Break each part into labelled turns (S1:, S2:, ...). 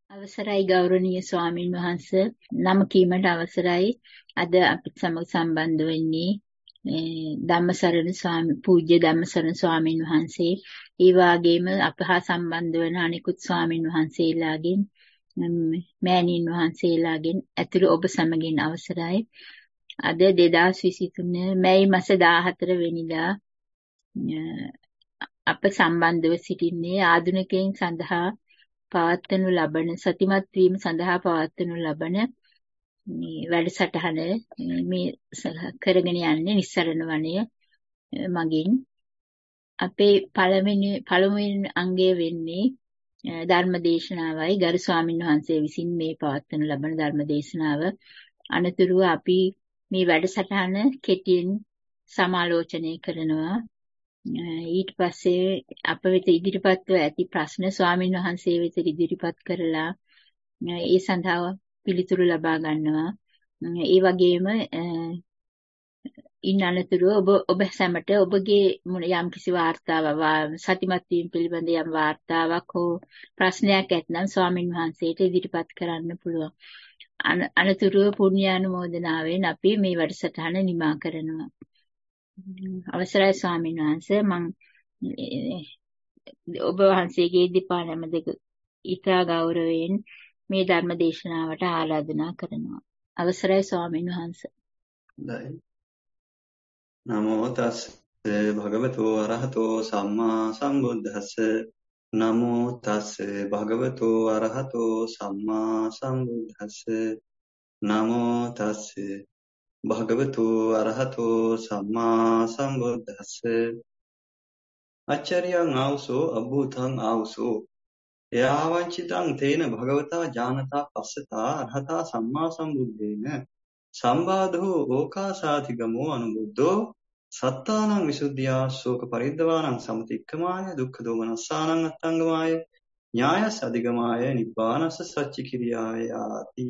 S1: අවසරයි ගෞරවනීය ස්වාමින් වහන්සේ නම කීමට අවසරයි. අද අපිට සමග සම්බන්ධ වෙන්නේ පූජ්‍ය ධම්මසරණ ස්වාමින් වහන්සේ. ඒ වගේම අප හා සම්බන්ධ වන අනිකුත් ස්වාමින් වහන්සේලාගෙන් මෑණියන් වහන්සේලාගෙන් ඇතුළු ඔබ සමගින් අවසරයි. අද 2023 මැයි මාස 14 වෙනිදා අප සම්බන්ධව සිටින්නේ ආධුනිකයන් සඳහා පවත්වනු ලබන සතිමත් වීම සඳහා පවත්වනු ලබන මේ වැඩසටහන මේ කරගෙන යන්නේ නිස්සරණ වනය මගින් අපේ පළමුවෙනි අංගය වෙන්නේ ධර්ම දේශනාවයි ගරු ස්වාමීන් වහන්සේ විසින් මේ පවත්වනු ලබන ධර්ම දේශනාව අනතුරුව අපි මේ වැඩසටහන කෙටියෙන් සමාලෝචනය කරනවා. ඊට පස්සේ අප වෙත ඉදිරිපත්ව ඇති ප්‍රශ්න ස්වාමින් වහන්සේ වෙත ඉදිරිපත් කරලා ඒ සඳහා පිළිතුරු ලබා ගන්නවා. ඒ වගේම ඉන් අනතුරුව ඔබ සැමට ඔබගේ යම් කිසි වාර්තාවක් සතිමත් වීම පිළිබඳ යම් වාර්තාවක් හෝ ප්‍රශ්නයක් ඇතනම් ස්වාමින් වහන්සේට ඉදිරිපත් කරන්න පුළුවන්. අනතුරුව පුණ්‍යානුමෝදනාවෙන් අපි මේ වැඩසටහන නිමා කරනවා. අවසරයි ස්වාමීන් වහන්සේ මම ඔබ වහන්සේගේ දීපා නම දෙක ඉතා ගෞරවයෙන් මේ ධර්ම දේශනාවට ආරාධනා කරනවා. අවසරයි ස්වාමීන් වහන්සේ.
S2: නමෝ තස් භගවතු අරහතෝ සම්මා සම්බුද්දස්ස නමෝ තස් භගවතු අරහතෝ සම්මා සම්බුද්දස්ස නමෝ තස් භගවතු අරහතෝ සම්මා සම්බුද්දස්ස අච්චරියං ආවසෝ අභූතං ආවසෝ යාවංචිතං තේන භගවතා ඥානතා පස්සතා අරහතා සම්මා සම්බුද්දේන සම්බාධෝ ඕකාසාතිගමෝ අනුබුද්ධෝ සත්තානං විසුද්ධියා ශෝක පරිද්දවානං සමතික්කමාය දුක්ඛ දෝමනස්සානං අත්තංගමාය ඥායස් අධිගමාය නිබ්බානස්ස සච්චි කිරියාය ආති.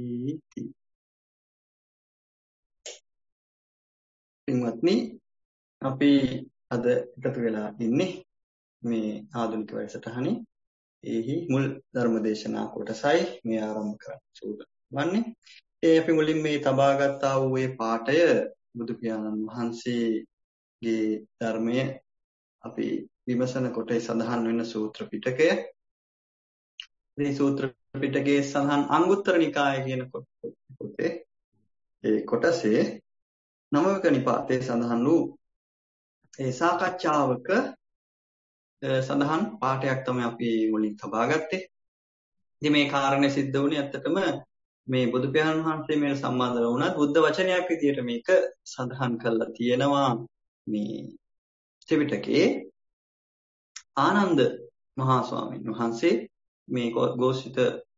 S2: පින්වත්නි අපි අද එකතු වෙලා ඉන්නේ මේ ආධුනික වැඩසටහනේ එහි මුල් ධර්ම දේශනා කොටසයි මේ ආරම්භ කරන්න සූදානම් වන්නේ. අපි මුලින් මේ තබාගත්තා වූ මේ පාඨය බුදු පියාණන් වහන්සේගේ ධර්මය අපි විමසන කොටේ සඳහන් වෙන සූත්‍ර පිටකය. මේ සූත්‍ර පිටකයේ සඳහන් අංගුත්තර නිකාය කියන පොතේ ඒ කොටසේ නවක නිපාතයේ සඳහන් වූ ඒ සාකච්ඡාවක සඳහන් පාඩයක් තමයි අපි මුලින් තබා ගත්තේ. ඉතින් මේ කාරණේ සිද්ධ වුණේ ඇත්තටම මේ බුදු පියාණන් වහන්සේ මේ සම්බන්ධව වුණත් බුද්ධ වචනයක් විදියට මේක සඳහන් කරලා තියෙනවා. මේ ත්‍රිපිටකයේ ආනන්ද මහා ස්වාමීන් වහන්සේ මේ ගෝසිත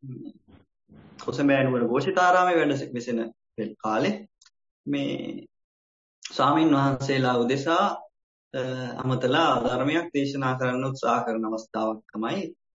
S2: කොසඹෑ නුවර ගෝසිතාරාමයේ වැඩ සිටින කාලේ මේ ස්වාමීන් වහන්සේලා උදෙසා අමතලා ධර්මයක් දේශනා කරන්න උත්සාහ කරන අවස්ථාවක් තමයි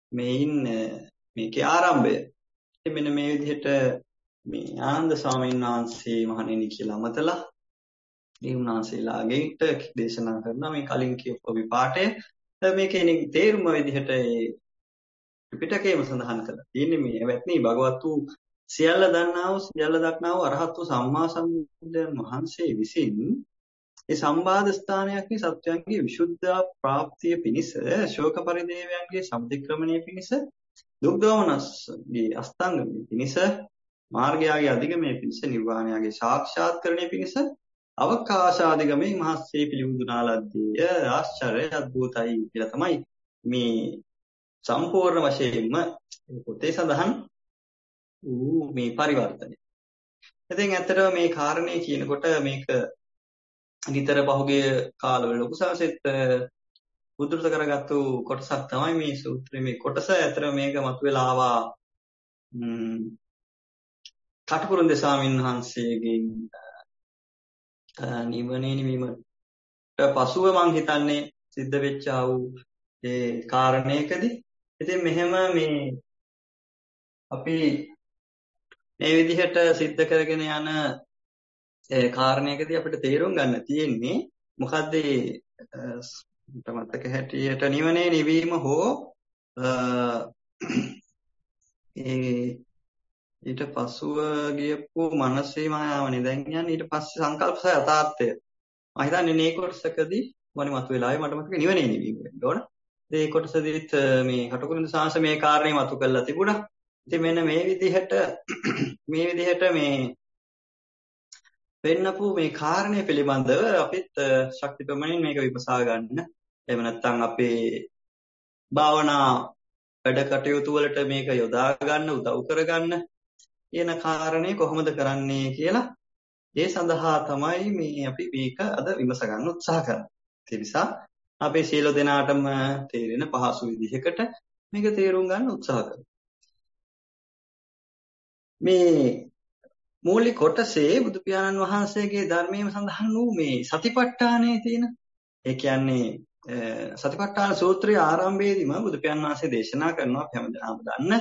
S2: මේකේ ආරම්භය. ඉතින් මෙන්න මේ විදිහට මේ ආනන්ද ස්වාමීන් වහන්සේ මහණෙනි කියලා අමතලා මේ උන්වහන්සේලාගෙට දේශනා කරන මේ කලින් කියපු විපාඨය මේකේ තේරුම විදිහට ඒ පිටකේම සඳහන් කරලා තියෙන්නේ මේ එවත්නි භගවත් වූ සියල්ල දන්නා වූ සියල්ල දක්නා වූ අරහත් වූ සම්මා සම්බුද්ධයන් වහන්සේ විසින් ඒ සම්බාධ ස්ථානයන්ගේ සත්‍යයන්ගේ විසුද්ධා ප්‍රාප්තිය පිණිස ශෝක පරිදේවයන්ගේ සම්පතික්‍රමණය පිණිස දුක් දෝමනස්ගේ අස්තංගමයේ පිණිස මාර්ගයාගේ අධිගමයේ පිණිස නිර්වාණයාගේ සාක්ෂාත්කරණය පිණිස අවකාශාදිගමේ මහත්සේ පිළිබුදුනා ලද්දේය ආශ්චර්ය අද්භූතයි කියලා තමයි මේ සම්පූර්ණ වශයෙන්ම පොතේ සඳහන් වූ මේ පරිවර්තනය. ඉතින් ඇත්තටම මේ කාරණේ කියනකොට මේක නිතර පහුගිය කාලවල ලොකු සංසෙත් උද්දෘත කරගත්තු කොටසක් තමයි මේ සූත්‍රයේ මේ කොටස. ඇත්තට මේක මතුවලා ආවා කටුකුරුන්දේ ස්වාමීන් වහන්සේගෙන් නිවනේ නිවීමට පසුව මං හිතන්නේ සිද්ධ වෙච්ච වූ ඒ කාරණේකදී. ඉතින් මෙහෙම මේ අපි මේ විදිහට සිද්ධ කරගෙන යන ඒ කාරණයකදී අපිට තේරුම් ගන්න තියෙන්නේ මොකද්ද මතක හැටියට නිවනේ නිවීම හෝ ඒ ඊට පසුව ගියපු මනසේ මායාවනේ දැන් යන්නේ ඊට පස්සේ සංකල්ප සහ යථාර්ථය. මම හිතන්නේ මේ කොටසකදී මම මතුවලායි මට මතක නිවනේ නිවීම වෙන්න ඕන. ඒ කොටසදීත් මේ කටුකුරුඳ සාංශ මේ කාරණේ මතු කරලා තිබුණා. ඉතින් මෙන්න මේ විදිහට මේ වෙන්නපු මේ කාරණේ පිළිබඳව අපිත් ශක්ති ප්‍රමාණයෙන් මේක විපසා ගන්න. එහෙම නැත්නම් අපේ භාවනා වැඩ කටයුතු වලට මේක යොදා ගන්න උදව් කරගන්න කියන කාරණේ කොහොමද කරන්නේ කියලා ඒ සඳහා තමයි මේ අපි මේක අද විමස ගන්න උත්සාහ කරන්නේ. ඒ නිසා අපේ සියලු දෙනාටම තේරෙන පහසු විදිහකට මේක තේරුම් ගන්න උත්සාහ කරමු. මේ මූලික කොටසේ බුදු පියාණන් වහන්සේගේ ධර්මයේම සඳහන් වූ මේ සතිපට්ඨානයේ තියෙන ඒ කියන්නේ සතිපට්ඨාන සූත්‍රයේ ආරම්භයේදීම බුදු පියාණන් වහන්සේ දේශනා කරනවා අපි හැමදාම දන්න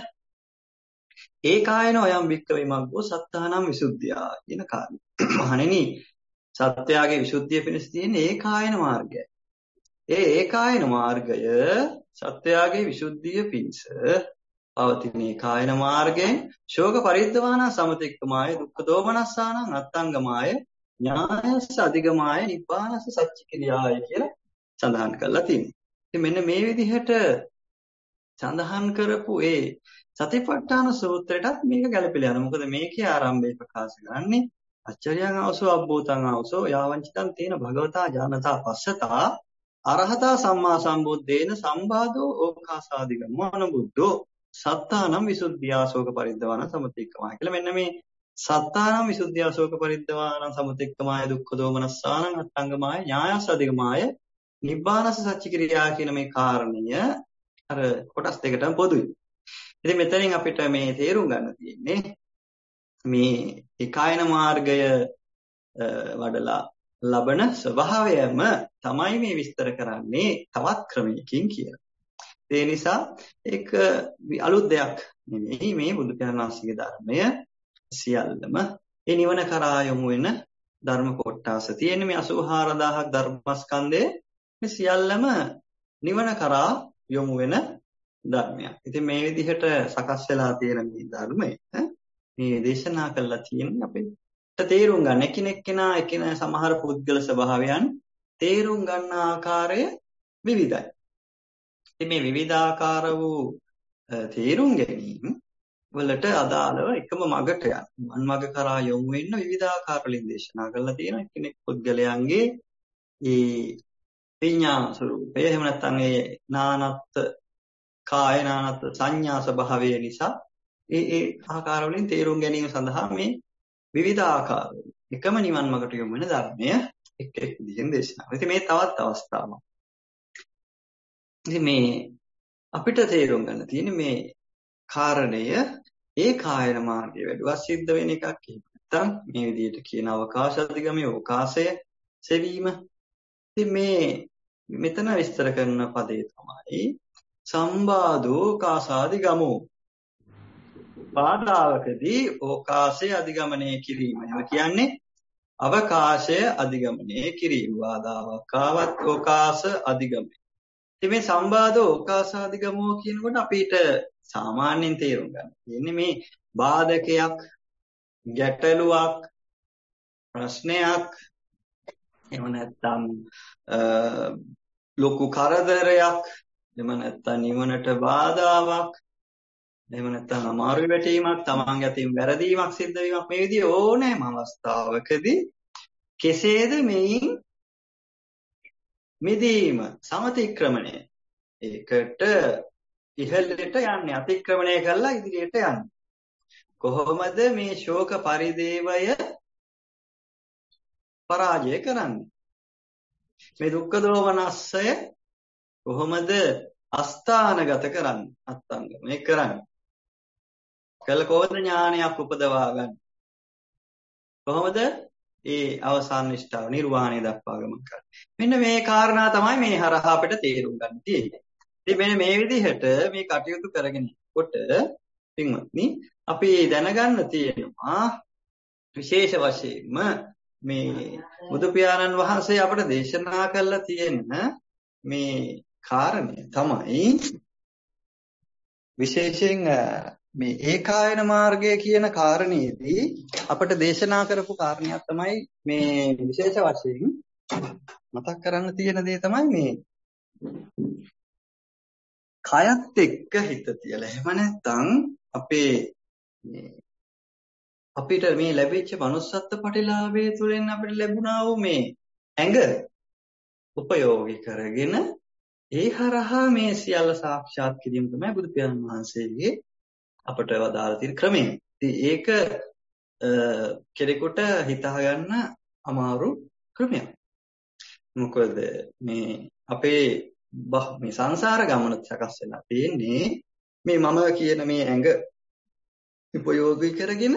S2: ඒකායන ඔයම් භික්ඛවේ මග්ගෝ සත්තානම් විසුද්ධියා කියන කාරණය. මහණෙනි සත්‍යයේ විසුද්ධිය පිණිස තියෙන ඒකායන මාර්ගය. ඒ ඒකායන මාර්ගය සත්‍යයේ විසුද්ධිය පිණිස පවතින ඒකායන මාර්ගයෙන් ශෝක පරිද්දවාන සමතික්කමාය දුක්ඛ දෝමනස්සානං අත්තංගමාය ඥායස්ස අධිගමාය නිබ්බානස්ස සච්චිකිරියාය කියලා සඳහන් කරලා තියෙනවා. ඉතින් මෙන්න මේ විදිහට සඳහන් කරපු ඒ සතිපට්ඨාන සූත්‍රයටත් මේක ගැලපෙලා යනවා. මොකද මේකේ ආරම්භයේ ප්‍රකාශ කරන්නේ අච්චරියං අවසෝ අබ්බෝතං අවසෝ යාවංචිතං තේන භගවතා ඥානතා පස්සතා අරහතා සම්මා සම්බුද්දේන සම්බාධෝ ඕකාසාදිගමෝ අනුබුද්ධෝ සත්තානම් විසුද්ධියා ශෝක පරිද්දවාන සමතික්කමාය කියලා මෙන්න මේ සත්තානම් විසුද්ධියා ශෝක පරිද්දවාන සමතික්කමාය දුක්ඛ දෝමනස්සානං අත්තංගමාය ඥායස්ස අධිගමාය නිබ්බානස්ස සච්චිකිරියා කියන මේ කාරණය අර කොටස් දෙකටම පොදුයි. ඉතින් මෙතනින් අපිට මේ තේරුම් ගන්න තියෙන්නේ මේ ඒකායන මාර්ගය වඩලා ලබන ස්වභාවයම තමයි මේ විස්තර කරන්නේ තවත් ක්‍රමයකින් කියලා. ඒ නිසා ඒක අලුත් දෙයක් නෙමෙයි මේ බුදු පියාණන් වහන්සේගේ ධර්මය සියල්ලම ඒ නිවන කරා යොමු වෙන ධර්ම කොටස තියෙන මේ 84000ක් ධර්මස්කන්ධයේ මේ සියල්ලම නිවන කරා යොමු වෙන ධර්මයක්. ඉතින් මේ විදිහට සකස් වෙලා තියෙන මේ ධර්මය මේ දේශනා කළා තියෙන්නේ අපිට තේරුම් ගන්න එකිනෙකනා එකිනෙක සමහර පුද්ගල ස්වභාවයන් තේරුම් ගන්න ආකාරය විවිධයි. ඉතින් මේ විවිධාකාර වූ තේරුම් ගැනීම වලට අදාළව එකම මගට යන මන්මග කරා යොමු වෙන්න විවිධාකාර වලින් දේශනා කරලා තියෙනවා. එකිනෙක පුද්ගලයන්ගේ ඒ විඥාන ස්වરૂපය එහෙම නැත්නම් ඒ නානත් කාය නානත් සංඥා ස්වභාවය නිසා ඒ ආකාර වලින් තේරුම් ගැනීම සඳහා මේ විවිධ ආකාර එකම නිවන් මාර්ගට යොමු වෙන ධර්මය එක් විදිහෙන් දේශනා කරනවා. ඉතින් මේ තවත් අවස්ථාවක්. ඉතින් මේ අපිට තේරුම් ගන්න තියෙන්නේ මේ කාරණය ඒකායන මාර්ගයේ වැඩුවා සිද්ධ වෙන එකක්. නැත්නම් මේ විදිහට කියන අවකාශ අධිගමයේ අවකාශය සෙවීම. ඉතින් මේ මෙතන විස්තර කරන පදේ තමයි සම්බාධෝ කාසාදිගමෝ. බාධාවකදී ඕකාශය අධිගමනය කිරීම. එහෙම කියන්නේ අවකාශය අධිගමනය කිරීම. බාධාවක් ආවත් ඕකාශ අධිගමනය. ඉතින් මේ සම්බාධෝ ඕකාශ අධිගමෝ කියනකොට අපිට සාමාන්‍යයෙන් තේරුම් ගන්න තියෙන්නේ මේ බාධකයක්, ගැටලුවක්, ප්‍රශ්නයක් එහෙම නැත්නම් ලොකු කරදරයක් එහෙම නැත්නම් නිවනට බාධාවක් එහෙම නැත්නම් අමාරු වැටීමක් තමන්ගේ අතින් වැරදීමක් සිද්ධ වීමක් මේ විදිහේ ඕනෑම අවස්ථාවකදී කෙසේද මේන් මිදීම සමතික්‍රමණය ඒකට ඉහළට යන්නේ අතික්‍රමණය කරලා ඉදිරියට යන්නේ කොහොමද මේ ශෝක පරිදේවය පරාජය කරන්නේ මේ දුක්ඛ දෝමනස්සය කොහොමද අස්ථානගත කරන්නේ අත්ංගමය කරන්නේ කළ කොහොමද ඥානයක් උපදවා ගන්න කොහොමද ඒ අවසාන නිෂ්ඨාව නිර්වාණය දක්වා ගමන් කරන්නේ මෙන්න මේ කාරණා තමයි මේ හරහා අපිට තේරුම් ගන්න තියෙන්නේ ඉතින් මෙන්න මේ විදිහට මේ කටයුතු කරගෙන කොට පින්වත්නි අපි දැනගන්න තියෙනවා විශේෂ වශයෙන්ම මේ බුදු පියාණන් වහන්සේ අපට දේශනා කළා තියෙන මේ කාරණය තමයි විශේෂයෙන් මේ ඒකායන මාර්ගය කියන කාරණේදී අපට දේශනා කරපු කාරණයක් තමයි මේ විශේෂ වශයෙන් මතක් කරන්න තියෙන දේ තමයි මේ කයත් එක්ක හිත තියලා. එහෙම නැත්නම් අපිට මේ ලැබිච්ච manussත්ත්ව ප්‍රතිලාභය තුළින් අපිට ලැබුණා වූ මේ ඇඟ උපයෝගී කරගෙන ඒ හරහා මේ සියල්ල සාක්ෂාත් කිරීම තමයි බුදු පියාණන් වහන්සේගේ අපට වදාළ තියෙන ක්‍රමය. ඉතින් ඒක කෙනෙකුට හිතා ගන්න අමාරු ක්‍රමයක්. මොකද මේ අපේ මේ සංසාර ගමන සකස් වෙලා තියෙන්නේ මේ මම කියන මේ ඇඟ උපයෝගී කරගෙන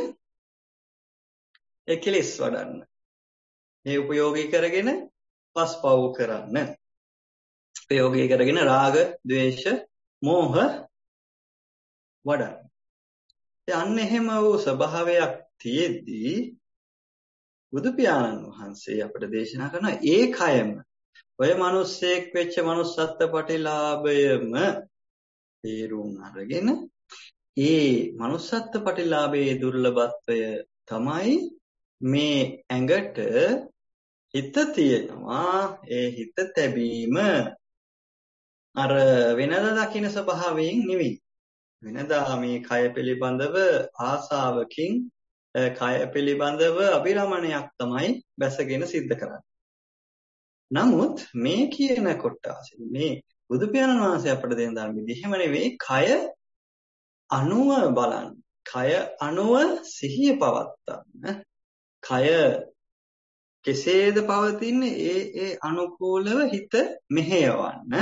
S2: ඒ කෙලෙස් වඩන්න. මේ උපයෝගී කරගෙන පස්පව් කරන්න. උපයෝගී කරගෙන රාග, ద్వේෂ, මෝහ වඩන්න. අන්න එහෙම වූ ස්වභාවයක් තියෙද්දී බුදු පියාණන් වහන්සේ අපට දේශනා කරන ඒ කයම ඔය මිනිස්සෙක් වෙච්ච manussත්ත්ව ප්‍රතිලාභයම තේරුම් අරගෙන ඒ manussත්ත්ව ප්‍රතිලාභයේ දුර්ලභත්වය තමයි මේ ඇඟට හිත තියෙනවා. ඒ හිත තැබීම අර වෙනදා දකින්න ස්වභාවයෙන් නෙවෙයි. වෙනදා මේ කය පිළිබඳව ආසාවකින් කය පිළිබඳව අභිරමණයක් තමයි බැසගෙන සිද්ධ කරන්නේ. නමුත් මේ කියන කොටස මේ බුදු පියාණන් වහන්සේ අපට දෙන ධර්මෙදි එහෙම නෙවෙයි. කය අණුව බලන්න. කය අණුව සිහිය පවත්තන්න. කය කෙසේද පවතින්නේ ඒ අනුකූලව හිත මෙහෙයවන්න.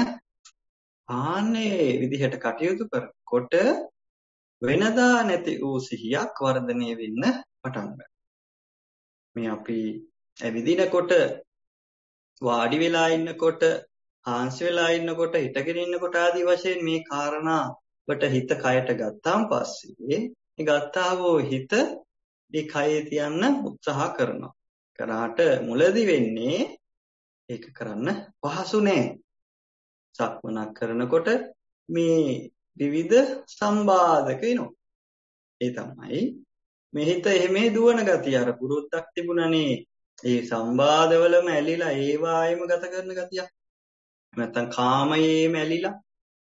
S2: ආන්නේ විදිහට කටයුතු කරනකොට වෙනදා නැති වූ සිහියක් වර්ධනය වෙන්න පටන් ගන්නවා. මේ අපි ඇවිදිනකොට වාඩි වෙලා ඉන්නකොට හාන්සි වෙලා ඉන්නකොට හිටගෙන ඉන්නකොට ආදී වශයෙන් මේ කාරණාවට හිත කයට ගත්තාන් පස්සේ මේ ගත්තා වූ හිත මේ කයේ තියන්න උත්සාහ කරනවා. කරාට මුලදි වෙන්නේ ඒක කරන්න පහසු නෑ. සක්මනක් කරනකොට මේ විවිධ සම්බාධක එනවා. ඒ තමයි මේ හිත එහෙම දුවන ගතිය. අර පුරුද්දක් තිබුණනේ ඒ සම්බාධවලම ඇලිලා ඒවායිම ගත කරන ගතියක්. නැත්තම් කාමයේම ඇලිලා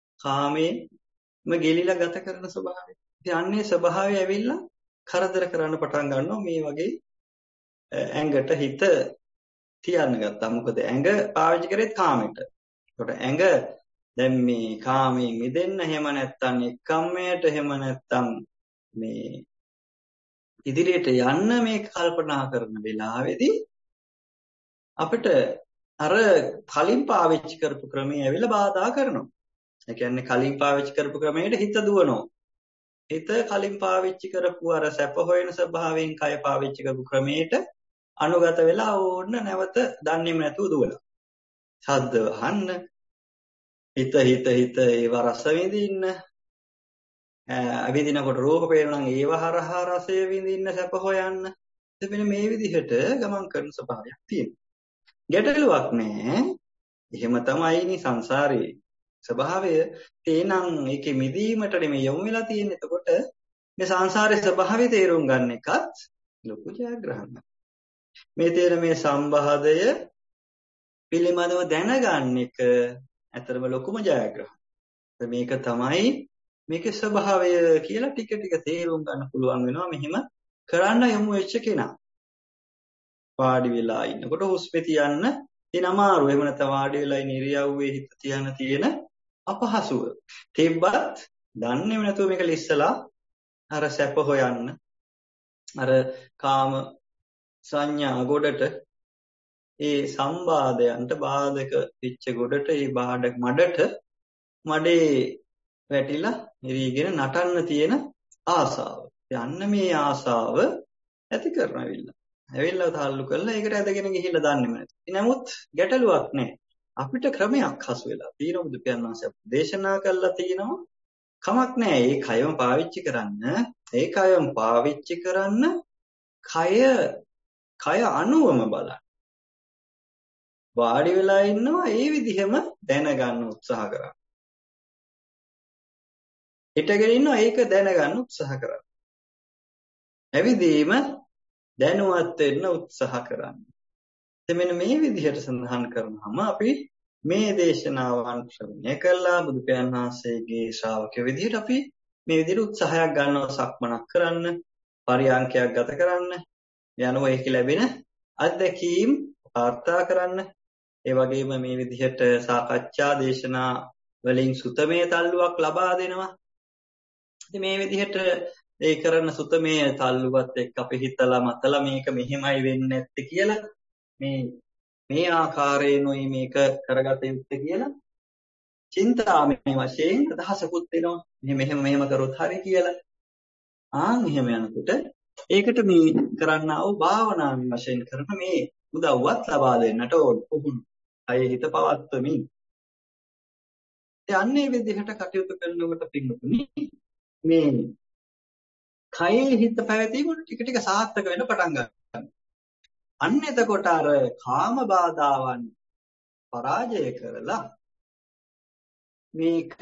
S2: කාමයේම ගෙලිලා ගත කරන ස්වභාවය. ඉතින් අන්නේ ස්වභාවය ඇවිල්ලා කරදර කරන්න පටන් ගන්නවා මේ වගේ ඇඟට හිත තියන්න ගත්තා. මොකද ඇඟ පාවිච්චි කරේත් කාමයට. ඒකට ඇඟ දැන් මේ කාමයෙන් මිදෙන්න එහෙම නැත්තම් එක්කම්මයට එහෙම නැත්තම් මේ ඉදිරියට යන්න මේ කල්පනා කරන වෙලාවේදී අපිට අර කලින් පාවිච්චි කරපු ක්‍රමයේ ඇවිල්ලා බාධා කරනවා. ඒ කියන්නේ කලින් පාවිච්චි කරපු ක්‍රමයට හිත දුවනවා. හිත කලින් පාවිච්චි කරපු අර සැප හොයන ස්වභාවයෙන් කය පාවිච්චි කරපු ක්‍රමයට අනුගත වෙලා ඕන්න නැවත දන්නේම නැතුව දුවලා. ශබ්ද අහන්න හිත ඒව රස විඳින්න අවිදිනකොට රූප පේනවා නම් ඒව හරහා රසය විඳින්න සැප හොයන්න. එතන මේ විදිහට ගමන් කරන ස්වභාවයක් තියෙනවා. ගැටලුවක් නෑ. එහෙම තමයිනේ සංසාරේ ස්වභාවය. තේනම් ඒකේ මිදීමට නෙමෙයි යොමු වෙලා තියෙන්නේ. එතකොට මේ සංසාරේ ස්වභාවය තේරුම් ගන්න එකත් ලොකු ජයග්‍රහණයක්. මේ තියෙන මේ සම්බාධය පිළිමදව දැනගන්න එක ඇතරම ලොකුම ජයග්‍රහණයක්. මේක තමයි මේකේ ස්වභාවය කියලා ටික ටික තේරුම් ගන්න පුළුවන් වෙනවා. මෙහෙම කරන්න යමු වෙච්ච කෙනා. වාඩි වෙලා ඉන්නකොට හුස්ම තියන්න තියෙන අමාරු. එහෙම නැත්නම් වාඩි වෙලා ඉන්න ඉරියව්වේ හිත තියන්න තියෙන අපහසුව. තිබ්බත් දන්නේම නැතුව මේක ලිස්සලා අර සැප හොයන්න අර කාම සංඥා ගොඩට ඒ සම්බාධයන්ට බාධක වෙච්ච ගොඩට ඒ බාඩ මඩේ වැටිලා නිවිගෙන නටන්න තියෙන ආසාව. යන්න මේ ආසාව ඇති කරනවිල්ල. ඇවිල්ලා තාල්ලු කරලා ඒකට ඇදගෙන ගිහිල්ලා දන්නේම නැති. නමුත් ගැටලුවක් නැහැ. අපිට ක්‍රමයක් හසු වෙලා තියෙනවා. බුදු පියාණන් වහන්සේ දේශනා කළා තියෙනවා. කමක් නැහැ. ඒ කයම පාවිච්චි කරන්න. ඒ කයම පාවිච්චි කරන්න කය අනුවම බලන්න. වාඩි වෙලා ඉන්නවා ඒ විදිහම දැනගන්න උත්සාහ කරන්න. හිටගෙන ඉන්නවා ඒක දැනගන්න උත්සාහ කරන්න. ඇවිදීම දැනුවත් වෙන්න උත්සාහ කරන්න. ඉතින් මෙන්න මේ විදිහට සඳහන් කරනවාම අපි මේ දේශනාවන් ශ්‍රවණය කළා බුදු පියාණන් වහන්සේගේ ශ්‍රාවකයෝ විදිහට අපි මේ විදිහට උත්සාහයක් ගන්නවා සක්මනක් කරන්න, පරියන්කයක් ගත කරන්න, යනවා ඒක ලැබෙන අත්දැකීම් වාර්තා කරන්න. ඒ වගේම මේ විදිහට සාකච්ඡා දේශනා වලින් සුතමේ තල්ලුවක් ලබා දෙනවා. ඉතින් මේ විදිහට ඒ කරන සුතමේ තල්ලුවත් එක්ක අපි හිතලා මතලා මේක මෙහෙමයි වෙන්නේ නැත්තේ කියලා මේ ආකාරයෙන්ුයි මේක කරගත යුත්තේ කියලා චින්තාමය වශයෙන් අදහසකුත් එනවා. මෙහෙම කරොත් හරි කියලා. එහෙම යනකොට ඒකට මේ කරන්නා වූ භාවනාවෙන් වශයෙන් කරන මේ උදව්වත් ලබා දෙන්නට ඕන. පුහුණු අය හිත පවත්වමින්. අන්නේ විදිහට කටයුතු කරනකොට පින්වතුනි මේ කයේ හිත පැවැතීම ටික ටික සාර්ථක වෙන්න පටන් ගන්නවා. අන්න එතකොට අර කාම බාධාවන් පරාජය කරලා මේක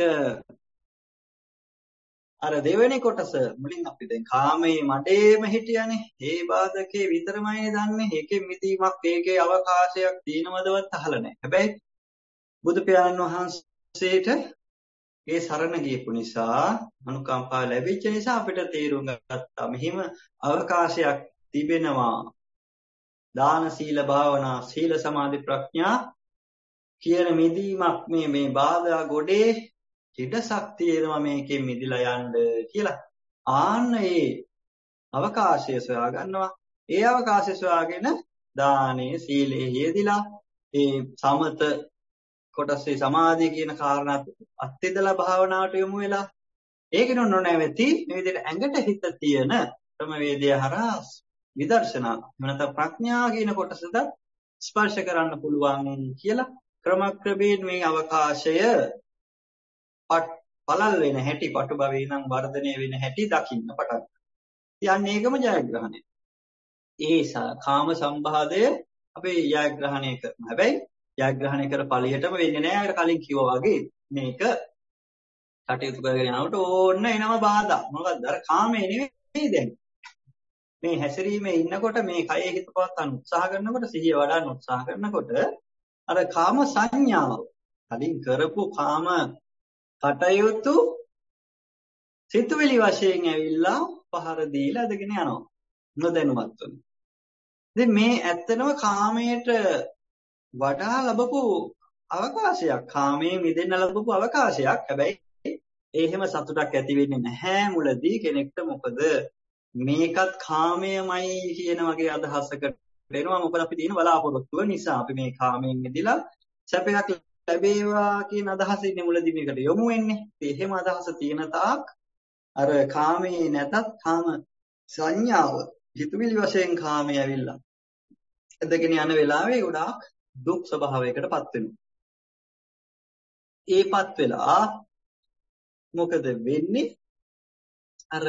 S2: අර දෙවෙනි කොටස මුලින් අපි දැන් කාමයේ මඩේම හිටියනේ. ඒ බාධකේ විතරමයි දන්නේ. ඒකෙ මිදීමක් ඒකේ අවකාශයක් තියෙනවදවත් අහලා නැහැ. හැබැයි බුදු පියාණන් වහන්සේට ඒ සරණ ගියපු නිසා අනුකම්පාව ලැබිච්ච නිසා අපිට තේරුම් ගත්තා මෙහිම අවකාශයක් තිබෙනවා. දාන සීල භාවනා සීල සමාධි ප්‍රඥා කියන මිදීමක් මේ බාධා ගොඩේ ඉඩසක් තියෙනවා මේකෙන් මිදිලා යන්න කියලා. ආන්න ඒ අවකාශය සොයා ගන්නවා. ඒ අවකාශය සොයාගෙන දානේ සීලේ යෙදිලා ඒ සමත කොටසේ සමාධිය කියන කාරණාත් අත්‍යදලා භාවනාවට යොමු වෙලා ඒකිනු නොනැවති මේ විදිහට ඇඟට හිත තියෙන ක්‍රමවේදය හරහා විදර්ශනා නැත්නම් ප්‍රඥා කියන කොටසට ස්පර්ශ කරන්න පුළුවන් කියලා ක්‍රමක්‍රමයෙන් මේ අවකාශය පළල් වෙන හැටි පටු භවේ නම් වර්ධනය වෙන හැටි දකින්න පටන් ගන්නවා. ඒකම ජයග්‍රහණය. ඒ කාම සම්බාධය අපි ජයග්‍රහණය කරනවා. හැබැයි ජයග්‍රහණය කර ඵලියටම වෙන්නේ නැහැ. අර කලින් කිව්වා වගේ මේක කටයුතු කරගෙන යනකොට ඕන්න එනවා බාධා. මොකද අර කාමේ නෙවෙයි දැන්. මේ හැසිරීමේ ඉන්නකොට මේ කයේ හිත පවත්වන්න උත්සාහ කරනකොට සිහිය වඩන්න උත්සාහ කරනකොට අර කාම සංඥාව කලින් කරපු කාම කටයුතු සිතුවිලි වශයෙන් ඇවිල්ලා පහර දීලා අදගෙන යනවා නොදැනුවත්වම. ඉතින් මේ ඇත්තනම කාමයට වඩා ලැබපු අවකාශයක්, කාමයෙන් මිදෙන්න ලැබපු අවකාශයක්. හැබැයි එහෙම සතුටක් ඇති වෙන්නේ නැහැ මුලදී කෙනෙක්ට. මොකද මේකත් කාමයමයි කියන වගේ අදහසකට එනවා. මොකද අපි තියෙන බලාපොරොත්තුව නිසා අපි මේ කාමයෙන් මිදලා සැපයක් ලැබේවා කියන අදහසින් මුලදී මේකට යොමු වෙන්නේ. එහෙම අදහස තියෙන තාක් අර කාමයේ නැතත් කාම සංඥාව හිතුවිලි වශයෙන් කාමයේ ඇවිල්ලා එදගෙන යන වෙලාවේ ගොඩාක් දුක් ස්වභාවයකටපත් වෙනවා. ඒපත් වෙලා මොකද වෙන්නේ? අර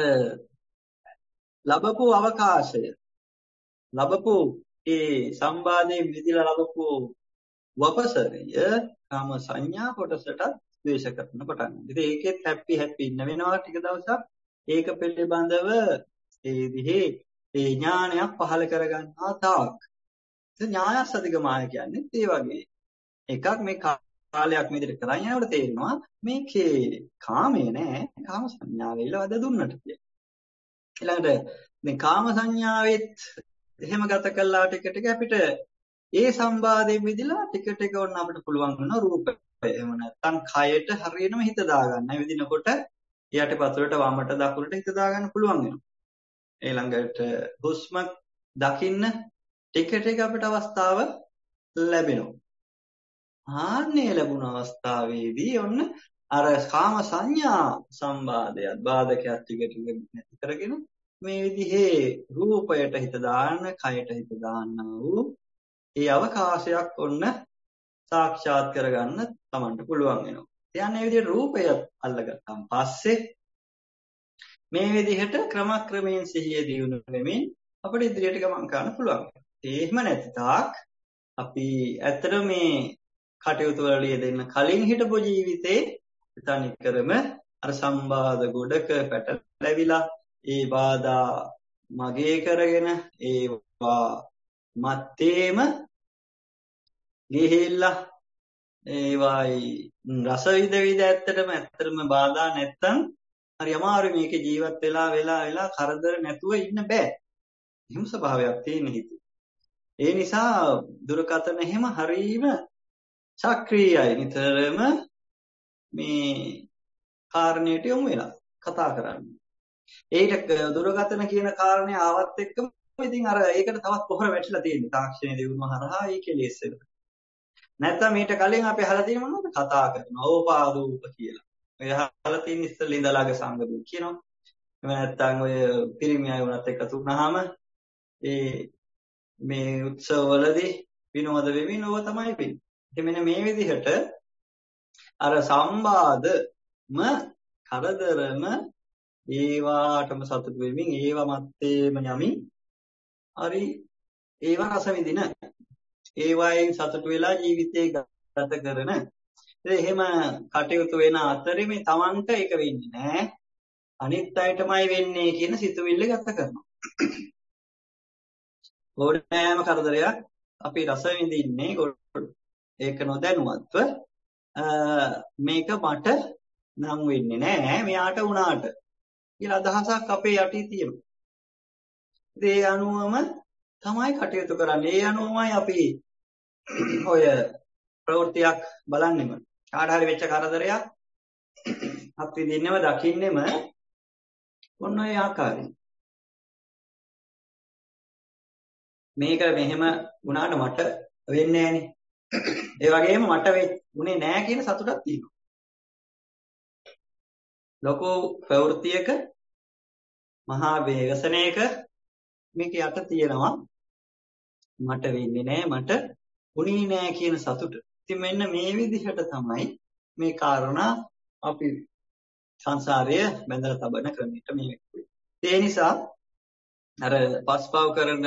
S2: ලැබපු අවකාශය ලැබපු ඒ සම්බාධයෙන් මිදලා ලැබපු වපසරිය කාම සංඥා කොටසට ද්වේෂ කරන පටන් ගන්නවා. ඉතින් ඒකෙත් හැපි ඉන්න වෙනවා ටික දවසක්. ඒක පිළිබඳව ඒ දිහේ ඒ ඥානයක් පහළ කරගන්නවා තාක්. ඉතින් ඥායස් අධිගමාය කියන්නේ ඒ වගේ එකක්. මේ කාලයක් මේ විදිහට කරන් යනකොට තේරෙනවා මේකේ කාමේ නෑ, කාම සංඥාවෙල වද දුන්නට කියලා. ඊළඟට මේ කාම සංඥාවෙත් එහෙම ගත කළා ටික ටික අපිට ඒ සම්බාධයෙන් විදිලා ටික ටික වුණ අපිට පුළුවන් වෙනවා රූපය. එහෙම නැත්නම් කයට හරියටම හිත දාගන්න. ඒ විදිනකොට යටිපතුලට වමට දකුණට හිත දාගන්න පුළුවන් වෙනවා. ඊළඟට හුස්ම දකින්න ටික ටික අපිට අවස්ථාව ලැබෙනවා. ආන්නේ ලැබුණ අවස්ථාවේදී ඔන්න අර කාම සංඥා සම්බාධයත් බාධකයක් ටික ටික නැති කරගෙන මේ විදිහේ රූපයට හිත දාන්න, කයට හිත දාන්න වූ ඒ අවකාශයක් ඔන්න සාක්ෂාත් කරගන්න තමන්ට පුළුවන් වෙනවා. කියන්නේ මේ විදිහට රූපය අල්ලගත්තාන් පස්සේ මේ විදිහට ක්‍රමක්‍රමයෙන් සිහිය දියුණු වෙමින් අපිට ඉදිරියට ගමන් කරන්න පුළුවන්. එහෙම නැති තාක් අපි ඇත්තට මේ කටයුතු වල යෙදෙන්න කලින් හිටපු ජීවිතේ තනිකරම අර සම්බාධ ගොඩක පැටලැවිලා ඒ බාධා මගේ කරගෙන ඒවා මත්තේම ගිහිල්ලා ඒවායි රස විඳ ඇත්තටම බාධා නැත්තම් හරි අමාරුයි මේකේ ජීවත් වෙලා කරදර නැතුව ඉන්න බෑ. එහෙම ස්වභාවයක් තියෙන හිතේ. ඒ නිසා දුරකථන එහෙම හරීම සක්‍රීයයි. නිතරම මේ කාරණේට යොමු වෙලා කතා කරන්නේ. ඒකට දුරකථන කියන කාරණේ ආවත් එක්කම ඉතින් අර ඒකට තවත් පොහොර වැටිලා තියෙනවා. තාක්ෂණයේ දියුණුව හරහා ඒකේ ලේස් වෙනවා. නැත්නම් මීට කලින් අපි අහලා තියෙන මොනවද කතා කරනවා ඕපාදූප කියලා. ඔය අහලා තියෙන ඉස්සෙල්ලා ඉඳලාගේ සංගදු කියනවා. එහෙම නැත්නම් ඔය පිරිමි අය වුණත් එකතු වුණාම මේ උත්සවවලදී විනෝද වෙමින් ඕව තමයි වෙන්නේ. ඉතින් මෙන්න මේ විදිහට අර සම්බාධම කරදරම ඒවාටම සතුටු වෙමින් ඒවා මැත්තේම යමින් හරි ඒවා රස විඳින ඒවායින් සතුටු වෙලා ජීවිතේ ගත කරන එහෙම කටයුතු වෙන අතරේ මේ Tamanට ඒක වෙන්නේ නැහැ අනිත් අයටමයි වෙන්නේ කියන සිතුවිල්ල ගත කරනවා ඕනෑම කරදරයක් අපි රස විඳින්නේ ඒක නොදැනුවත්ව මේක මට නම් වෙන්නේ නැහැ මෙයාට වුණාට කියලා අදහසක් අපේ යටි තියෙනවා. ඒ අනුවම තමයි කටයුතු කරන්නේ. ඒ අනුවමයි අපි ඔය ප්‍රවෘත්තියක් බලන්නෙම. කාට හරි වෙච්ච කරදරයක් අත්විඳින්නෙම දකින්නෙම මොන ඔය ආකාරයෙන්. මේක මෙහෙම වුණාට මට වෙන්නේ නැහනේ. ඒ වගේම මට උනේ නැහැ කියන සතුටක් තියෙනවා. ලොකු ප්‍රවෘත්තියක මහා වේගසනයක මේක යට තියෙනවා මට වෙන්නේ නැහැ මට උනේ නැහැ කියන සතුට. ඉතින් මෙන්න මේ විදිහට තමයි මේ කාරණා අපි සංසාරය බැඳලා තබන ක්‍රමයට මේ වෙන්නේ. ඒ නිසා අර පස්පව් කරන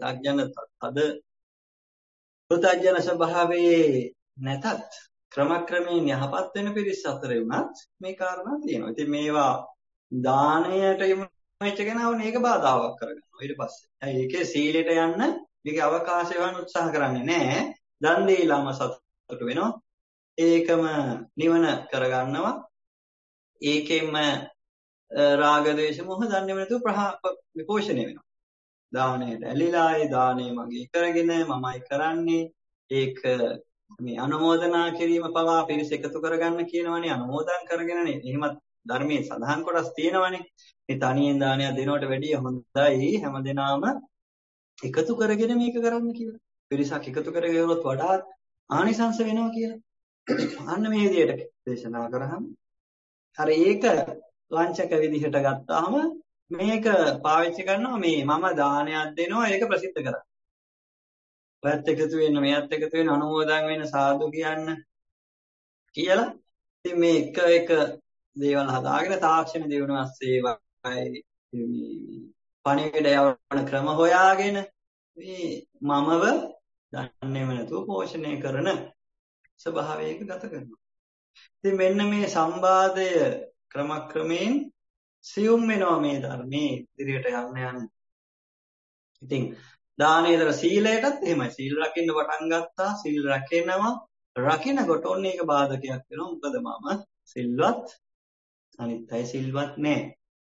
S2: පෘථග්ජන ස්වභාවයේ නැතත් ක්‍රමක්‍රමයෙන් යහපත් වෙන පිරිස අතරේ වුණත් මේ කාරණා තියෙනවා. ඉතින් මේවා දාණයට යොමු වෙච්ච කෙනාව මේක බාධාවක් කරගන්නවා. ඊට පස්සේ ඒකේ සීලයට යන්න මේකේ අවකාශය වань උත්සාහ කරන්නේ නැහැ. දන් දීලාම සතුට වෙනවා. ඒකම නිවන කරගන්නවා. ඒකෙම රාග දේශ මොහ දන්නේ නැතුව විපෝෂණය වෙනවා. දාණයට ඇලිලා ඒ දාණය මගේ කරගෙන මමයි කරන්නේ. ඒක මේ අනුමෝදනා කිරීම පවා පිරිස එකතු කරගන්න කියනවනේ අනුමෝදන් කරගෙනනේ. එහෙමත් ධර්මයේ සඳහන් කොටස් තියෙනවනේ. මේ තනියෙන් දානයක් දෙනවට වැඩිය හොඳයි හැමදෙනාම එකතු කරගෙන මේක කරන්න කියලා. පිරිසක් එකතු කරගෙනවත් වඩා ආනිසංස වෙනවා කියලා. අන්න මේ විදිහට දේශනා කරාම අර ඒක වංචක විදිහට ගත්තාම මේක පාවිච්චි කරනවා මේ මම දානයක් දෙනවා ඒක ප්‍රසිද්ධ කරා. ඔයත් එකතු වෙන්න මෙයත් එකතු වෙන්න අනුමෝදන් වෙන්න සාදු කියන්න කියලා. ඉතින් මේ එක දේවල් හදාගෙන තාක්ෂණ දියුණුව ASCII පණිවිඩ යවන ක්‍රම හොයාගෙන මේ මමව දන්නේම නැතුව පෝෂණය කරන ස්වභාවයක ගත කරනවා. ඉතින් මෙන්න මේ සම්බාධය ක්‍රමක්‍රමයෙන් සියුම් වෙනවා මේ ධර්මයේ ඉදිරියට යන්න. ඉතින් දානේතර සීලයටත් එහෙමයි. සීල් රකින්න පටන් ගත්තා. සීල් රැකෙනවා. රකින්නකොට ඔන්න ඒක බාධකයක් වෙනවා. මොකද මම සිල්වත් අනිත් අය සිල්වත් නැහැ.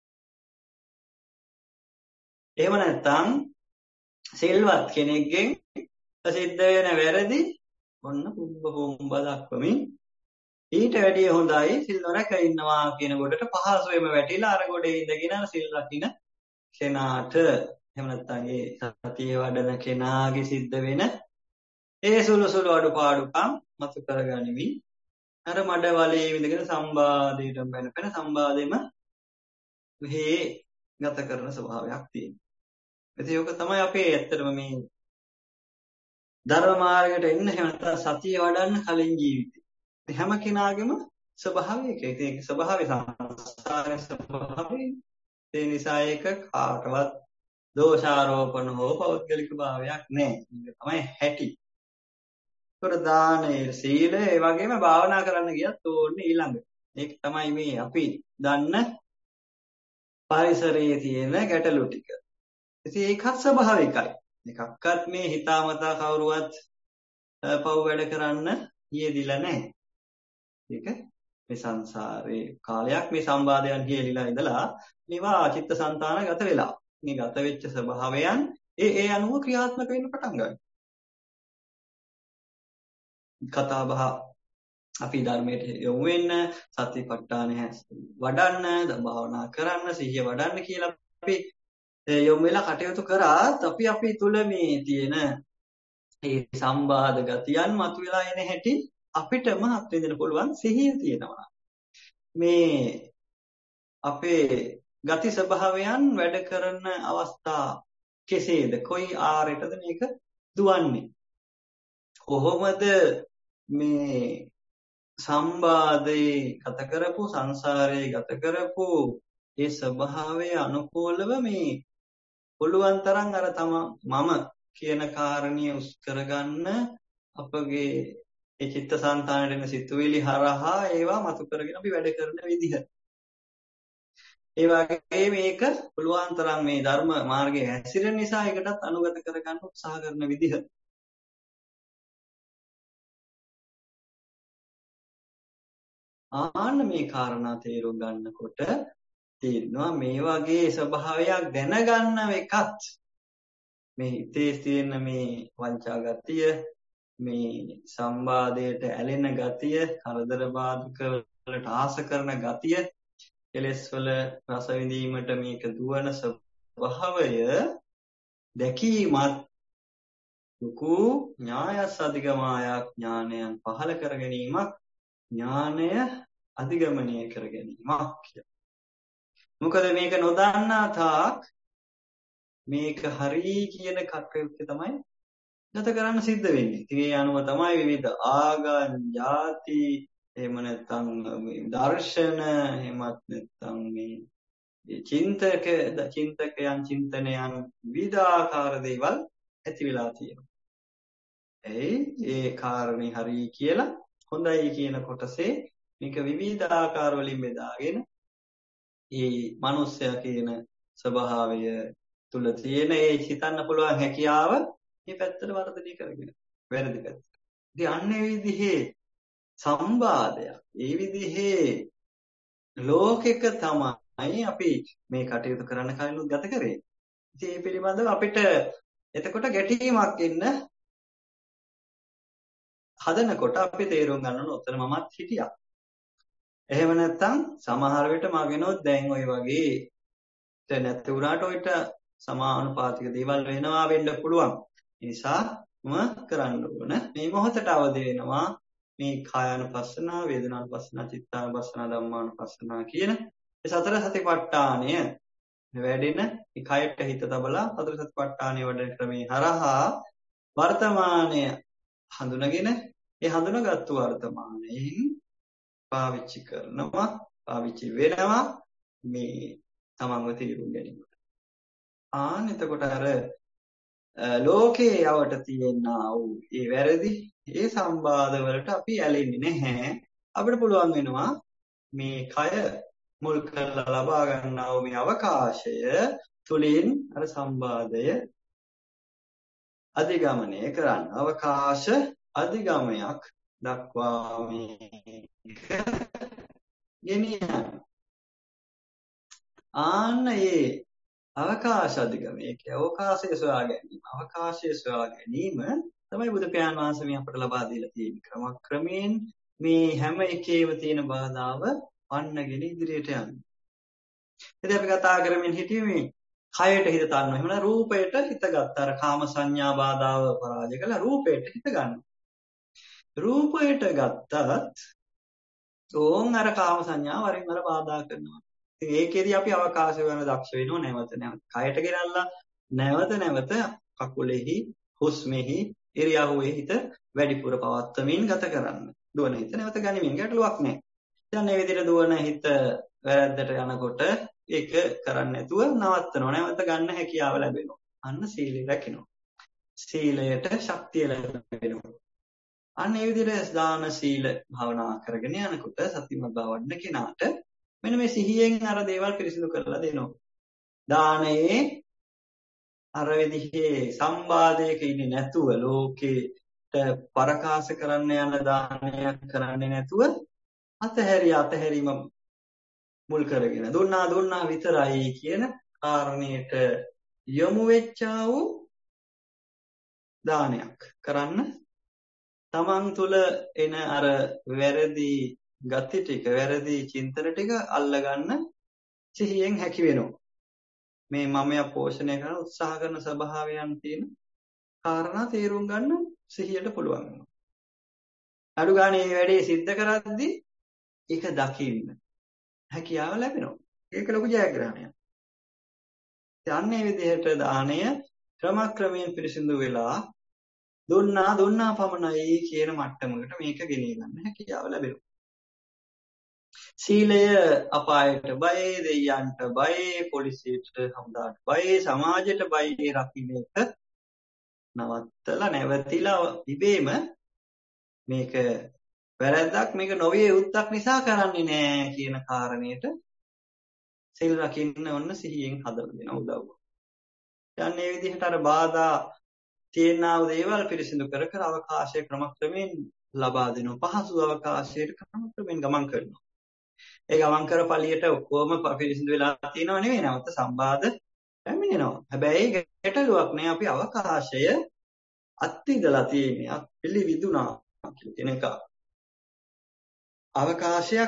S2: එහෙම නැත්නම් සිල්වත් කෙනෙක්ගෙන් සිද්ධ වෙන වැරදි ඔන්න පුම්බ දක්වමින් ඊට වැඩිය හොඳයි සිල් නොරැක ඉන්නවා කියන කොටට පහසුවෙම වැටිලා අර ගොඩේ ඉඳගෙන සිල් රකින්න කෙනාට එහෙම නැත්නම් ඒ සතිය වඩන කෙනාගේ සිද්ධ වෙන ඒ සුළු අඩුපාඩුකම් මතු කරගනිමි. අර මඩ වලේ විඳගෙන සම්බාධයට වෙන සම්බාධෙම මෙහි ගත කරන ස්වභාවයක් තියෙනවා. ඉතින් ඒක තමයි අපේ ඇත්තටම මේ ධර්ම මාර්ගයට එන්න එහෙම නැත්නම් සතිය වඩන්න කලින් ජීවිතේ. හැම කෙනාගේම ස්වභාවය එක. ඒක ස්වභාවය සංස්කාරයේ ස්වභාවය. ඒ නිසා ඒක කාටවත් දෝෂාරෝපණ හෝ පෞද්ගලික භාවයක් නැහැ. ඒක තමයි හැටි. ඒකට දානය, සීලය, ඒ වගේම භාවනා කරන්න ගියත් ඕනේ ඊළඟ. ඒක තමයි මේ අපි දන්න පරිසරයේ තියෙන ගැටලු ටික. ඉතින් ඒකත් ස්වභාවිකයි. එකක්වත් මේ හිතාමතා කවුරුවත් පව් වැඩ කරන්න යෙදිලා නැහැ. ඒක මේ සංසාරේ කාලයක් මේ සම්බාධයන් හේලිලා ඉඳලා මේවා චිත්තසංතාන ගත වෙලා. මේ ගත වෙච්ච ස්වභාවයන් ඒ අනුව ක්‍රියාත්මක වෙන්න පටන් ගන්නවා. කතා බහ අපි ධර්මයට යොමු වෙන්න, සතිපට්ඨානය වඩන්න, භාවනා කරන්න, සිහිය වඩන්න කියලා අපි යොමු වෙලා කටයුතු කරාත් අපි තුල මේ තියෙන ඒ සම්බාධ ගතියන් මතුවලා එන හැටි අපිටම අත්විඳින්න පුළුවන් සිහිය තියෙනවා. මේ අපේ ගති ස්වභාවයන් වැඩ කරන අවස්ථා කෙසේද? කොයි ආරයටද මේක දුවන්නේ? කොහොමද මේ සම්බාධේ ගත කරපු සංසාරේ ගත කරපු ඒ ස්වභාවය අනුකූලව මේ පුළුවන් තරම් අර මම කියන කාරණිය උස් කරගන්න අපගේ ඒ චිත්තසංතානයේ දෙන සිතුවිලි හරහා ඒවා මතු කරගෙන අපි වැඩ කරන විදිහ. ඒ වගේ මේක පුළුවන් තරම් මේ ධර්ම මාර්ගයේ හැසිරෙන නිසා ඒකටත් අනුගත කරගන්න උත්සාහ කරන විදිහ. ආන්න මේ කාරණා තේරුම් ගන්නකොට තියෙනවා මේ වගේ ස්වභාවයක් දැනගන්න එකත් මේ හිතේ තියෙන මේ වංචා ගතිය, මේ සම්බාධයට ඇලෙන ගතිය, කරදර බාධක වලට ආස කරන ගතිය, කෙලෙස් වල රස විඳීමට මේක දුවන ස්වභාවය දැකීමත් ලොකු ඥායස් අධිගමායක්, ඥානයන් පහළ කර ගැනීමක්, ඥානය අධිගමනය කර ගැනීමක් කියලා. මොකද මේක නොදන්නා තාක් මේක හරි කියන කටයුත්ත තමයි ගත කරන්න සිද්ධ වෙන්නේ. ඉතින් ඒ අනුව තමයි විවිධ ආගම්, ಜಾති, එහෙම නැත්නම් මේ දර්ශන, එහෙමත් නැත්නම් මේ චින්තකයන් චින්තනයන් විවිධාකාර දේවල් ඇති වෙලා තියෙනවා. ඒ කාරණේ හරි කියලා හොඳයි කියන කොටසේ මේක විවිධාකාර වලින් බෙදාගෙන ඒ මනුස්සයා කියන ස්වභාවය තුල තියෙන ඒ හිතන්න පුළුවන් හැකියාව මේ පැත්තට වර්ධනය කරගෙන වැරදි පැත්ත. ඉතින් අන්නේ විදිහේ සම්බාධයක්, ඒ විදිහේ ලෝකෙක තමයි අපි මේ කටයුතු කරන්න කලින් ගත කරේ. ඉතින් මේ පිළිබඳව අපිට එතකොට ගැටීමක් එන්න හදනකොට අපි තේරුම් ගන්න ඕන උතන මමත් හිටියා. එහෙම නැත්නම් සමහර විට මගෙනොත් දැන් ওই වගේ නැති වුණාට ඔයිට සමානුපාතික දේවල් වෙන්න පුළුවන්. ඒ නිසා කරන්න ඕන මේ මොහොතට අවදි වෙනවා මේ කායानुපස්සනා, වේදනානුපස්සනා, චිත්තානුපස්සනා, ධම්මානුපස්සනා කියන මේ සතර සතිපට්ඨානය වැඩෙන මේ කයට හිත තබලා සතර සතිපට්ඨානය වඩන ක්‍රමේ හරහා වර්තමානය හඳුනගෙන ඒ හඳුනාගත්තු වර්තමානයෙන් පාවිච්චි කරනවා, පාවිච්චි වෙනවා මේ තමන්ව තේරුම් ගැනීමට. එතකොට අර ලෝකේ යවට තියෙනා වූ ඒ වැරදි, ඒ සම්බාධ වලට අපි ඇලෙන්නේ නැහැ. අපිට පුළුවන් වෙනවා මේ කය මුල් කරලා ලබා ගන්නා වූ මේ අවකාශය තුලින් අර සම්බාධය අධිගමනය කරන්න. අවකාශ අධිගමනයක් දක්වා මේක ගෙනියන්න. ඒ අවකාශ අධිගමනය කියන්නේ අවකාශය සොයා ගැනීම. අවකාශය සොයා ගැනීම තමයි බුදු පියාණන් වහන්සේ මේ අපට ලබා දීලා තියෙන ක්‍රමක්‍රමයෙන් මේ හැම එකේම තියෙන බාධාව වන්නගෙන ඉදිරියට යන්නේ. ඉතින් අපි කතා කරමින් හිටියේ මේ කයට හිත තන්නවා. එහෙම නැත්නම් රූපයට හිත ගත්තා. අර කාම සංඥා බාධාව පරාජය කළා රූපයට හිත ගන්නවා. රූපයට ගත්තත් ඕන් අර කාම සංඥා වරින් වර බාධා කරනවා. ඉතින් ඒකෙදී අපි අවකාශය වෙන දක්ෂ වෙනව නැවත. කයට ගෙනල්ලා නැවත කකුලෙහි, හුස්මෙහි, ඉරියව්වේ හිත වැඩිපුර පවත්වමින් ගත කරන්න. දුවන හිත නැවත ගනිමින් ගැටලුවක් නැහැ. දැන් මේ විදිහට දුවන හිත වැරද්දට යනකොට ඒක කරන්නේ නැතුව නවත්තනවා. නැවත ගන්න හැකියාව ලැබෙනවා. අන්න සීලය රැකෙනවා. සීලයට ශක්තිය ලැබෙනවා. අන්න ඒ විදිහට දාන සීල භාවනා කරගෙන යනකොට සතිමත් බව වඩන කෙනාට මෙන්න මේ සිහියෙන් අර දේවල් පිරිසිදු කරලා දෙනවා. දානයේ අර විදිහේ සම්බාධයක ඉන්නේ නැතුව ලෝකෙට පරකාස කරන්න යන දානයක් කරන්නේ නැතුව අතහැරීම මුල් කරගෙන දුන්නා විතරයි කියන කාරණයට යොමු වෙච්චා වූ දානයක් කරන්න තමන් තුළ එන අර වැරදි ගති ටික වැරදි චින්තන ටික අල්ලගන්න සිහියෙන් හැකි වෙනවා. මේ මමයා පෝෂණය කරන උත්සාහ කරන ස්වභාවයන් තියෙන කාරණා තේරුම් ගන්න සිහියට පුළුවන් වෙනවා. අඩු ගානේ මේ වැඩේ සිද්ධ කරද්දී ඒක දකින්න හැකියාව ලැබෙනවා. ඒක ලොකු ජයග්‍රහණයක්. යන්නේ විදිහට දාණය ක්‍රමක්‍රමයෙන් පිරිසිදු වෙලා දුන්නා පමණයි කියන මට්ටමකට මේක ගෙනිය ගන්න හැකියාව ලැබෙනවා. සීලය අපායට බයයි, දෙයයන්ට බයයි, පොලිසියට හමුදාට බයයි, සමාජයට බයයි රකින්න එක නවත්තලා නැවතිලා ඉබේම මේක වැරද්දක් මේක නොවිය යුත්තක් නිසා කරන්නේ නෑ කියන කාරණයට සීල් රකින්න ඕන සිහියෙන් හදලා දෙන උදව්ව. දැන් මේ විදිහට අර බාධා තියෙනා වූ දේවල් පිරිසිදු කර අවකාශය ක්‍රමක්‍රමයෙන් ලබා දෙනවා. පහසු අවකාශයකට ක්‍රමක්‍රමයෙන් ගමන් කරනවා. ඒ ගමන් කර පළියට ඔක්කොම පිරිසිදු වෙලා තියෙනව නෙවෙයි, නැවත සම්බාධ පැමිණෙනවා. හැබැයි ගැටලුවක් නෑ, අපි අවකාශය අත්විඳලා තියෙන්නේ, පිළිවිදුනා කියන එක. අවකාශයක්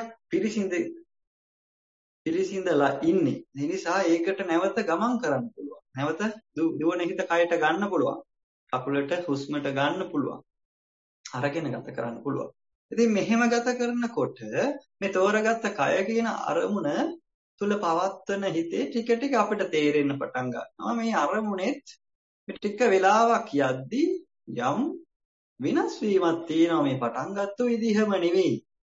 S2: පිරිසිඳලා ඉන්නේ. ඒ නිසා ඒකට නැවත ගමන් කරන්න පුළුවන්. නැවත දුවන හිත කයට ගන්න පුළුවන්. කකුලට හුස්මට ගන්න පුළුවන්. අරගෙන ගත කරන්න පුළුවන්. ඉතින් මෙහෙම ගත කරනකොට මේ තෝරගත්ත කය කියන අරමුණ තුල පවත්වන හිතේ ටික ටික අපිට තේරෙන්න පටන් ගන්නවා මේ අරමුණෙත් ටික වෙලාවක් යද්දී යම් විනාශ වීමක් තියෙනවා. මේ පටන් ගත්ත විදිහම නෙවෙයි.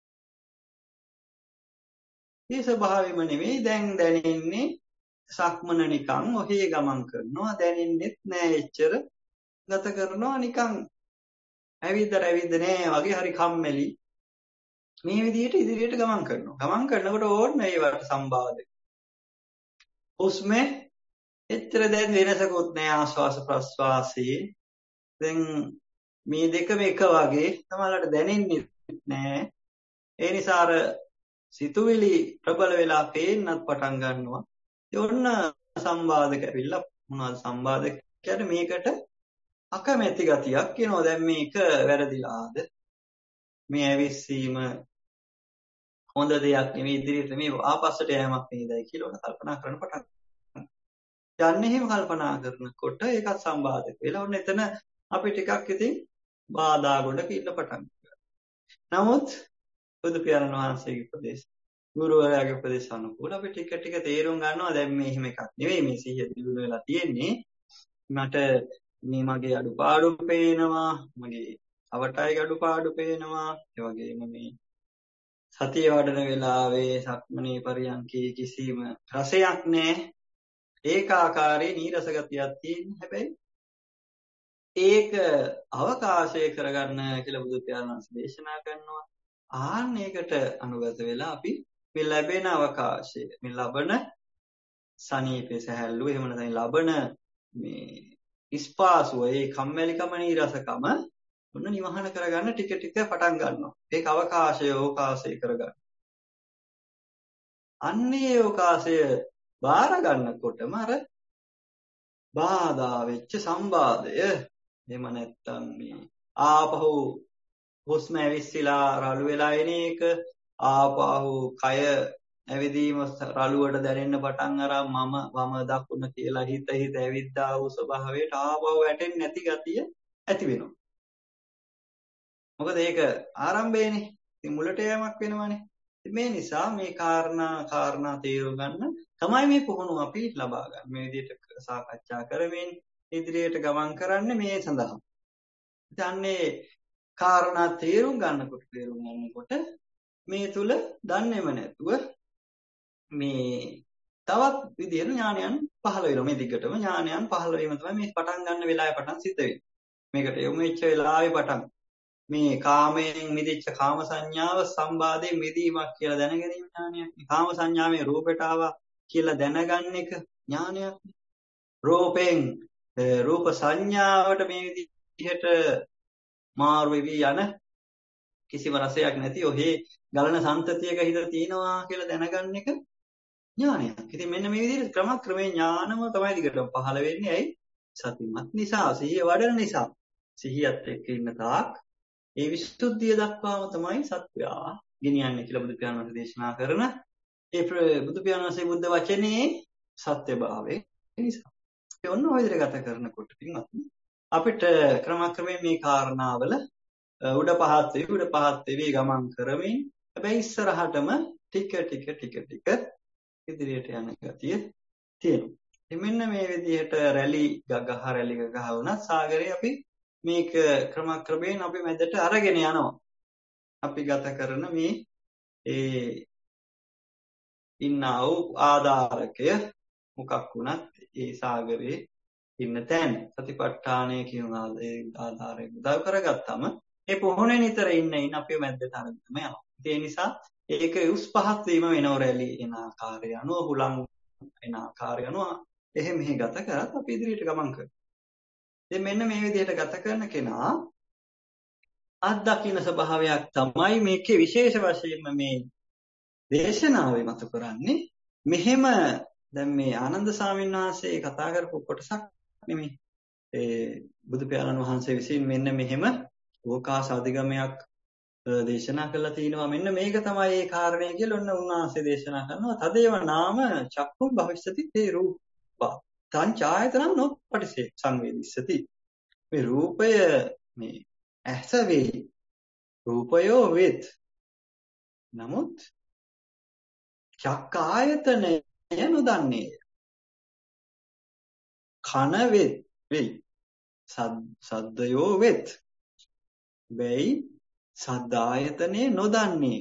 S2: මේ ස්වභාවයම නෙවෙයි. දැන් දැනෙන්නේ සක්මන නිකන් ඔහේ ගමන් කරනවා. දැනෙන්නෙත් නෑ එච්චර. ගත කරනවා නිකන් ඇවිද්ද නෑ වගේ හරි කම්මැලි. මේ විදිහට ඉදිරියට ගමන් කරනවා. ගමන් කරනකොට ඕන්න ඒවට සම්බාධක. හුස්මේ එච්චර දැන් වෙනසකුත් නෑ ආශ්වාස ප්‍රශ්වාසයේ. දැන් මේ දෙකම එක වගේ තමලට දැනෙන්නේ නෑ. ඒ නිසා අර සිතුවිලි ප්‍රබල වෙලා පේන්නත් පටන් ගන්නවා. ඒ ඔන්න සම්බාධක ඇවිල්ලා මොනවද සම්බාධක කියන්නේ මේකට අකමැති ගතියක් කියනවා. දැන් මේක වැරදිලාද? මේ ඇවිස්සීම හොඳ දෙයක් නෙවෙයි, ඉදිරියට මේ ආපස්සට යෑමක් නේදයි කියලා උන කල්පනා කරන පටන් ගන්නවා. යන්නේ එහෙම කල්පනා කරනකොට ඒකත් සම්බාධක වෙලා ඔන්න එතන අපි ටිකක් ඉතින් බාධා ගොඩක ඉන්න පටන් ගන්නවා. නමුත් බුදු පියාණන් වහන්සේගේ උපදේශ, ගුරුවරයාගේ උපදේශ අනුකූල අපි ටික ටික තේරුම් ගන්නවා දැන් මේ එහෙම එකක් නෙවෙයි, මේ සිහිය දියුණු වෙලා තියෙන්නේ. මට මේ මගේ අඩුපාඩු පේනවා, මගේ අවටයි අඩුපාඩු පේනවා. ඒ වගේම මේ සතිය වඩන වෙලාවේ සක්මනේ පරියන්කේ කිසිම රසයක් නැහැ. ඒකාකාරී නීරස ගතියක් තියෙන. හැබැයි ඒක අවකාශය කරගන්න කියලා බුදු පියාණන් වහන්සේ දේශනා කරනවා. ආන්න ඒකට අනුගත වෙලා අපි මේ ලැබෙන අවකාශය, මේ ලබන සනීපේ සැහැල්ලුව, එහෙම නැත්නම් ලබන මේ ස්පාසුව, ඒ කම්මැලිකම නීරසකම ඔන්න නිවහන කරගන්න ටික ටික පටන් ගන්නවා. ඒක අවකාශය කරගන්න. අන්නේ අවකාශය බාර ගන්නකොටම අර බාධා වෙච්ච සම්බාධය, එහෙම නැත්නම් මේ ආපහු හුස්ම ඇවිස්සලා රළු වෙලා එන එක, ආපහු කය ඇවිදීම රළුවට දැනෙන්න පටන් අරන් මම වම දකුණ කියලා හිත ඇවිද්දා වූ ස්වභාවයට ආපහු වැටෙන්නේ නැති ගතිය ඇති වෙනවා. මොකද ඒක ආරම්භයේනේ. ඉතින් මුලට යෑමක් වෙනවනේ. මේ නිසා මේ කාරණා තේරුම් ගන්න තමයි මේ පුහුණුව අපි ලබා ගන්න. මේ විදිහට සාකච්ඡා කරමින් ඉදිරියට ගමන් කරන්නේ මේ සඳහා. ඉතින්නේ කාරණා තේරුම් ගන්නකොට මේ තුල දන්නේම නැතුව මේ තවත් විදිහට ඥානයන් පහළ වෙනවා. මේ දිගටම ඥානයන් පහළ වීම තමයි මේ පටන් ගන්න වෙලාවේ පටන් සිද්ධ වෙන්නේ. මේකට යොමු වෙච්ච වෙලාවේ පටන් මේ කාමයෙන් මිදිච්ච කාම සංඥාව සම්බාධයෙන් මිදීමක් කියලා දැනගැනීම ඥානයක්. කාම සංඥාවේ රූපයට ආවා කියලා දැනගන්න එක ඥානයක්. රූපෙන් රූප සංඥාවට මේ විදිහට මාරු වෙවි යන කිසිම රසයක් නැති ඔහේ ගලන සම්තතියක හිත තියෙනවා කියලා දැනගන්න එක ඥානයක්. ඉතින් මෙන්න මේ විදිහට ක්‍රමක්‍රමයෙන් ඥානම තමයි දිගටම පහළ වෙන්නේ. ඇයි? සතිමත් නිසා, සිහිය වඩන නිසා. සිහියත් එක්ක ඉන්න තාක් ඒ විසුද්ධිය දක්වාම තමයි සත්‍යයා ගෙනියන්නේ කියලා බුදු පියාණන් වහන්සේ දේශනා කරන ඒ බුදු පියාණන් වහන්සේ බුද්ධ වචනේ සත්‍යභාවය නිසා. ඒ ඔන්න ඔය විදිහට ගත කරනකොට අපිට ක්‍රමක්‍රමයෙන් මේ කාරණාවල උඩ පහත් වෙවි ගමන් කරමින් හැබැයි ඉස්සරහටම ටික ඉදිරියට යන ගතිය තියෙනවා. ඉතින් මෙන්න මේ විදිහට රැලි ගගහ වුණත් සාගරේ අපි මේක ක්‍රමක්‍රමයෙන් අපි මැදට අරගෙන යනවා. අපි ගත කරන මේ ඒ ඉන්නා වූ ආධාරකය මොකක් වුණත් ඒ සාගරේ ඉන්න තැන සතිපට්ඨානය කියන ආධාරය උදව් කරගත්තම ඒ පොහොනේ නිතර ඉන්න අපේ මැදට අරගෙනම යනවා. ඒ නිසා ඒක උස් පහත් වීම වෙනව රැලි එන ආකාරය අනුව හුලං එන ආකාරය අනුව එහෙම මෙහෙ ගත කරත් අපි ඉදිරියට ගමන් කරනවා. ඉතින් මෙන්න මේ විදිහට ගත කරන කෙනා අත්දකින්න ස්වභාවයක් තමයි මේකේ විශේෂ වශයෙන්ම මේ දේශනාවේ මත කරන්නේ. මෙහෙම දැන් මේ ආනන්ද ස්වාමීන් වහන්සේ කතා කරපු කොටසක් නෙමෙයි. බුදු පියාණන් වහන්සේ විසින් මෙන්න මෙහෙම ඕකාස අධිගමයක් දේශනා කළා තිනවා. මෙන්න මේක තමයි ඒ කාරණය කියලා ඔන්න උන්වහන්සේ දේශනා කරනවා. තදේව නාම චක්ඛු භවිෂ්‍යති තේ රූපා තං ඡායතනං නොපටිසේ සංවේදිස්සති. මේ රූපය මේ ඇස වේ. රූපයෝ වෙත්. නමුත් චක්ක ආයතනය නොදන්නේ. කන වෙයි. සද්දයෝ වෙත්. වෙයි සද්ද ආයතනේ නොදන්නේ.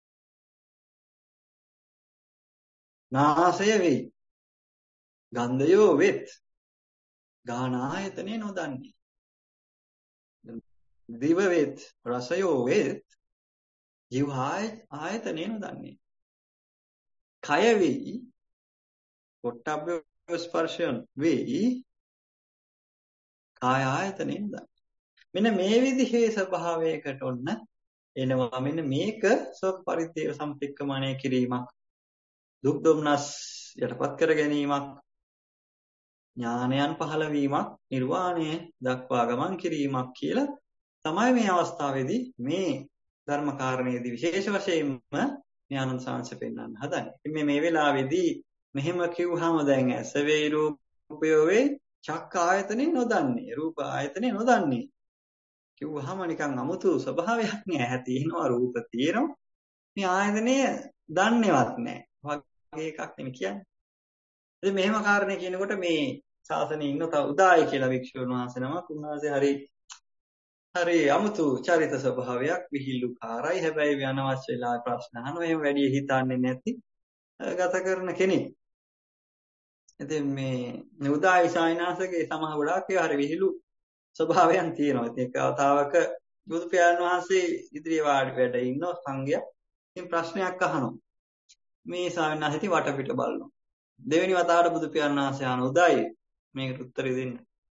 S2: නාසය වෙයි. ගන්ධයෝ වෙත්. ගාන ආයතනේ නොදන්නේ. දිව වෙත්. රසයෝ වෙත්. ජීව ආයතනේ නොදන්නේ. කය වෙයි. පොට්ටබ්බ ස්පර්ශයන් වෙයි. කාය ආයතනේ නොදන්නේ. මෙන්න මේ විදිහේ ස්වභාවයකට ඔන්න එනවා. මෙන්න මේක සෝක පරිදේව සම්පෙක්කමණය කිරීමක්, දුක් දුම්නස් යටපත් කර ගැනීමක්, ඥානයන් පහළ වීමක්, නිර්වාණය දක්වා ගමන් කිරීමක් කියලා තමයි මේ අවස්ථාවේදී මේ ධර්ම කාරණේදී විශේෂ වශයෙන්ම ඥානන් සාංශ පෙන්වන්න හදන්නේ. ඉතින් මේ වෙලාවේදී මෙහෙම කිව්වහම දැන් ඇස වේ, රූපය වේ, චක්ක ආයතනේ නොදන්නේ, රූප ආයතනේ නොදන්නේ කිව්වහම නිකන් අමුතු ස්වභාවයක් නෑ. ඇහැ තියෙනවා, රූප තියෙනවා, මේ ආයතනය දන්නේවත් නෑ වගේ එකක් නෙමෙයි කියන්නේ. ඉතින් මෙහෙම කාරණේ කියනකොට මේ ශාසනයේ ඉන්න තව උදායි කියලා වික්ෂුන් වහන්සේ නමක්, උන්වහන්සේ හරි අමුතු චරිත ස්වභාවයක්, විහිළුකාරයි. හැබැයි අනවශ්‍ය වෙලාවට ප්‍රශ්න අහනවා. එහෙම වැඩි හිතන්නේ නැති ගත කරන කෙනෙක්. ඉතින් මේ උදායි සායනාසගේ සමහ ගොඩාක් ඒවා හරි විහිළු ස්වභාවයන් තියෙනවා. ඉතින් ඒක අවතාවක බුදු පියාණන් වහන්සේ ඉදිරියේ වාඩි වැඩ ඉන්න සංඝයා ඉතින් ප්‍රශ්නයක් අහනවා. මේ ස්වාමීන් වහන්සේ වටපිට බලනවා. දෙවෙනි වතාවට බුදු පියාණන් වහන්සේ අහන උදායි මේකට උත්තරේ දෙන්න.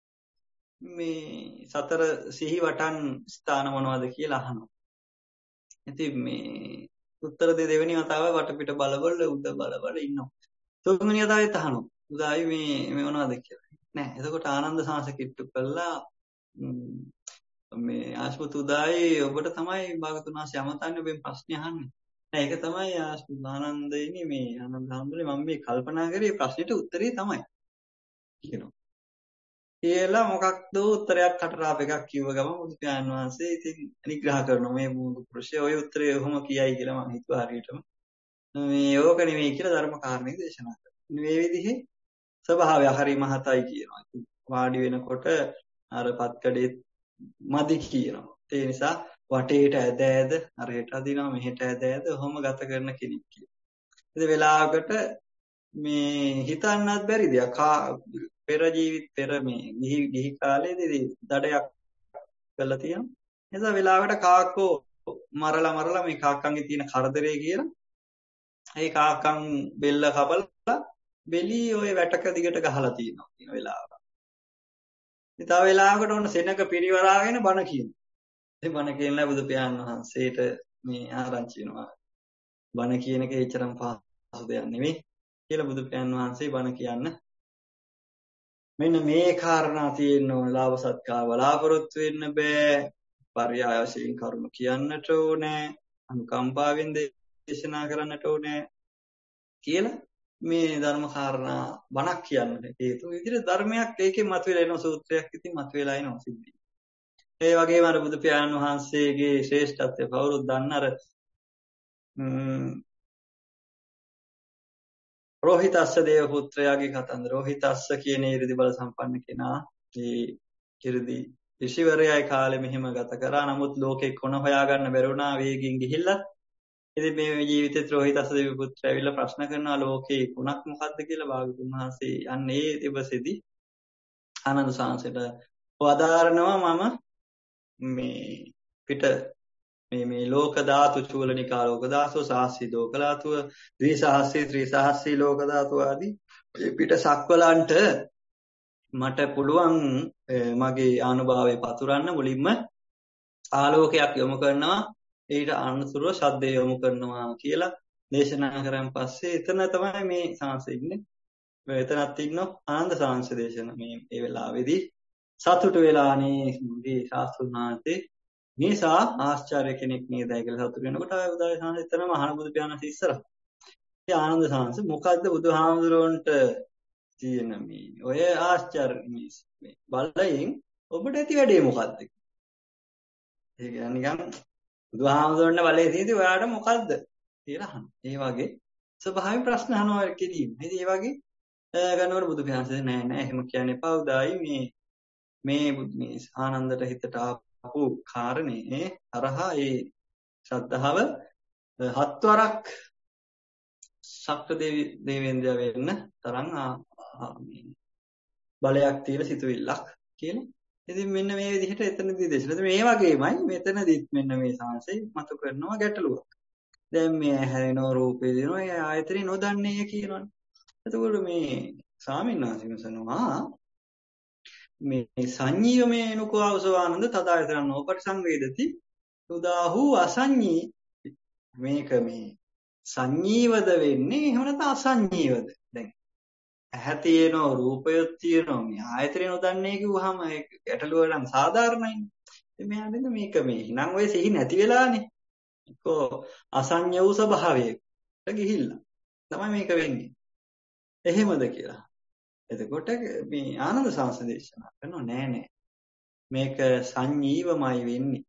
S2: මේ සතර සිහි වටන් ස්ථාන මොනවද කියලා අහනවා. ඉතින් මේ උත්තර දෙවෙනි වතාව වටපිට බලබල උඩ බලබල ඉන්නවා. තුන්වෙනි වතාවෙත් අහනවා. උදායි මේ මොනවද කියලා. නෑ. එතකොට ආනන්ද සාංශ කිට්ටු කළා මේ ආශ්පත උදායි ඔබට තමයි භාගතුන් වහන්සේ යමතන්නේ ඔබෙන් ප්‍රශ්න අහන්නේ. නෑ ඒක තමයි ආනන්දයිනේ මේ ආනන්ද හඳුනේ මම මේ කල්පනා කරේ ප්‍රශ්නෙට උත්තරේ තමයි කියනවා. කියලා මොකක්ද උත්තරයක් කටරාප එකක් කිව්ව ගමන් බුදු පියාණන් වහන්සේ ඉතින් නිග්‍රහ කරනවා මේ බුදු පුරුෂය ඔය උත්තරේ ඔහොම කියයි කියලා මම හිතුවා හරියටම. මේ ඕක නෙමෙයි කියලා ධර්ම කාරණේ දේශනා කරනවා. මේ විදිහේ ස්වභාවය හරි මහතයි කියනවා. වාඩි වෙනකොට අර පත්කඩේ මදි කියනවා. ඒ නිසා වටේට ඇද අරහෙට අදිනවා මෙහෙට ඇද ඔහොම ගත කරන කෙනෙක් කියලා. ඉතින් වෙලාවකට මේ හිතන්නත් බැරි දෙයක්. පෙර ජීවිත පෙර මේ ගිහි කාලේදී දඩයක් කළා තියෙනවා. එතන වෙලාවකට කාක්කෝ මරලා මේ කාක්කන්ගේ තියෙන කරදරේ කියලා ඒ කාක්කන් බෙල්ල කපලා බෙලි ওই වැටක දිගට ගහලා තියෙනවා කියන වෙලාව. ඉතින් තව වෙලාවකට ඔන්න සෙනඟ පිරිවරාගෙන බණ කියනවා. ඉතින් බණ කියනලා බුදු පියාණන් වහන්සේට මේ ආරංචි වෙනවා. බණ කියන එක එච්චරම පහසු දෙයක් නෙවෙයි කියලා බුදු පියාණන් වහන්සේ බණ කියන්න මෙන්න මේ කාරණා තියෙන්න ඕන. ලාභ සත්කාර බලාපොරොත්තු වෙන්න බෑ. පර්යාය වශයෙන් කරුණු කියන්නට ඕනේ. අනුකම්පාවෙන් දේශනා කරන්නට ඕනේ කියලා මේ ධර්ම කාරණා බණක් කියන්න හේතු විදිහට ධර්මයක් ඒකේ මතුවලා එන සූත්‍රයක් ඉතින් මතුවලා එනවා සිද්ධි. ඒ වගේම අර බුදු පියාණන් වහන්සේගේ ශ්‍රේෂ්ඨත්වය කවුරුත් දන්න අර රෝහිතස්ස දේව පුත්‍රයාගේ කතන්දර. රෝහිතස්ස කියන 이르දි බල සම්පන්න කෙනා ඒ 이르දි ඍෂිවරයයි කාලෙ මෙහෙම ගත කරා. නමුත් ලෝකේ කොන හොයාගන්න බැරි වුණා වේගින් ගිහිල්ලා. ඉතින් මේ ජීවිතේ රෝහිතස්ස දේව පුත්‍රයා ඇවිල්ලා ප්‍රශ්න කරනවා ලෝකේ කුණක් මොකද්ද කියලා. භාගතුන් වහන්සේ යන්නේ ඒ දිවසේදී ආනන්ද සාංශයට වදාරනවා මම මේ පිට මේ ලෝක ධාතු චූලනිකා ලෝක ධාතු සාහසී ලෝක ධාතු ද්විසහස්සී ත්‍රිසහස්සී ලෝක ධාතු ආදී පිට සක්වලන්ට මට පුළුවන් මගේ ආනුභාවය පතුරන්න මුලින්ම ආලෝකයක් යොමු කරනවා ඊට අනුසුරව ශබ්දය යොමු කරනවා කියලා දේශනා කරන් පස්සේ එතන තමයි මේ සාංශ ඉන්නේ. එතනත් ඉන්නෝ ආනන්ද සාංශ දේශන මේ වෙලාවේදී සතුටු වෙලානේ මේ ශාස්ත්‍රඥාන්තේ නිසා ආශ්චර්ය කෙනෙක් නේදයි කියලා සතුටු වෙනකොට ආය උදායි සාංශ එතනම අහන බුදු පියාණන් ඉස්සරහ. ඉතින් ආනන්ද සාංශ මොකද්ද බුදුහාමුදුරන්ට තියෙන මේ ඔය ආශ්චර්ය මේ බලයෙන් ඔබට ඇති වැඩේ මොකද්ද? ඒ කියන්නේ නිකන් බුදුහාමුදුරන්ට බලේ තියෙදි ඔයාට මොකද්ද කියලා අහන. ඒ වගේ ස්වභාවයෙන් ප්‍රශ්න අහනවා කෙලින්. ඉතින් ඒ වගේ ගන්නවල බුදු පියාණන් නෑ එහෙම කියන්න එපා. උදායි මේ ආනන්දට හිතට ආපු කාරණේ තරහා ඒ ශ්‍රද්ධාව හත්වරක් ශක්‍ර දේවේන්ද්‍රයා වෙන්න තරම් බලයක් තියෙන සිතුවිල්ලක් කියලා. ඉතින් මෙන්න මේ විදිහට එතනදී දේශනා. මේ වගේමයි මෙතනදිත් මෙන්න මේ සංසය මතු කරනවා ගැටලුවක්. දැන් මේ හැරෙනෝ රූපේ දිනෝ ඒ ආයතනේ නොදන්නේ කියනවනේ. එතකොට මේ ස්වාමීන් වහන්සේ කියනවා මේ සංයීවමේ නුකෝ අවසවානන්ද තදායතරන් නොපරිසංවේදති උදාහු අසංයී මේක මේ සංයීවද වෙන්නේ එහෙම නැත්නම් අසංයීවද? දැන් ඇහැ තියෙනවා රූපයක් තියෙනවා මේ ආයතනේ නොදන්නේ කිව්වහම ඒක ගැටලුව නම් සාධාරණයි. ඉතින් මෙයාට මේක මේ හිනම් ඔය සිහි නැති වෙලානේ. ඒකෝ අසංය වූ ස්වභාවයකට ගිහිල්ලා තමයි මේක වෙන්නේ. එහෙමද කියලා. එතකොට මේ ආනන්ද සාංශ දේශනා කරනවා නෑ මේක සංයීවමයි වෙන්නේ.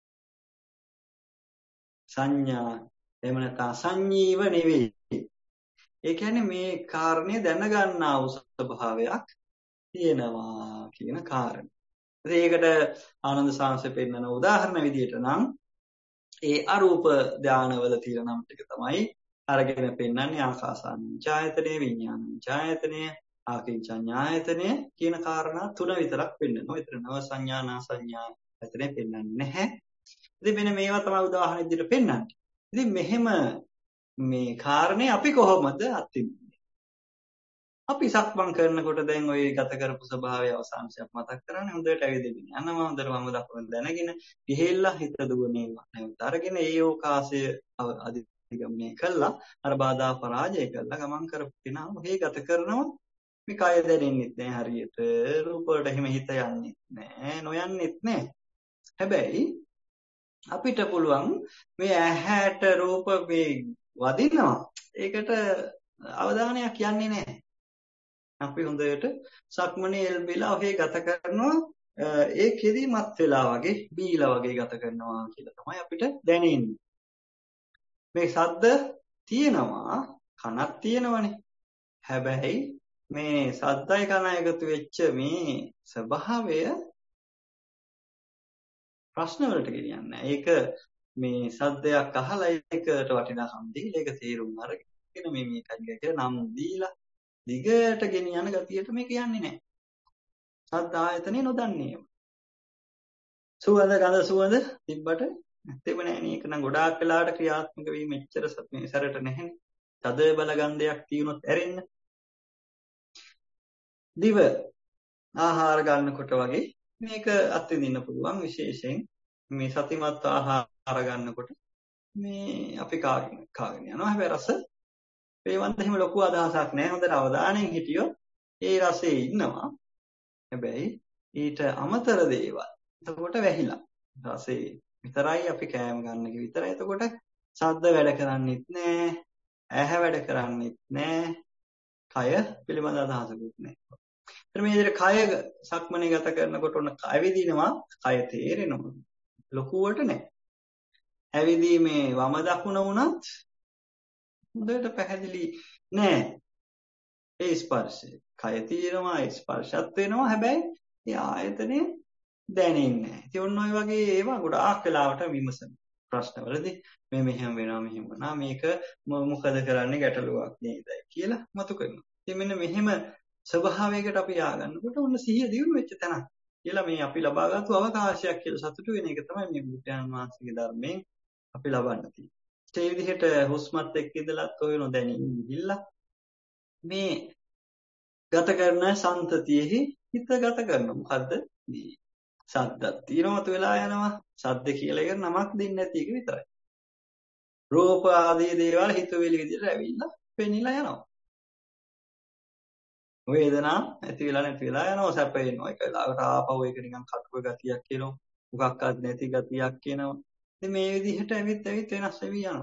S2: සංඥා එහෙම නැත්නම් අසංයීව නෙවෙයි. ඒ කියන්නේ මේ කාරණේ දැනගන්නා වූ ස්වභාවයක් තියෙනවා කියන කාරණේ. ඒකට ආනන්ද සාංශ පෙන්නන උදාහරණ විදිහට නම් ඒ අරූප ධානවල තියෙන නම් ටික තමයි අරගෙන පෙන්නන්නේ ආකාසානංචායතනේ විඥානංචායතනේ ආකින්චඤ්ඤායතනේ කියන කාරණා තුන විතරක් පෙන්නනවා. ඒතර නව සංඥා නා සංඥා ඇතනේ පෙන්නන්නේ නැහැ. ඉතින් මෙන්න මේවා තමයි උදාහරණ විදිහට පෙන්නන්නේ. ඉතින් මෙහෙම මේ කාරණේ අපි කොහොමද අත්දින්නේ? අපි සක්මන් කරනකොට දැන් ওই ගත කරපු ස්වභාවය අවසානයක් මතක් කරන්නේ හොඳට ඇවිදගෙන යනවා. හොඳට වම දකුණ දැනගෙන ගිහෙල්ලා හිත දුවනේවා. නැවත අරගෙන ඒ ඕකාශය අධිගමනය කළා. අර බාධා පරාජය කළා ගමන් කරපු කෙනා ඔහේ ගත කරනවා. මේ කය දැනෙන්නෙත් නෑ හරියට. රූප වලට එහෙම හිත යන්නෙත් නෑ. නොයන්නෙත් නෑ. හැබැයි අපිට පුළුවන් මේ ඇහැට රූප මේ වදිනවා. ඒකට අවධානයක් යන්නේ නෑ. අපි හොඳට සක්මනේ එල්බෙලා ඔහේ ගත කරනවා. ඒ කෙදිමත් වෙලා වගේ බීලා වගේ ගත කරනවා කියලා තමයි අපිට දැනෙන්නේ. මේ ශබ්ද තියෙනවා, කනක් තියෙනවනේ. හැබැයි මේ සද්දයි කන එකතු වෙච්ච මේ ස්වභාවය ප්‍රශ්න වලට ගෙනියන්නේ. ඒක මේ සද්දයක් අහලා ඒකට වටිනාකම් දීලා ඒක තේරුම් අරගෙන මේකයි කියලා නම් දීලා දිගට ගෙනියන ගතියට මේක යන්නේ නැහැ. සද්ද ආයතනේ නොදන්නේම. සුවඳ ගඳ සුවඳ තිබ්බට ඇත්තෙම නෑ නේ. ඒක නම් ගොඩාක් වෙලාවට ක්‍රියාත්මක වීම එච්චර මේ සැරට නැහැ. තද බල ගන්ධයක් තියුණොත් ඇරෙන්න. දිව ආහාර ගන්නකොට වගේ මේක අත්විඳින්න පුළුවන්. විශේෂයෙන් මේ සතිමත් ආහාර ගන්නකොට මේ අපි කාගෙන යනවා. හැබැයි රස වේවන්ත එහෙම ලොකු අදහසක් නැහැ. හොඳට අවධානයෙන් හිටියොත් ඒ රසයේ ඉන්නවා. හැබැයි ඊට අමතර දේවල් එතකොට වැහිලා. රසේ විතරයි අපි කෑම ගන්න එක විතරයි. එතකොට ශබ්ද වැඩ කරන්නේත් නැහැ. ඇහැ වැඩ කරන්නේත් නැහැ. කය පිළිබඳ අදහසකුත් නැහැ. එතන මේ විදිහට කය සක්මනේ ගත කරනකොට ඔන්න ඇවිදිනවා. කය තේරෙනවා. ලොකුවට නැහැ. ඇවිදීමේ වම දකුණ වුණත් හොඳට පැහැදිලි නෑ ඒ ස්පර්ශය. කය තියෙනවා ස්පර්ශත් වෙනවා. හැබැයි ඒ ආයතනේ දැනෙන්නේ නැහැ. ඉතින් ඔන්න ඔය වගේ ඒවා ගොඩාක් වෙලාවට විමසන ප්‍රශ්නවලදී මේ මෙහෙම වෙනවා මෙහෙම වුණා මේක මොකද කරන්නේ ගැටලුවක් නේදයි කියලා මතු කරනවා. ඉතින් මෙන්න මෙහෙම ස්වභාවයකට අපි ආගන්නකොට ඔන්න සිහිය දියුණු වෙච්ච තැනක් කියලා මේ අපි ලබාගත්තු අවකාශයක් කියලා සතුටු වෙන එක තමයි මේ බුදුන් වහන්සේගේ ධර්මයෙන් අපි ලබන්න තියෙන්නේ. ඒ විදිහට හුස්මත් එක්ක ඉඳලත් ඔය නොදැනීම ගිහිල්ලා මේ ගත කරන සම්තතියෙහි හිත ගත කරනවා. මොකද්ද? මේ සද්දක් තියෙනවතු වෙලා යනවා. සද්ද කියලා එක නමක් දෙන්නේ නැති එක විතරයි. රූප ආදී දේවල් හිතවිලි විදිහට ඇවිල්ලා පෙනිලා යනවා. වේදනා ඇති වෙලා නැති වෙලා යනවා. සැප එනවා. ඒක ලාවට ආපහු ඒක නිකන් කටුක ගතියක් කියනවා. මොකක්වත් නැති ගතියක් කියනවා. ඉතින් මේ විදිහට ඇවිත් වෙනස් වෙවි යනවා.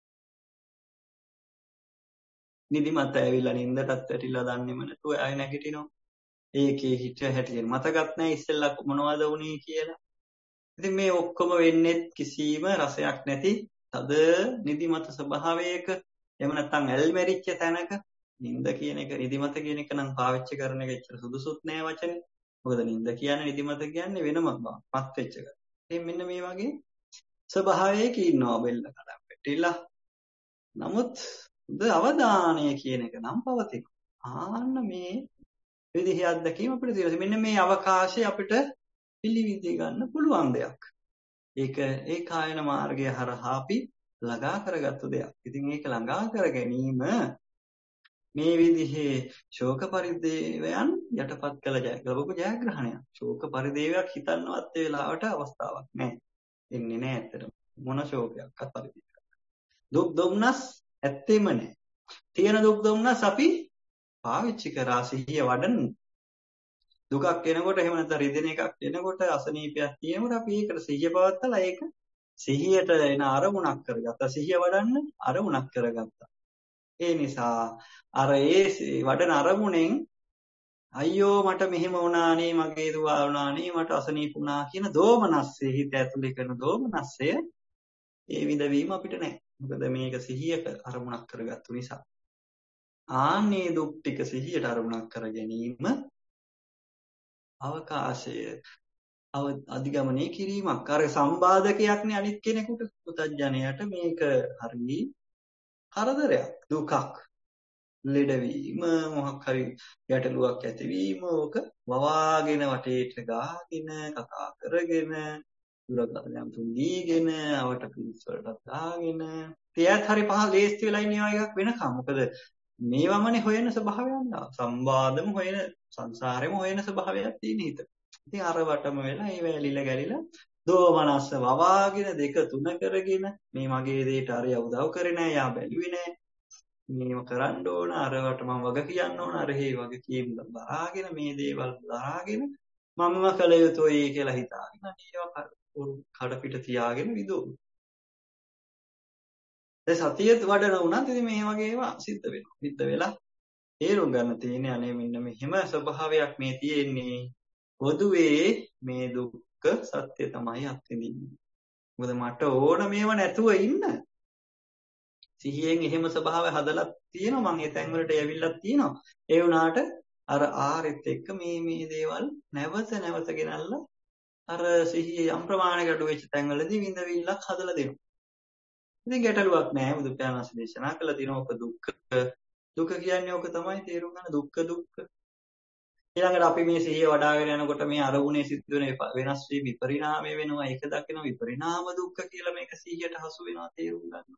S2: නිදිමත ඇවිල්ලා නින්දටත් වැටිලා දන්නේම නැතුව ආය නැගිටිනවා. ඒකේ හිත හැටියෙන් මතකත් නැහැ ඉස්සෙල්ලා මොනවද වුනේ කියලා. ඉතින් මේ ඔක්කොම වෙන්නේ කිසිම රසයක් නැති තද නිදිමත ස්වභාවයක. එහෙම නැත්නම් ඇල්මැරිච්ච තැනක නින්ද කියන එක නිදිමත කියන එක නම් පාවිච්චි කරන එක ඇත්තට සුදුසුත් නෑ වචනේ. මොකද නින්ද කියන්නේ නිදිමත කියන්නේ වෙනම මත් වෙච්ච එක. ඉතින් මෙන්න මේ වගේ ස්වභාවයක ඉන්නවා බෙල්ල කඩම් වැටිලා. නමුත් අවධානය කියන එක නම් පවතින. ආන්න මේ විදිහේ අත්දැකීම අපිට තියෙනවා. මෙන්න මේ අවකාශය අපිට පිළිවිද ගන්න පුළුවන් දෙයක්. ඒක ඒ කායන මාර්ගය හරහා අපි ළඟා කරගත්තු දෙයක්. ඉතින් ඒක ළඟා කර ගැනීම මේ විදිහේ ශෝක පරිදේවයන් යටපත් කළ ලැබපු ජයග්‍රහණයක්. ශෝක පරිදේවයක් හිතන්නවත් ඒ වෙලාවට අවස්ථාවක් නැහැ. එන්නේ නැහැ ඇත්තටම. මොන ශෝකයක්වත් පරිදේවයක්. දුක් දුම්නස් ඇත්තෙම නැහැ. තියෙන දුක් දුම්නස් අපි පාවිච්චි කරා සිහිය වඩන දුකක් එනකොට එහෙම නැත්නම් රිදෙන එකක් එනකොට අසනීපයක් තියෙනකොට අපි ඒකට සිහිය පවත්තලා ඒක සිහියට එන අරමුණක් කරගත්තා. සිහිය වඩන්න අරමුණක් කරගත්තා. ඒ නිසා අර ඒ වඩන අරමුණෙන් අයියෝ මට මෙහෙම වුණානේ මගේ දුවා වුණානේ මට අසනීප වුණා කියන දෝමනස්සේ හිත ඇතුලේ කරන දෝමනස්සය ඒ විඳවීම අපිට නැහැ. මොකද මේක සිහියට අරමුණක් කරගත්තු නිසා. ආන්නේ දුක් ටික සිහියට අරමුණක් කර ගැනීම අවකාශය අධිගමනය කිරීමක්. අර සම්බාධකයක් නේ අනිත් කෙනෙකුට. පුතඥයට මේක හරි කරදරයක්, දුකක්, ලෙඩවීම, මොහක් හරි ගැටලුවක් ඇතිවීම ඕක වවාගෙන වටේට ගාගෙන කතා කරගෙන දුරකථනයක් තුන් දීගෙන අවට පිළිස් වලට දාගෙන තියත් හරි පහ ලේස්ති වෙලා ඉන්න එකක් වෙනකම්. මොකද මේවමනේ හොයන ස්වභාවයක් නා. සම්බාධම හොයන සංසාරෙම හොයන ස්වභාවයක් තියෙන හිත. ඉතින් අර වටම වෙලා ඒ වැලිල ගැලිලා දෝමනස්ස වවාගෙන දෙක තුන කරගෙන මේ මගේ දෙයට අර උදව් කරේ නෑ යා බැලුවේ නෑ මේව කරන්න ඕන අරවට මම වග කියන්න ඕන අර හේ වගේ කීම් දරාගෙන මේ දේවල් දරාගෙන මමම කළ යුතුයි කියලා හිතාගෙන ඒවා කඩ පිට තියාගෙන විදෝන. ඒ සතිය වඩන උනත් ඉතින් මේ වගේ ඒවා සිද්ධ වෙනවා. සිද්ධ වෙලා තේරුම් ගන්න තියෙන්නේ අනේ මෙන්න මෙහෙම ස්වභාවයක් මේ තියෙන්නේ. පොදුවේ මේ දුක්ඛ සත්‍ය තමයි අත්විඳින්නේ. මොකද මට ඕන මේව නැතුව ඉන්න. සිහියෙන් එහෙම ස්වභාවය හදලා තියෙනවා. මම ඒ තැන් වලට යවිල්ලක් තියෙනවා. ඒ වුණාට අර ආරෙත් එක්ක මේ දේවල් නැවත ගෙනල්ලා අර සිහිය යම් ප්‍රමාණයකට අඩු වෙච්ච තැන් වලදී විඳවිල්ලක් හදලා දෙනවා. ඉතින් ගැටලුවක් නැහැ. බුදු පියාණන් දේශනා කළා දිනෝක දුක්ඛ. දුක කියන්නේ ඕක තමයි තේරුම් ගන්න දුක්ඛ. ඊළඟට අපි මේ සිහිය වඩ아가ගෙන යනකොට මේ අරමුණේ සිද්ධ වෙන වෙනස් වී විපරිණාමය වෙනවා. ඒක දකින විපරිණාම දුක්ඛ කියලා මේක සිහියට හසු වෙනවා තේරුම් ගන්න.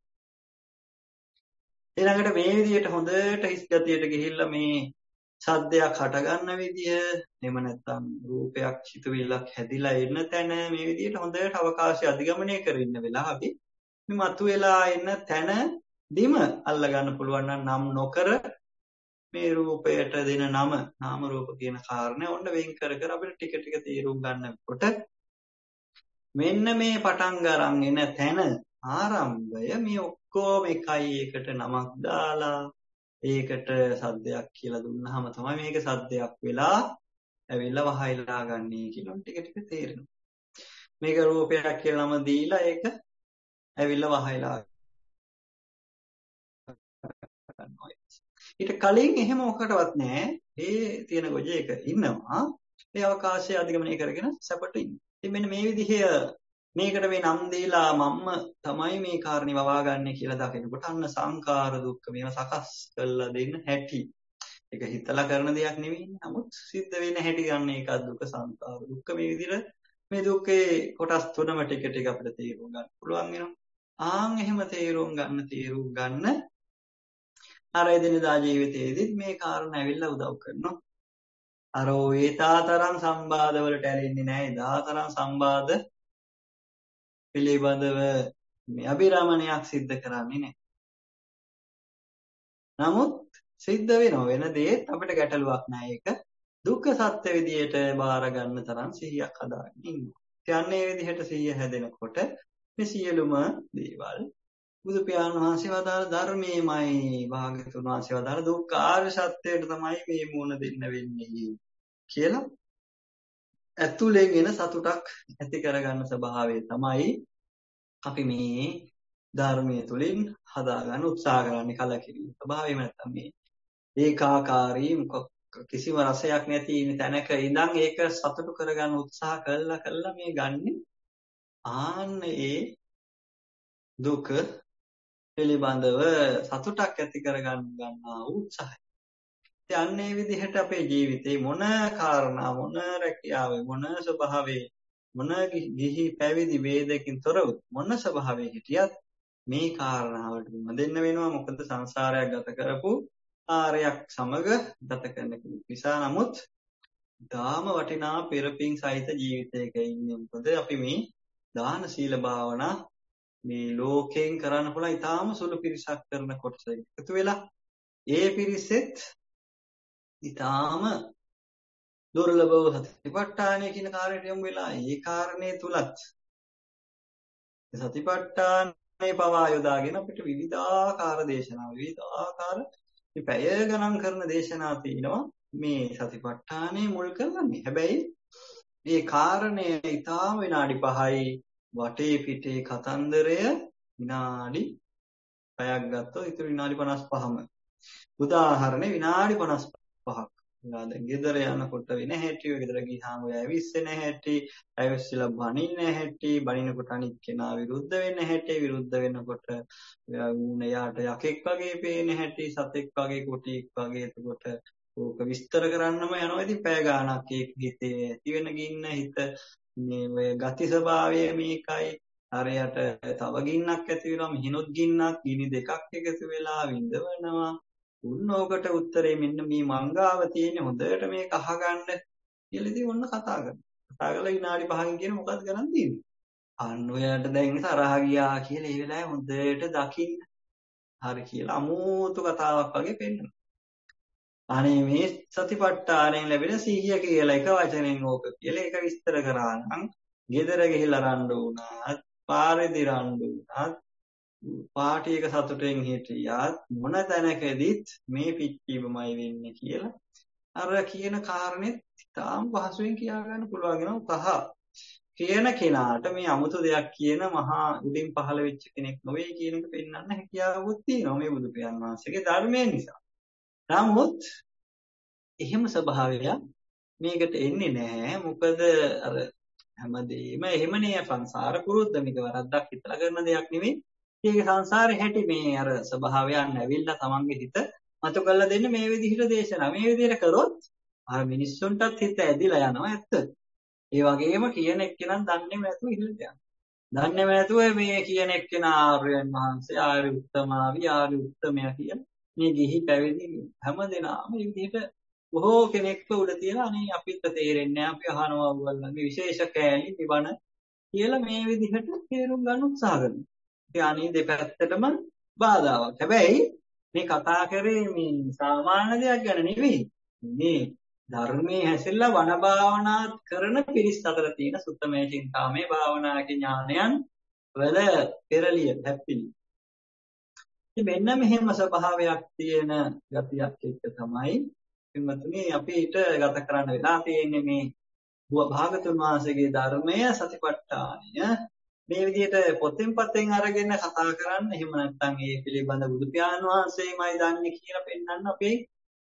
S2: ඊළඟට මේ විදිහට හොඳට හිස් ගතියට ගිහිල්ලා මේ සද්දයක් හටගන්න විදිය, එහෙම නැත්නම් රූපයක් හිතවිල්ලක් හැදිලා එන තැන මේ විදිහට හොඳට අවකාශය අධිගමනය කරගෙන වෙලාවදී මේ මතුවලා එන තැනදිම අල්ල ගන්න පුළුවන් නම් නොකර මේ රූපයට දෙන නම නාම රූප කියන කාරණේ ඔන්න වෙන් කර කර අපිට ටික ටික තේරුම් ගන්නකොට මෙන්න මේ පටන් ගන්න එන තැන ආරම්භය මේ ඔක්කොම එකයි එකට නමක් දාලා ඒකට සද්දයක් කියලා දුන්නාම තමයි මේක සද්දයක් වෙලා ඇවිල්ලා වහයලා ගන්නේ කියලා ටික ටික තේරෙනවා. මේක රූපයක් කියලා නම දීලා ඒක ඇවිල්ලා වහයලා ගන්නවා. ඊට කලින් එහෙම මොකටවත් නැහැ. ඒ තියෙන ගොජේක ඉන්නවා. ඒ අවකාශය අධිගමනය කරගෙන සැපට ඉන්න. ඉතින් මෙන්න මේ විදිහය මේකට මේ නම් දීලා මම්ම තමයි මේ කාරණේ වවා ගන්න කියලා දකිනකොට අන්න සංඛාර දුක්ඛ මේව සකස් කරලා දෙන්න හැටි. ඒක හිතලා කරන දෙයක් නෙවෙයි. නමුත් සිද්ධ වෙන හැටි ගන්න එක දුක්ඛ සංඛාර දුක්ඛ මේ විදිහට මේ දුක්ඛේ කොටස් තුනම ටික ටික අපිට තේරුම් ගන්න පුළුවන් වෙනවා. ආන් එහෙම තේරුම් ගන්න අර එදිනදා ජීවිතයේදීත් මේ කාරණා ඇවිල්ලා උදව් කරනවා. අර ඒ තාතරම් සම්බාධ වලට ඇලෙන්නේ නැහැ. දාතරම් සම්බාධ පිළිබඳව මේ අභිරමණයක් සිද්ධ කරන්නේ නැහැ. නමුත් සිද්ධ වෙන දේත් අපිට ගැටලුවක් නැහැ. ඒක දුක්ඛ සත්‍ය විදියට බාර ගන්න තරම් සිහියක් හදාගෙන ඉන්නවා. කියන්නේ මේ විදිහට සිහිය හැදෙනකොට මේ සියලුම දේවල් බුදු පියාණන් වහන්සේ වදාළ ධර්මයේමයි භාග්‍යතුන් වහන්සේ වදාළ දුක්ඛ ආර්ය සත්‍යයට තමයි මේ මුණ දෙන්න වෙන්නේ කියලා ඇතුලෙන් එන සතුටක් ඇති කරගන්න ස්වභාවය තමයි අපි මේ ධර්මයේ තුලින් හදාගන්න උත්සාහ කරන්නේ කලකිරීම. ස්වභාවයම නැත්තම් මේ ඒකාකාරී කිසිම රසයක් නැති තැනක ඉඳන් ඒක සතුටු කරගන්න උත්සාහ කළා මේ ගන්නේ ආන්න ඒ දුක පිළිබඳව සතුටක් ඇති කරගන්න ගන්නා උත්සාහය. ඉතින් අන්නේ විදිහට අපේ ජීවිතේ මොන කාරණා මොන රැකියාව මොන ස්වභාවයේ මොන ගිහි පැවිදි වේදකින් තොරව මොන ස්වභාවයේ හිටියත් මේ කාරණාවට දෙන්න වෙනවා. මොකද සංසාරයක් ගත කරපු ආරයක් සමග ගත කරන නිසා. නමුත් දාම වටිනා පෙරපින් සහිත ජීවිතයක ඉන්නේ. මොකද අපි මේ දාන සීල භාවනා මේ ලෝකයෙන් කරන්න පුළුවන් ඊටාම සුළු පිරිසක් කරන කොටස එකතු වෙලා ඒ පිරිසෙත් ඊටාම දුර්ලභව සතිපට්ඨානය කියන කාර්යයට යොමු වෙලා ඒ කාරණේ තුලත් සතිපට්ඨානේ පවා යොදාගෙන අපිට විවිධාකාර දේශනා විවිධාකාර මේ පැය ගණන් කරන දේශනා තියෙනවා මේ සතිපට්ඨානේ මුල් කරන්නේ. හැබැයි මේ කාරණේ ඊටාම විනාඩි 5යි වටේ පිටේ කතන්දරය විනාඩි 5ක් ගත්තොත් ඉතුරු විනාඩි 55ම. උදාහරණේ විනාඩි 55ක්. දැන් ගෙදර යනකොට වෙන හැටි, ගෙදර ගියාම ඔය ඇවිස්සෙන හැටි, ඇවිස්සලා බනින්න හැටි, බනිනකොට අනිත් කෙනා විරුද්ධ වෙන්න හැටි, විරුද්ධ වෙනකොට යාට යකෙක් වගේ පේන හැටි, සතෙක් වගේ, කොටියෙක් වගේ. එතකොට ඕක විස්තර කරන්නම යනවා. ඉතින් පැය ගාණක් ඒක හිතේ ඇති වෙන ගින්න හිත මේ ගති ස්වභාවය මේකයි. හරියට තව ගින්නක් ඇති වෙනවා. මිහිනුත් ගින්නක්, ගිනි දෙකක් එකතු වෙලා විඳවනවා. උන්නෝකට උත්තරේ මෙන්න මේ මංගාව තියෙන හොඳට මේක අහගන්න කියලා ඉතින් ඔන්න කතා කරනවා. කතා කරලා විනාඩි 5කින් කියන මොකද්ද ගණන් දෙන්නේ? අන්න ඔයාලට දැන් තරහ ගියා කියලා ඒ වෙලාවේ හොඳට දකින්න. හරි කියලා අමෝතු කතාවක් වගේ පෙන්නනවා. අනේ මේ සතිපට්ඨානයෙන් ලැබෙන සිහිය කියලා එක වචනෙන් ඕක කියලා ඒක විස්තර කරා නම් ගෙදර ගිහිල්ලා රණ්ඩු වුණාත් පාරේදී රණ්ඩු වුණාත් පාටියක සතුටෙන් හිටියත් මොන තැනකදීත් මේ පිච්චීමමයි වෙන්නේ කියලා අර කියන කාරණෙත් තාම පහසුවෙන් කියා ගන්න පුළුවන් වෙනවා. කියන කෙනාට මේ අමුතු දෙයක් කියන මහා උඩින් පහළ වෙච්ච කෙනෙක් නොවේ කියන එක පෙන්වන්න හැකියාවක් තියෙනවා මේ බුදු පියාණන් වහන්සේගේ ධර්මයෙන් නිසා. නමුත් එහෙම ස්වභාවයක් මේකට එන්නේ නැහැ. මොකද අර හැමදේම එහෙමනේ සංසාර පුරුද්ද. මේක වරද්දක් හිතලා කරන දෙයක් නෙවෙයි. ඒක සංසාරේ හැටි මේ අර ස්වභාවයන් ඇවිල්ලා තමන්ගේ හිත මතු කරලා දෙන්න මේ විදිහට දේශනා. මේ විදිහට කරොත් අර මිනිස්සුන්ටත් හිත ඇදිලා යනවා ඇත්ත. ඒ වගේම කියන එක්කෙනා දන්නේම නැතුව ඉහිලට යනවා. දන්නේම නැතුව මේ කියන එක්කෙනා ආර්යයන් වහන්සේ ආර්ය උත්තමාවි ආර්ය උත්තමයා කියන මේ ගිහි පැවිදි හැමදෙනාම මේ විදිහට බොහෝ කෙනෙක්ව උඩ තියලා අනේ අපිට තේරෙන්නේ නැහැ අපි අහනවා ඔයගොල්ලන්ගේ විශේෂ කෑලි නිවන කියලා මේ විදිහට තේරුම් ගන්න උත්සාහ කරනවා. ඉතින් අනේ දෙපැත්තටම බාධාවක්. හැබැයි මේ කතා කරේ මේ සාමාන්‍ය දෙයක් ගැන නෙවෙයි. මේ ධර්මයේ හැසිරලා වන භාවනා කරන පිරිස් අතර තියෙන සුත්තමේ චින්තාමේ භාවනාගේ ඥානයන් වල පෙරලිය හැප්පිලි. ඉතින් මෙන්න මෙහෙම ස්වභාවයක් තියෙන ගතියක් එක්ක තමයි එන්නතුනේ අපිට ගත කරන්න වෙලා තියෙන්නේ මේ භාගතුන් වහන්සේගේ ධර්මය සතිපට්ඨානය මේ විදිහට පොතෙන් පතෙන් අරගෙන කතා කරන්න. එහෙම නැත්නම් ඒ පිළිබඳ බුදු පියාණන් වහන්සේමයි දන්නේ කියලා පෙන්වන්න අපේ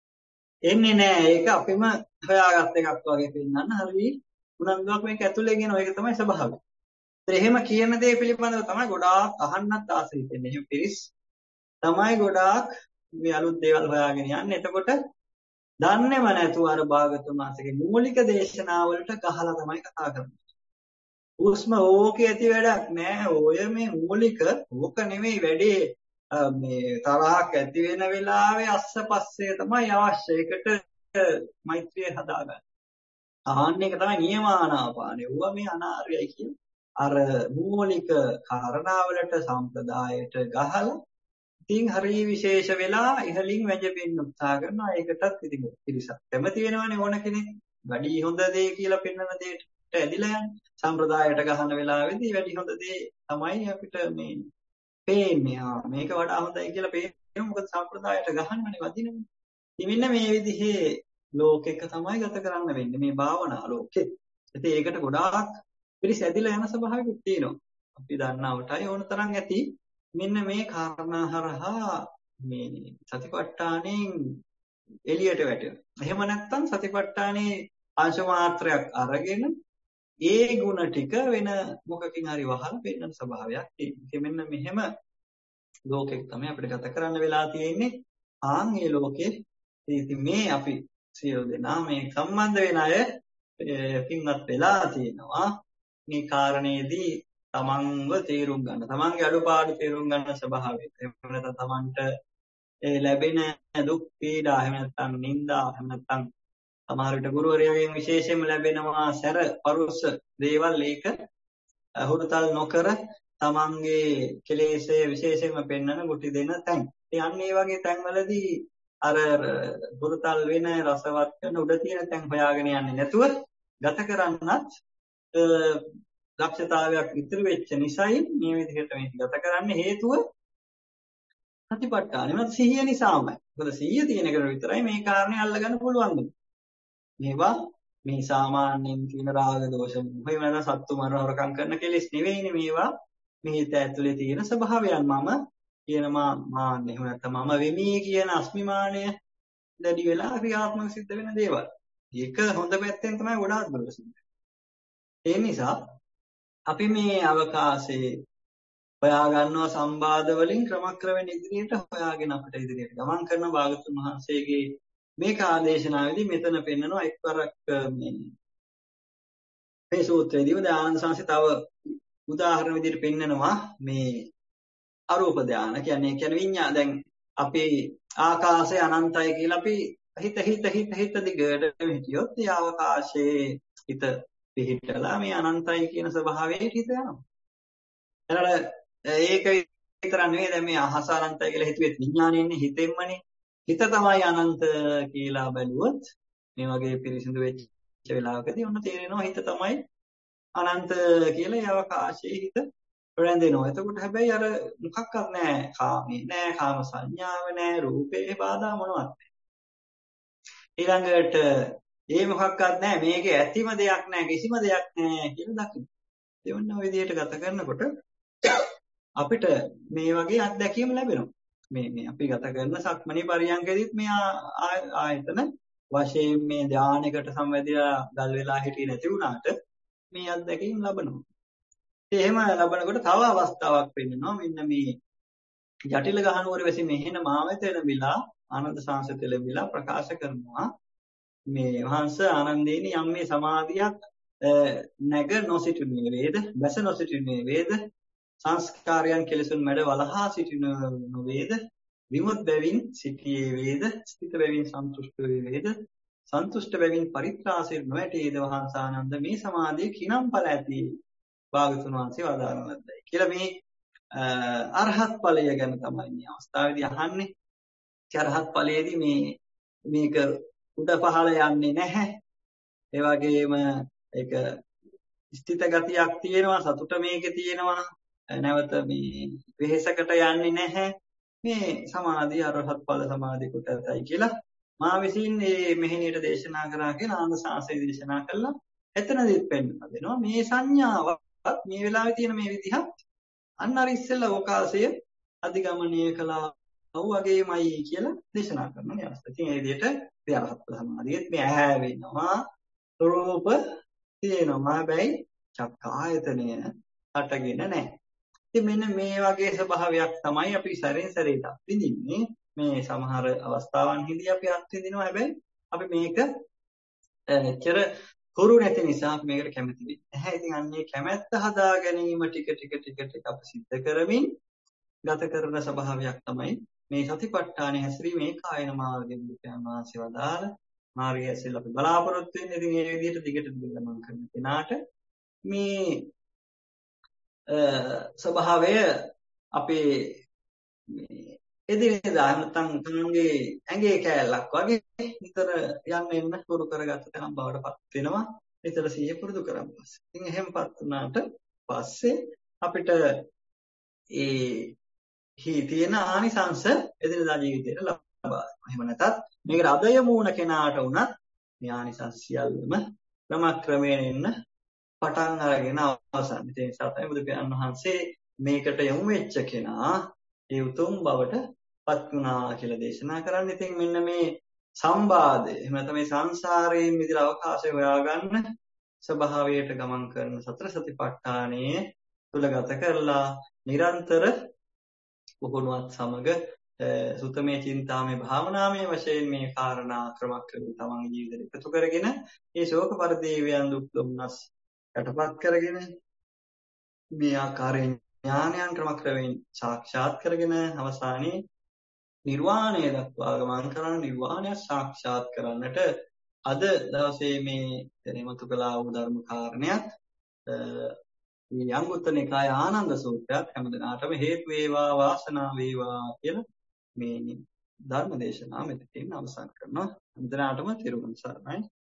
S2: එන්නේ නෑ. ඒක අපිම හොයාගත් එකක් වගේ පෙන්වන්න හරි උනන්දුවක් මේක ඇතුලේ ගෙන ඒක තමයි ස්වභාවය. ඒත් එහෙම කියන දේ පිළිබඳව තමයි ගොඩාක් අහන්නත් ආසයි වෙන්නේ. එහෙම පිරිස් තමයි ගොඩාක් මේ අලුත් දේවල් හොයාගෙන යන්නේ. එතකොට දන්නේම නැතුව අර භාගතුන් වහන්සේගේ මූලික දේශනාවලට ගහලා තමයි කතා කරන්නේ. උස්ම ඕකේ ඇති වැඩක් නෑ. ඔය මේ මූලික ඕක නෙමෙයි වැඩේ. මේ තරහක් ඇති වෙන වෙලාවේ අස්සපස්සේ තමයි අවශ්‍ය. ඒකට මෛත්‍රිය හදාගන්න. ආන්න එක තමයි නියමානාපානෙ. ඌවා මේ අනාර්යයි කියන අර මූලික කාරණාවලට සම්ප්‍රදායට ගහලා ඉතින් හරි විශේෂ වෙලා ඉහලින් වැජපෙන්න උත්සාහ කරනවා. ඒකටත් ඉතින් පිරිසක් කැමති වෙනවනේ ඕන කෙනෙක්. වැඩි හොඳ දේ කියලා පෙන්වන දෙයට ඇදිලා යන්නේ. සම්ප්‍රදායට ගහන වෙලාවේදී වැඩි හොඳ දේ තමයි අපිට මේ පේන්නේ. මේක වඩා හොඳයි කියලා පේන්නේ. මොකද සම්ප්‍රදායට ගහන්නනේ වදිනනේ. ඉතින් මේ විදිහේ ලෝකෙක තමයි ගත කරන්න වෙන්නේ මේ භාවනා ලෝකෙ. ඉතින් ඒකට ගොඩාක් පිරිස ඇදිලා යන ස්වභාවයක් තියෙනවා. අපි දන්නවටයි ඕන තරම් ඇති. මෙන්න මේ කාරණා හරහා මේ සතිපට්ඨානෙන් එළියට වැටෙනවා. එහෙම නැත්නම් සතිපට්ඨානේ අංශ මාත්‍රයක් අරගෙන ඒ ಗುಣ ටික වෙන මොකකින් හරි වහලා පෙන්නන ස්වභාවයක් තියෙනවා. මෙන්න මෙහෙම ලෝකෙක තමයි අපිට ගත කරන්න වෙලා තියෙන්නේ. මේ ලෝකේ ඉතින් මේ අපි සියලු දෙනා මේ සම්බන්ධ වෙන අය පින්වත් වෙලා තියෙනවා. මේ කාරණේදී තමන්ව තේරුම් ගන්න, තමන්ගේ අඩුපාඩු තේරුම් ගන්න ස්වභාවය. එහෙම නැත්නම් තමන්ට ලැබෙන දුක් පීඩා, එහෙම නැත්නම් නිന്ദා, එහෙම නැත්නම් සමහර විට ගුරුවරයාගෙන් විශේෂයෙන්ම ලැබෙනවා සැර පරුස්ස දේවල්. ඒක හුරුතල් නොකර තමන්ගේ කෙලෙස්ය විශේෂයෙන්ම පෙන්වන ගුටි දෙන තැන්. ඒ වගේ තැන්වලදී අර හුරුතල් වෙන රසවත් කරන උඩ තියෙන තැන් හොයාගෙන යන්නේ නැතුව ගත කරන්නත් දක්ෂතාවයක් ඉතුරු වෙච්ච නිසායි මේ විදිහට මේක ගත කරන්න හේතුව සතිපට්ඨානෙ. මොකද සිහිය නිසාමයි. මොකද සිහිය තියෙන කෙනෙකුට විතරයි මේ කාරණේ අල්ලගන්න පුළුවන්. මේවා මේ සාමාන්‍යයෙන් කියන රාග දෝෂ මොහේ වෙන සත්තු මරණ හොරකම් කරන කෙලෙස් නෙවෙයිනේ මේවා. මේ හිත ඇතුලේ තියෙන ස්වභාවයන්. මම කියන මාන්න, එහෙම නැත්නම් මම වෙමි කියන අස්මිමානය දැඩි වෙලා ක්‍රියාත්මක සිද්ධ වෙන දේවල්. ඒක හොඳ පැත්තෙන් තමයි ගොඩාක් දුරට සිද්ධ වෙන්නේ. ඒ නිසා අපි මේ අවකාශයේ හොයා ගන්නවා සම්බාධ වලින් ක්‍රමක්‍රමයෙන් ඉදිරියට හොයාගෙන අපිට ඉදිරියට ගමන් කරන භාගතුන් වහන්සේගේ මේක ආදේශනාවේදී මෙතන පෙන්නනවා එක්වරක් මේ සූත්‍රයේදීම ආනන්ද සාංශය තව උදාහරණ විදිහට පෙන්නනවා මේ අරූප ධානය කියන්නේ විඤ්ඤාණ. දැන් අපි ආකාශය අනන්තයි කියලා අපි හිත දිගට හිටියොත් ඒ අවකාශයේ හිත පිහිටලා මේ අනන්තයි කියන ස්වභාවයට හිත යනවා. එතකොට ඒක විතර නෙවෙයි. දැන් මේ අහස අනන්තයි කියලා හිතුවෙත් විඥාණයෙන්නේ හිතෙන්මනේ. හිත තමයි අනන්ත කියලා බැලුවොත් මේ වගේ පිරිසිදු වෙච්ච වෙලාවකදී ඔන්න තේරෙනවා හිත තමයි අනන්ත කියලා. ඒ අවකාශයේ හිත රැඳෙනවා. එතකොට හැබැයි අර මොකක්වත් නැහැ. කාමේ නැහැ, කාම සංඥාව නැහැ, රූපේ බාධා මොනවත් නැහැ. ඊළඟට ඒ මොකක්වත් නැහැ, මේකේ ඇතිම දෙයක් නැහැ, කිසිම දෙයක් නැහැ කියලා දකින්න. ඒ වුණ ඔය විදිහට ගත කරනකොට අපිට මේ වගේ අත්දැකීම් ලැබෙනවා. මේ අපි ගත කරන සක්මණේ පරියන්කෙදිත් මේ ආයතන වශයෙන් මේ ධානයකට සම්වැදිලා ගල් වෙලා හිටියේ නැති වුණාට මේ අත්දැකීම් ලබනවා. එහෙම ලබනකොට තව අවස්ථාවක් වෙන්නවා. මෙන්න මේ ජටිල ගහනුවර වෙසි මෙහෙන මාවෙත එළඹිලා ආනන්ද සාංශයට එළඹිලා ප්‍රකාශ කරනවා මේ වහන්ස ආනන්දේනි යම් මේ සමාධියක් නැග නොසිටින්නේ වේද බැස නොසිටින්නේ වේද සංස්කාරයන් කෙලෙසුන් මැඩ වලහා සිටින නොවේද විමුත් බැවින් සිටියේ වේද ස්ථිත බැවින් සන්තුෂ්ට වේද සන්තුෂ්ට බැවින් පරිත්‍රාසයෙන් නොඇටේද වහන්ස ආනන්ද මේ සමාධිය කිනම් ඵල ඇති භාගතුන් වහන්සේ වදාරන ලද්දයි කියලා මේ අරහත් ඵලය ගැන තමයි මේ අවස්ථාවේදී අහන්නේ. අරහත් ඵලයේදී මේක උඩ පහළ යන්නේ නැහැ. ඒ වගේම ඒක ස්ථිත ගතියක් තියෙනවා සතුට මේකේ තියෙනවා. නැවත මේ වෙහෙසකට යන්නේ නැහැ. මේ සමාධිය අරහත් ඵල සමාධිය කොට ඇතයි කියලා මා විසින් මේ මෙහෙණියට දේශනා කරා කියලා ආනන්ද සාසය දේශනා කළා. එතනදිත් පෙන්නනවා දෙනවා මේ සංඥාවත් මේ වෙලාවේ තියෙන මේ විදිහත් අන්න අර ඉස්සෙල්ලා ඕකාසය අධිගමනය කළා වගේමයි කියලා දේශනා කරනවා නේ අවස්ථාව. ඉතින් ඒ විදිහට මේ අරහත් සමාධියෙත් මේ ඇහැ වෙනවා රූප තියෙනවා හැබැයි චක්කායතනය හටගෙන නැහැ. ඉතින් මෙන්න මේ වගේ ස්වභාවයක් තමයි අපි සැරෙන් සැරේට විඳින්නේ. මේ සමහර අවස්ථාවන්හිදී අපි අත්විඳිනවා හැබැයි අපි මේක එච්චර හුරු නැති නිසා අපි මේකට කැමති වෙන්නේ නැහැ. ඉතින් අන්නේ කැමැත්ත හදා ගැනීම ටික අපි සිද්ධ කරමින් ගත කරන ස්වභාවයක් තමයි මේ සතිපට්ඨානයේ හැසිරීමේ කායන මාර්ගයෙන් බුදුන් වහන්සේ වදාළ මාර්ගය ඇසෙල් අපි බලාපොරොත්තු වෙන්නේ. ඉතින් මේ විදිහට දිගට ගමන් කරන කෙනාට මේ ස්වභාවය අපේ මේ එදිනෙදා නැත්නම් තමන්ගේ ඇඟේ කෑල්ලක් වගේ නිතර යන්න එන්න පුරු කරගත්ත තැනක් බවට පත් වෙනවා. නිතර සිහිය පුරුදු කරන් පස්සේ. ඉතින් එහෙමපත් වුණාට පස්සේ අපිට හි තියෙන ආනිසංශ එදිනෙදා ජීවිතේට ලබා ගන්නවා. එහෙම නැත්නම් මේකට අදය මූණ කෙනාට උනත් මේ ආනිසංශ සියල්ලම ක්‍රමක්‍රමයෙන් එන්න පටන් අරගෙන අවසන්. ඒ නිසා තමයි බුදු පියාණන් වහන්සේ මේකට යොමු වෙච්ච කෙනා ඒ උතුම් බවට පත් වුණා කියලා දේශනා කරන්නේ. ඉතින් මෙන්න මේ සම්බාධය එහෙම නැත්නම් මේ සංසාරයෙන් මිදලා අවකාශය හොයාගන්න ස්වභාවයට ගමන් කරන සතර සතිපට්ඨානයේ තුල ගත කරලා නිරන්තර පුහුණුවත් සමග සුතමේ චින්තාමේ භාවනාමේ වශයෙන් මේ කාරණා ක්‍රමක්‍රමයෙන් තමන්ගේ ජීවිතයට එකතු කරගෙන මේ ශෝක පරිදේවයන් දුක් දුම්නස් යටපත් කරගෙන මේ ආකාරයෙන් ඥානයන් ක්‍රමක්‍රමයෙන් සාක්ෂාත් කරගෙන අවසානයේ නිර්වාණය දක්වා ගමන් කරන නිර්වාණය සාක්ෂාත් කරන්නට අද දවසේ මේ දැනීමතු කළා වූ ධර්ම කාරණයක් මේ අංගුත්තර නිකාය ආනන්ද සූත්‍රයත් හැමදෙනාටම හේතු වේවා වාසනාව වේවා කියලා මේ ධර්ම දේශනාව මෙතනින් අවසන් කරනවා. හැමදෙනාටම තිරුවන් සරණයි.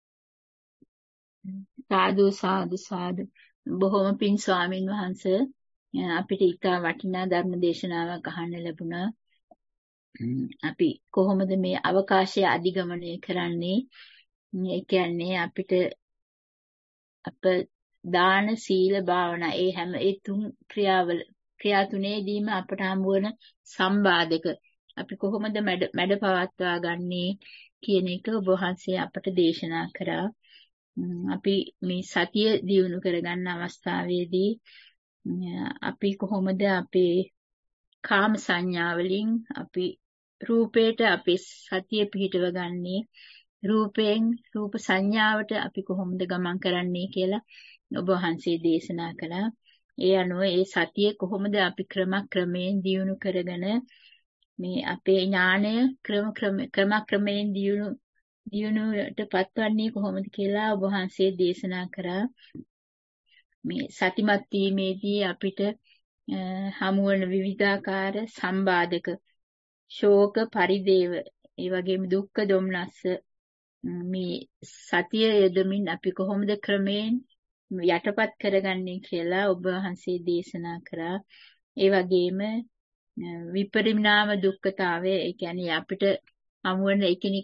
S1: සාදු සාදු සාදු. බොහොම පිං ස්වාමින් වහන්සේ අපිට ඉතා වටිනා ධර්ම දේශනාවක් අහන්න ලැබුණා. අපි කොහොමද මේ අවකාශය අධිගමනය කරන්නේ? ඒ කියන්නේ අපිට අප දාන සීල භාවනා ඒ හැම ඒ තුන් ක්‍රියා තුනේදීම අපට හමු වන සම්බාධක අපි කොහොමද මැඩ පවත්වා ගන්නේ කියන එක ඔබ වහන්සේ අපට දේශනා කරා. අපි මේ සතිය දියුණු කරගන්න අවස්ථාවේදී අපි කොහොමද අපේ කාම සංඥාවලින් අපි රූපයට අපේ සතිය පිහිටව ගන්නේ, රූපයෙන් රූප සංඥාවට අපි කොහොමද ගමන් කරන්නේ කියලා ඔබ වහන්සේ දේශනා කළා. ඒ අනුව ඒ සතිය කොහොමද අපි ක්‍රමක්‍රමයෙන් දියුණු කරගෙන මේ අපේ ඥානය ක්‍රමක්‍රමයෙන් දියුණුවට පත්වන්නේ කොහොමද කියලා ඔබ වහන්සේ දේශනා කරා. මේ සතිමත් වීමේදී අපිට හමුවන විවිධාකාර සම්බාධක, ශෝක පරිදේව, ඒ වගේම දුක්ඛ දොම්නස්ස මේ සතිය යෙදමින් අපි කොහොමද ක්‍රමයෙන් යටපත් කරගන්නේ කියලා ඔබ වහන්සේ දේශනා කරා. ඒ වගේම විපරිණාම දුක්ඛතාවය, ඒ කියන්නේ අපිට හමුවන එකිනෙක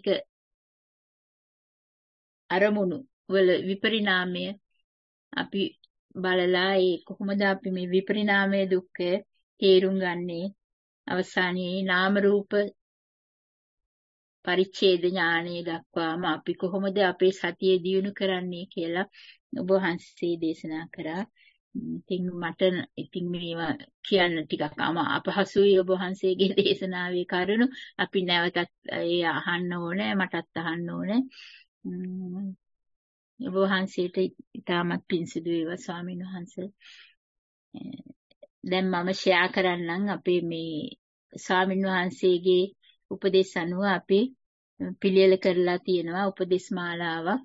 S1: අරමුණු වල විපරිණාමය අපි බලලා ඒ කොහොමද අපි මේ විපරිණාමයේ දුක්ඛය තේරුම් ගන්නේ, අවසානයේ නාම රූප පරිච්ඡේද ඥානය දක්වාම අපි කොහොමද අපේ සතිය දියුණු කරන්නේ කියලා ඔබ වහන්සේ දේශනා කරා. ඉතින් මේවා කියන්න ටිකක් අපහසුයි ඔබ වහන්සේගේ දේශනාවේ කරුණු. අපි නැවතත් ඒ අහන්න ඕනේ, මටත් අහන්න ඕනේ. ඔබ වහන්සේට ඉතාමත් පින් සිදු වේවා ස්වාමීන් වහන්සේ. දැන් මම ෂෙයා කරන්නම් අපේ මේ ස්වාමීන් වහන්සේගේ උපදේශ අනුව අපි පිළියෙල කරලා තියෙනවා උපදේශ මාලාවක්.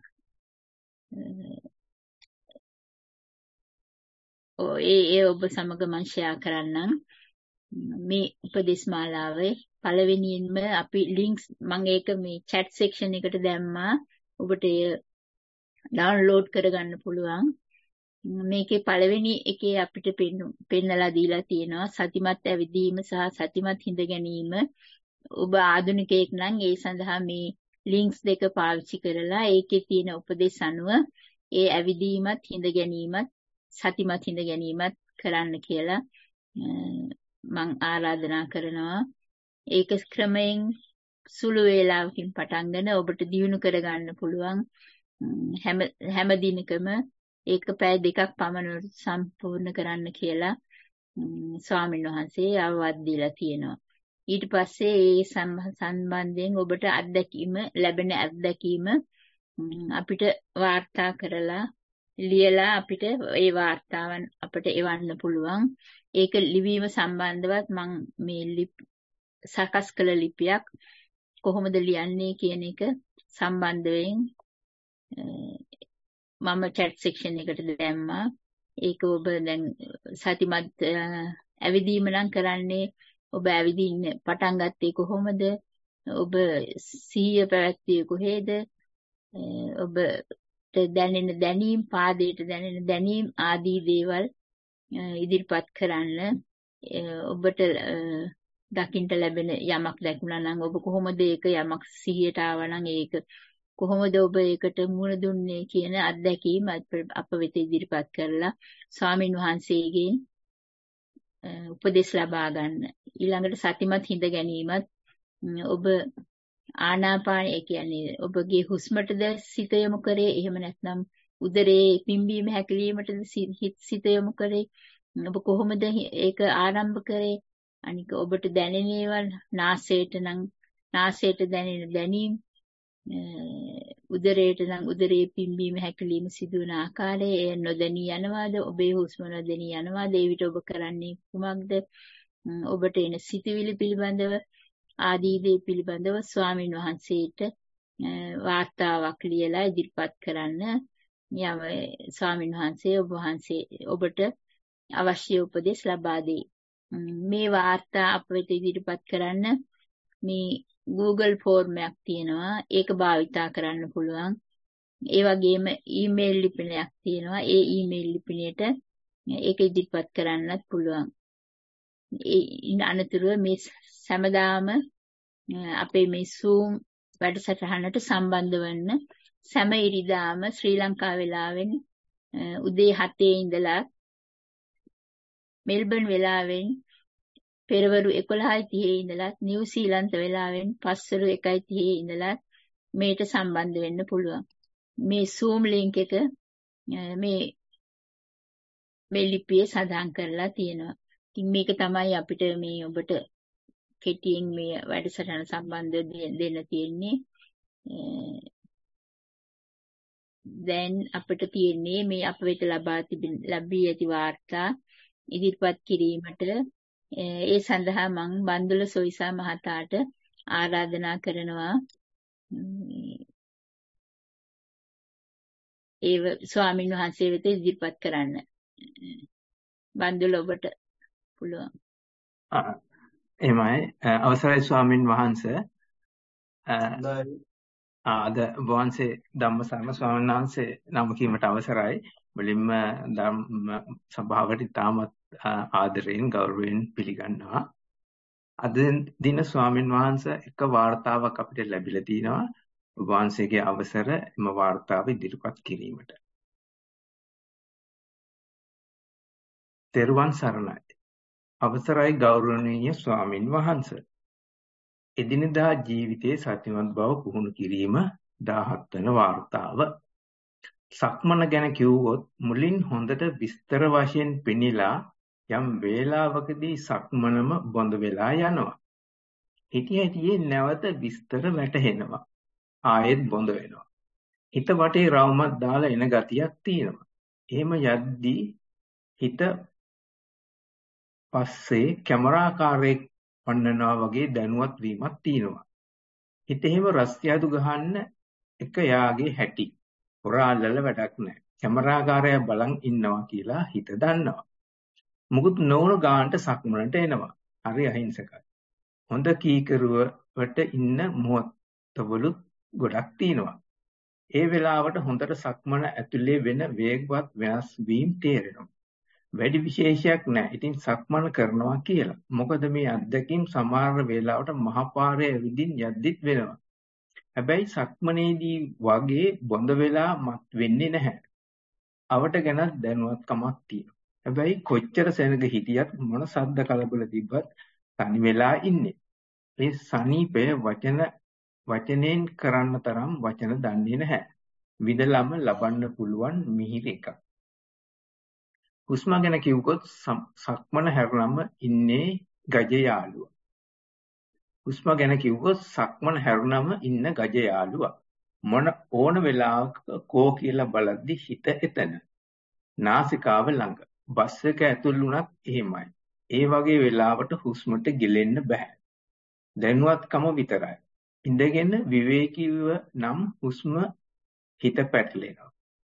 S1: ඒ ඔබ සමග මම ෂෙයා කරන්නම්. මේ උපදේශ මාලාවේ පළවෙනියෙන්ම අපි ලින්ක්ස් මම ඒක මේ chat section එකට දැම්මා. ඔබට ඒ ඩවුන්ලෝඩ් කරගන්න පුළුවන්. මේකේ පළවෙනි එකේ අපිට පෙන්නලා දීලා තියෙනවා සතිමත් ඇවිදීම සහ සතිමත් හිඳ ගැනීම. ඔබ ආධුනිකයෙක් නම් ඒ සඳහා මේ ලින්ක්ස් දෙක පාවිච්චි කරලා ඒකේ තියෙන උපදේශ අනුව ඒ ඇවිදීමත් හිඳ ගැනීමත් සතිමත් හිඳ ගැනීමත් කරන්න කියලා මම ආරාධනා කරනවා. ඒක ක්‍රමයෙන් සුළු වේලාවකින් පටන්ගෙන ඔබට දියුණු කරගන්න පුළුවන්. හැම දිනකම ඒක පැය 2ක් පමණ සම්පූර්ණ කරන්න කියලා ස්වාමීන් වහන්සේ අවවාද දීලා තියෙනවා. ඊට පස්සේ ඒ සම්බන්ධයෙන් ඔබට ලැබෙන අත්දැකීම අපිට වාර්තා කරලා ලියලා අපිට ඒ වාර්තාවන් අපිට එවන්න පුළුවන්. ඒක ලිවීම සම්බන්ධවත් මම මේ සකස් කළ ලිපියක් කොහොමද ලියන්නේ කියන එක සම්බන්ධයෙන් මම chat section එකට දැම්මා. ඒක ඔබ දැන් සතිමත් ඇවිදීම නම් කරන්නේ ඔබ ඇවිදින්න පටන් ගත්තේ කොහොමද? ඔබ සිහිය පැවැත්වියේ කොහේද? ඔබට දැනෙන දැනීම්, පාදයට දැනෙන දැනීම් ආදී දේවල් ඉදිරිපත් කරන්න. ඔබට දකින්න ලැබෙන යමක් දැකුණා නම් ඔබ කොහොමද ඒක යමක් සිහියට ආවා නම් ඒක කොහොමද ඔබ ඒකට මුහුණ දුන්නේ කියන අත්දැකීම් අප වෙත ඉදිරිපත් කරලා ස්වාමින් වහන්සේගෙන් උපදෙස් ලබා ගන්න. ඊළඟට සතිමත් හිඳ ගැනීමත් ඔබ ආනාපාන ඒ කියන්නේ ඔබගේ හුස්මටද සිත යොමු කරේ, එහෙම නැත්නම් උදරයේ පිම්බීම හැකිලීමටද සිත යොමු කරේ, ඔබ කොහොමද ඒක ආරම්භ කරේ? අනික ඔබට දැනෙන ඒවා නාසයට දැනෙන දැනීම්, උදරයට නම් උදරයේ පිම්බීම හැකිලිම සිදුවන ආකාරය නොදැනී යනවාද? ඔබේ හුස්ම නොදැනී යනවාද? ඒ විට ඔබ කරන්නේ කුමක්ද? ඔබට එන සිතුවිලි පිළිබඳව ආදී දේ පිළිබඳව ස්වාමින් වහන්සේට වාර්තාවක් ලියලා ඉදිරිපත් කරන්න. ස්වාමින් වහන්සේ ඔබට අවශ්‍ය උපදෙස් ලබා දෙයි. මේ වාර්තා අප වෙත ඉදිරිපත් කරන්න මේ Google ෆෝර්ම් එකක් තියෙනවා. ඒක භාවිතා කරන්න පුළුවන්. ඒ වගේම ඊමේල් ලිපිනයක් තියෙනවා. ඒ ඊමේල් ලිපිනයට ඒක ඉදිරිපත් කරන්නත් පුළුවන්. අනතුරුව මේ සෑමදාම අපේ මේ Zoom වැඩසටහනට සම්බන්ධ වෙන්න සෑම ඉරිදාම ශ්‍රී ලංකා වේලාවෙන් උදේ 7 ඉඳලා මෙල්බන් වේලාවෙන් පෙරවරු 11:30 ඉඳලා නිව්සීලන්ත වේලාවෙන් පස්වරු 1:30 ඉඳලා මේට සම්බන්ධ වෙන්න පුළුවන්. මේ Zoom link එක මේ ලිපියේ සඳහන් කරලා තියෙනවා. ඉතින් මේක තමයි අපිට මේ ඔබට කෙටියෙන් මේ වැඩසටහන සම්බන්ධව දෙන්න තියෙන්නේ. දැන් අපිට තියෙන්නේ මේ අප වෙත ලැබී ඇති වාර්තා ඉදිරිපත් කිරීමට ඒ සඳහා මම බන්දුල සොයිසා මහතාට ආරාධනා කරනවා. ඒ ස්වාමින් වහන්සේ වෙත ඉදිරිපත් කරන්න. බන්දුල ඔබට පුළුවන්.
S3: එහෙමයි. අවසරයි ස්වාමින් වහන්සේ. අද වහන්සේ ධම්මසරණ ස්වාමීන් වහන්සේ නම කීමට අවසරයි. මුලින්ම ධම්ම සභාවට ඉතාමත් ආදරයෙන් ගෞරවයෙන් පිළිගන්නවා. අද දින ස්වාමින් වහන්සේ එක වාර්තාවක් අපිට ලැබිලා තිනවා. ඔබ වහන්සේගේ අවසර එම වාර්තාව ඉදිරිපත් කිරීමට. තෙරුවන් සරණයි. අවසරයි ගෞරවනීය ස්වාමින් වහන්සේ. එදිනදා ජීවිතයේ සත්‍යවත් බව පුහුණු කිරීම 17 වන වාර්තාව. සක්මන ගැන කිව්වොත් මුලින් හොඳට විස්තර වශයෙන් පෙනිලා යම් වේලාවකදී සක්මනම බොඳ වෙලා යනවා. හිටියේ නැවත විස්තර වැටහෙනවා. ආයෙත් බොඳ වෙනවා. හිත වටේ රවුමක් දාලා එන ගතියක් තියෙනවා. එහෙම යද්දී හිත පස්සේ කැමරාකාරයෙක් වන්නනවා වගේ දැනුවත් වීමක් තියෙනවා. හිත එහෙම රස්තියාදු ගහන්න එක යාගේ හැටි. හොරාල්ලල වැඩක් නැහැ. කැමරාකාරයා බලන් ඉන්නවා කියලා හිත දන්නවා. මුකුත් නොවුණු ගානට සක්මනට එනවා. හරි අහිංසකයි. හොඳ කීකරුවට ඉන්න මොහොතවලුත් ගොඩක් තියෙනවා. ඒ වෙලාවට හොඳට සක්මන ඇතුලේ වෙන වේගවත් වෙනස් වීම තේරෙනවා. වැඩි විශේෂයක් නැහැ. ඉතින් සක්මන කරනවා කියලා. මොකද මේ අත්දැකීම් සමහර වෙලාවට මහපාරේ ඇවිදින් යද්දිත් වෙනවා. හැබැයි සක්මනේදී වගේ බොඳ වෙලා මත් වෙන්නේ නැහැ. අවට ගැනත් දැනුවත්කමක් තියෙනවා. හැබැයි කොච්චර සෙනග හිටියත් මොන සද්ද කලබල තිබ්බත් තනි වෙලා ඉන්නේ. මේ සනීපය වචනෙන් කරන්න තරම් වචන දන්නේ නැහැ. විදලම ලබන්න පුළුවන් මිහිරි එකක්. හුස්ම ගැන කිව්වොත් සක්මන හැරුණම ඉන්නේ ගජ යාළුවා. හුස්ම ගැන කිව්වොත් සක්මන හැරුණම ඉන්න ගජ යාළුවා. මොන ඕන වෙලාවක කෝ කියලා බලද්දි හිත එතන. නාසිකාව ළඟ. බස් එක ඇතුල් වුණත් එහෙමයි. ඒ වගේ වෙලාවට හුස්මට ගිලෙන්න බෑ. දැනුවත්කම විතරයි. ඉඳගෙන විවේකීව නම් හුස්ම හිත පැටලෙනවා.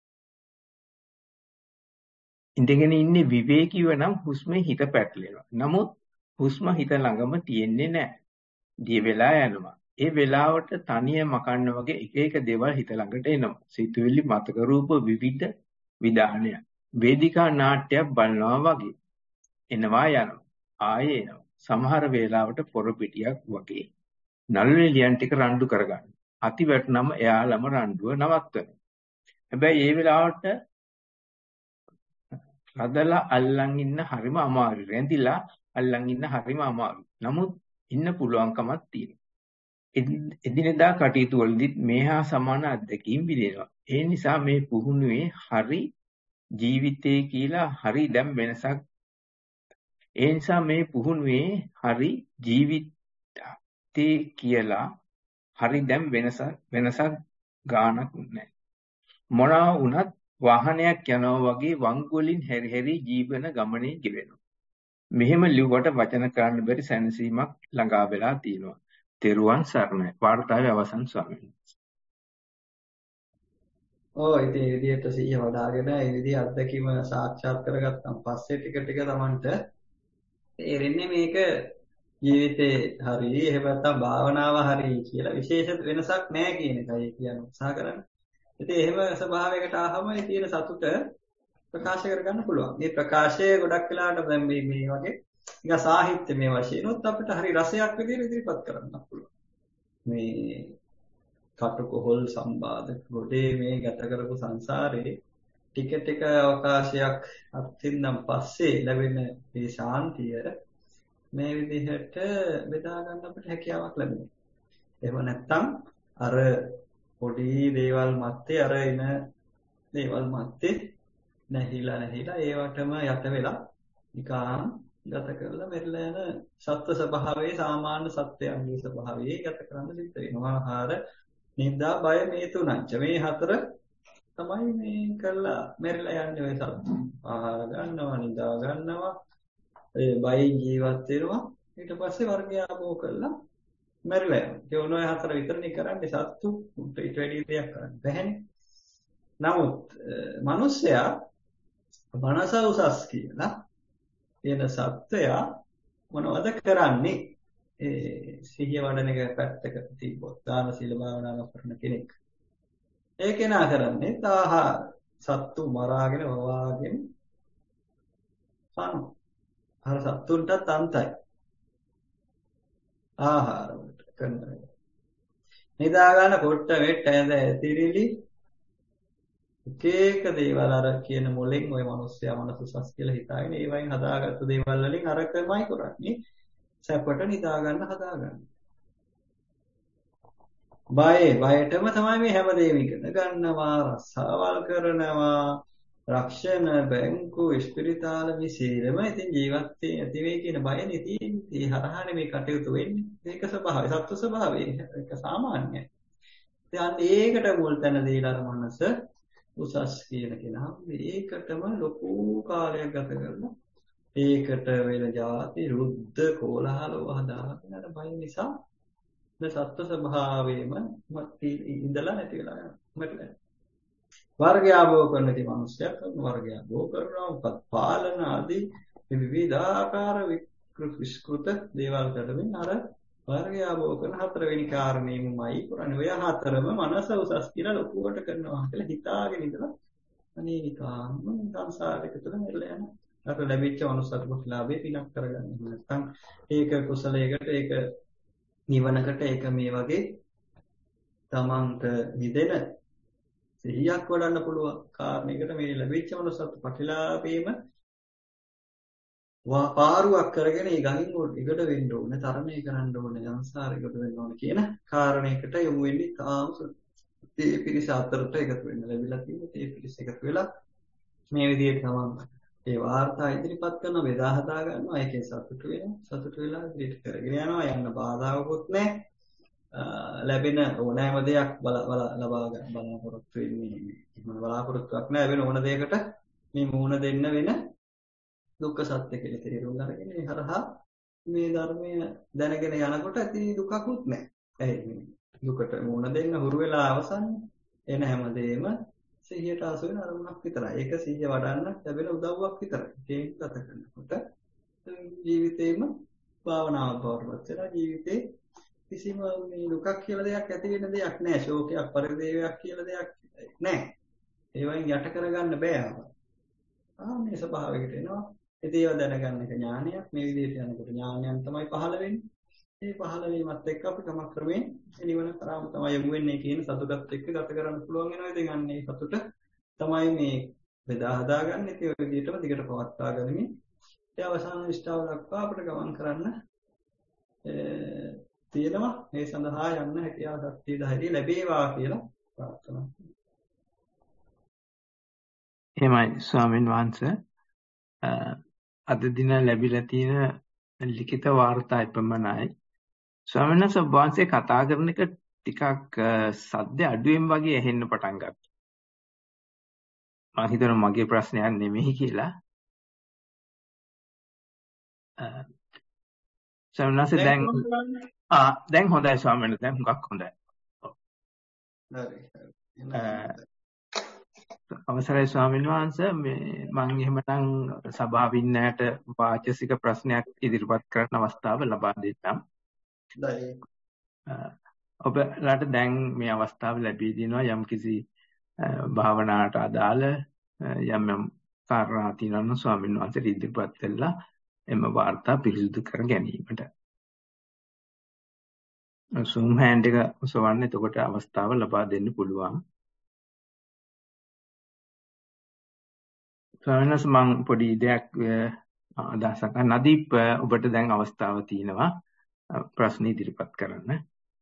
S3: ඉඳගෙන ඉන්නේ විවේකීව නම් හුස්මේ හිත පැටලෙනවා. නමුත් හුස්ම හිත ළඟම තියෙන්නේ නැහැ. දිය වෙලා යනවා. ඒ වෙලාවට තනිය මකන්න වගේ එක එක දේවල් හිත ළඟට එනවා. සිතුවිලි මතක රූප විවිධ විධානය. වේදිකා නාට්‍යයක් බලනවා වගේ. එනවා යනවා. ආයේ එනවා. සමහර වෙලාවට පොරපිටියක් වගේ. නළු නිලියන් ටික රණ්ඩු කරගන්න. අති වැටුනම එයාලම රණ්ඩුව නවත්තනවා. හැබැයි ඒ වෙලාවට රදලා අල්ලන් ඉන්න හරිම අමාරුයි. රැඳිලා අල්ලන් ඉන්න හරිම අමාරුයි. නමුත් ඉන්න පුළුවන්කමක් තියෙනවා. එදිනෙදා කටයුතු වලදීත් මේ හා සමාන අත්දැකීම් විඳිනවා. ඒ නිසා මේ පුහුණුවේ හරි ජීවිතේ කියලා හරි දැන් වෙනසක්. ඒ නිසා මේ පුහුණුවේ හරි ජීවිතේ කියලා හරි දැන් වෙනසක් ගානක් නැහැ. මොනවා වුණත් වාහනයක් යනවා වගේ වංගු වලින් හැරි ජීවන ගමනේ ගෙවෙනවා. මෙහෙම ලිව්වට වචන කරන්න බැරි සැනසීමක් ළඟා වෙලා තියෙනවා. තෙරුවන් සරණයි. වාර්තාවේ අවසන් ස්වාමීන් වහන්සේ.
S2: ඉතින් මේ විදිහට සිහිය වඩ아가න මේ විදිහ අත්දැකීම සාක්ෂාත් කරගත්තන් පස්සේ ටික ටික Tamanට තේරෙන්නේ මේක ජීවිතේ හරි එහෙම නැත්නම් භාවනාව හරි කියලා විශේෂ වෙනසක් නැහැ කියන එකයි කියන උත්සාහ කරන්නේ. ඉතින් එහෙම ස්වභාවයකට ආවම ඒ තියෙන සතුට ප්‍රකාශ කරගන්න පුළුවන්. මේ ප්‍රකාශය ගොඩක් වෙලාවට දැන් මේ වගේ නිකන් සාහිත්‍යමය වශයෙන් උත් අපිට හරි රසයක් විදිහට ඉදිරිපත් කරන්න පුළුවන්. මේ කටුකොහල් සම්බාධක ගොඩේ මේ ගත කරපු සංසාරේ ටික ටික අවකාශයක් අත්විඳන් පස්සේ ලැබෙන මේ ශාන්තිය මේ විදිහට බෙදා ගන්න අපිට හැකියාවක් ලැබෙනවා. එහෙම නැත්නම් අර පොඩි දේවල් මැත්තේ අර එන දේවල් මැත්තේ නැහිලා ඒවටම යට වෙලා නිකන් ගත කරලා මෙරලා යන සත්ත්ව ස්වභාවයේ සාමාන්‍ය සත්‍යයන්ගේ ස්වභාවයේ ගත කරන්න සිද්ධ වෙනවා. ආහාර, නිද්දා, බය මේ තුනක්. මේ හතර තමයි මේ කරලා මෙරලා යන්නේ ඔය සත්ත්ව. ආහාර ගන්නවා, නිදා ගන්නවා, ඒ බයෙන් ජීවත් වෙනවා. ඊට පස්සේ වර්ගයාපෝ කරලා මෙරලා යනවා. ඒ ඔය හතර විතරනේ කරන්නේ සත්තු. ඊට වැඩි දෙයක් කරන්න බැහැනේ. නමුත් මිනිස්සයා මනස උසස් කියලා එන සත්‍යය මොනවද කරන්නේ? සිහිය වඩන එක පැත්තකට තිබ්බොත් දාන සීල භාවනාව කරන කෙනෙක්. ඒ කෙනා කරන්නේ ආහාර සත්තු මරාගෙන වවාගෙන කන. අර සත්තුන්ටත් අන්තයි. ආහාර වලට කරනවා. නිදා ගන්න කොට වෙට්ට ඇඳ ඇතිරිලි එක දේවල් අර කියන මොලෙන් ওই මිනිස්සයා මනස උසස් කියලා හිතාගෙන ඒ වයින් හදාගත්තු දේවල් වලින් අරකමයි කරන්නේ. සැපට නිදා ගන්න හදාගන්න. බයටම තමයි මේ හැමදේම ඉගෙන ගන්නවා, රස්සාවල් කරනවා, රක්ෂණ, බැංකු, ස්පිරිතාල විසිරම ඉතින් ජීවත් ඇති වෙයි කියන බයනේ තියෙන්නේ. ඒ හරහානේ මේ කටයුතු වෙන්නේ. ඒක ස්වභාවය, සත්ව ස්වභාවය. ඒක සාමාන්‍යයි. දැන් ඒකට මුල් තැන දීලා අර මනස උසස් කියන කෙනා ඒකටම ලොකු කාලයක් ගත කරලා ඒකට වෙන જાති රුද්ධ කෝලහල වහදාගෙන අර බය නිසා සත්ත්ව ස්වභාවයෙන්ම ඉඳලා නැති වෙලා යනවා. වර්ගය ආභව කරන කි මිනිස්සුයක් වර්ගය ආභව කරනවා පාලන ආදී විවිධාකාර විකෘත දේවල් කරමින් අර වර්ගය ආභව කරන හතරවෙනි කාරණේමයි කරන්නේ. ඔය හතරම මනස උසස් කියලා ලොකුවට කරනවා කියලා හිතාගෙන ඉඳලා අනේ නිකාම සංසාරයක තුල මෙල්ල යන අර ලැබිච්ච මනුස්සත් කුසලාවේ පිනක් කරගන්න. නැත්නම් ඒක කුසලයකට ඒක නිවනකට ඒක මේ වගේ තමන්ට නිදෙන සිහියක් වඩන්න පුළුවන් කාරණයකට මේ ලැබිච්ච මනුස්සත් ප්‍රතිලාභේම පාරුවක් කරගෙන ඒ ගහින් ඉගට වෙන්න ඕනේ තරණය කරන්න ඕනේ සංසාරයකට වෙන්න ඕනේ කියන කාරණයකට යොමු වෙන්නේ තාම මේ පිරිස අතරට එකතු වෙන්න ලැබිලා තියෙන මේ පිරිස එකතු වෙලා මේ විදිහට තමන් ඒ වාර්තා ඉදිරිපත් කරන බෙදා හදා ගන්නවා ඒකේ සතුට වෙලා ඉදිරියට කරගෙන යනවා යන්න බාධාවකුත් නැහැ ලැබෙන ඕනෑම දෙයක් ලබා ගන්න බලාපොරොත්තු වෙන්නේ මොන බලාපොරොත්තුවක් නැහැ වෙන ඕන දෙයකට මේ මුහුණ දෙන්න වෙන දුක්ඛ සත්‍ය කියලා තේරුම් අරගෙන ඒ හරහා මේ ධර්මය දැනගෙන යනකොට ඇති දුකකුත් නැහැ. ඒ දුකට මුහුණ දෙන්න හුරු වෙලා අවසන් එන හැමදේම සිහියට ආසු වෙන අරමුණක් විතරයි. ඒක සිහිය වඩන්න ලැබෙන උදව්වක් විතරයි. ඒක ගත කරනකොට ජීවිතේම භාවනාවක් බවට පත් වෙනවා. ජීවිතේ කිසිම මේ දුකක් කියලා දෙයක් ඇති වෙන දෙයක් නැහැ. ශෝකයක් පරිදේවයක් කියලා දෙයක් නැහැ. ඒවෙන් යට කරගන්න බෑ. මේ ස්වභාවයකට එනවා. ඒව දැනගන්න එක ඥානයක්. මේ විදිහට යනකොට ඥානයන් තමයි පහළ වෙන්නේ. මේ පහළ වීමත් එක්ක අපි ක්‍රමක්‍රමයෙන් නිවන කරාම තමයි යමු වෙන්නේ කියන සතුටත් එක්ක ගත කරන්න පුළුවන් වෙනවා. ඉතින් අන්න ඒ සතුට තමයි මේ බෙදා හදාගන්නේ. ඒ විදිහටම දිගට පවත්වා ගනිමින් ඒ අවසාන නිෂ්ඨාව දක්වා අපිට ගමන් කරන්න තියෙනවා. මේ සඳහා යන්න හැකියාව ශක්තිය ධෛර්යය ලැබේවා කියලා ප්‍රාර්ථනා කරනවා.
S3: එහෙමයි ස්වාමීන් වහන්සේ අද දින ලැබිලා තියෙන ලිඛිත වාර්තා එපමණයි. ස්වාමීන් වහන්සේ කතා කරන එක ටිකක් සද්ද අඩුවෙන් වගේ ඇහෙන්න පටන් ගත්තා. මම හිතනවා මගේ ප්‍රශ්නයක් නෙමෙයි කියලා. ස්වාමීන් වහන්සේ දැන් හොඳයි ස්වාමීන් වහන්සේ දැන් හුඟක් හොඳයි. අවසරයි ස්වාමීන් වහන්සේ මම එහෙමනම් සභාවින්නයට වාචසික ප්‍රශ්නයක් ඉදිරිපත් කරන අවස්ථාව ලබා දෙන්නම්. ඔබලාට දැන් මේ අවස්ථාව ලැබී දිනවා යම්කිසි භාවනාවට අදාළ යම් කාරණා තියෙනවා ස්වාමීන් වහන්සේ ඉදිරිපත් කළා එම වාර්තා පිරිසිදු කර ගැනීමට. Zoom hand එක ඔසවන්න එතකොට අවස්ථාව ලබා දෙන්න පුළුවන්. ස්වාමීන් වහන්සේ මම පොඩි දෙයක් අදහසක් නදීප් ඔබට දැන් අවස්ථාව තියෙනවා ප්‍රශ්න ඉදිරිපත් කරන්න.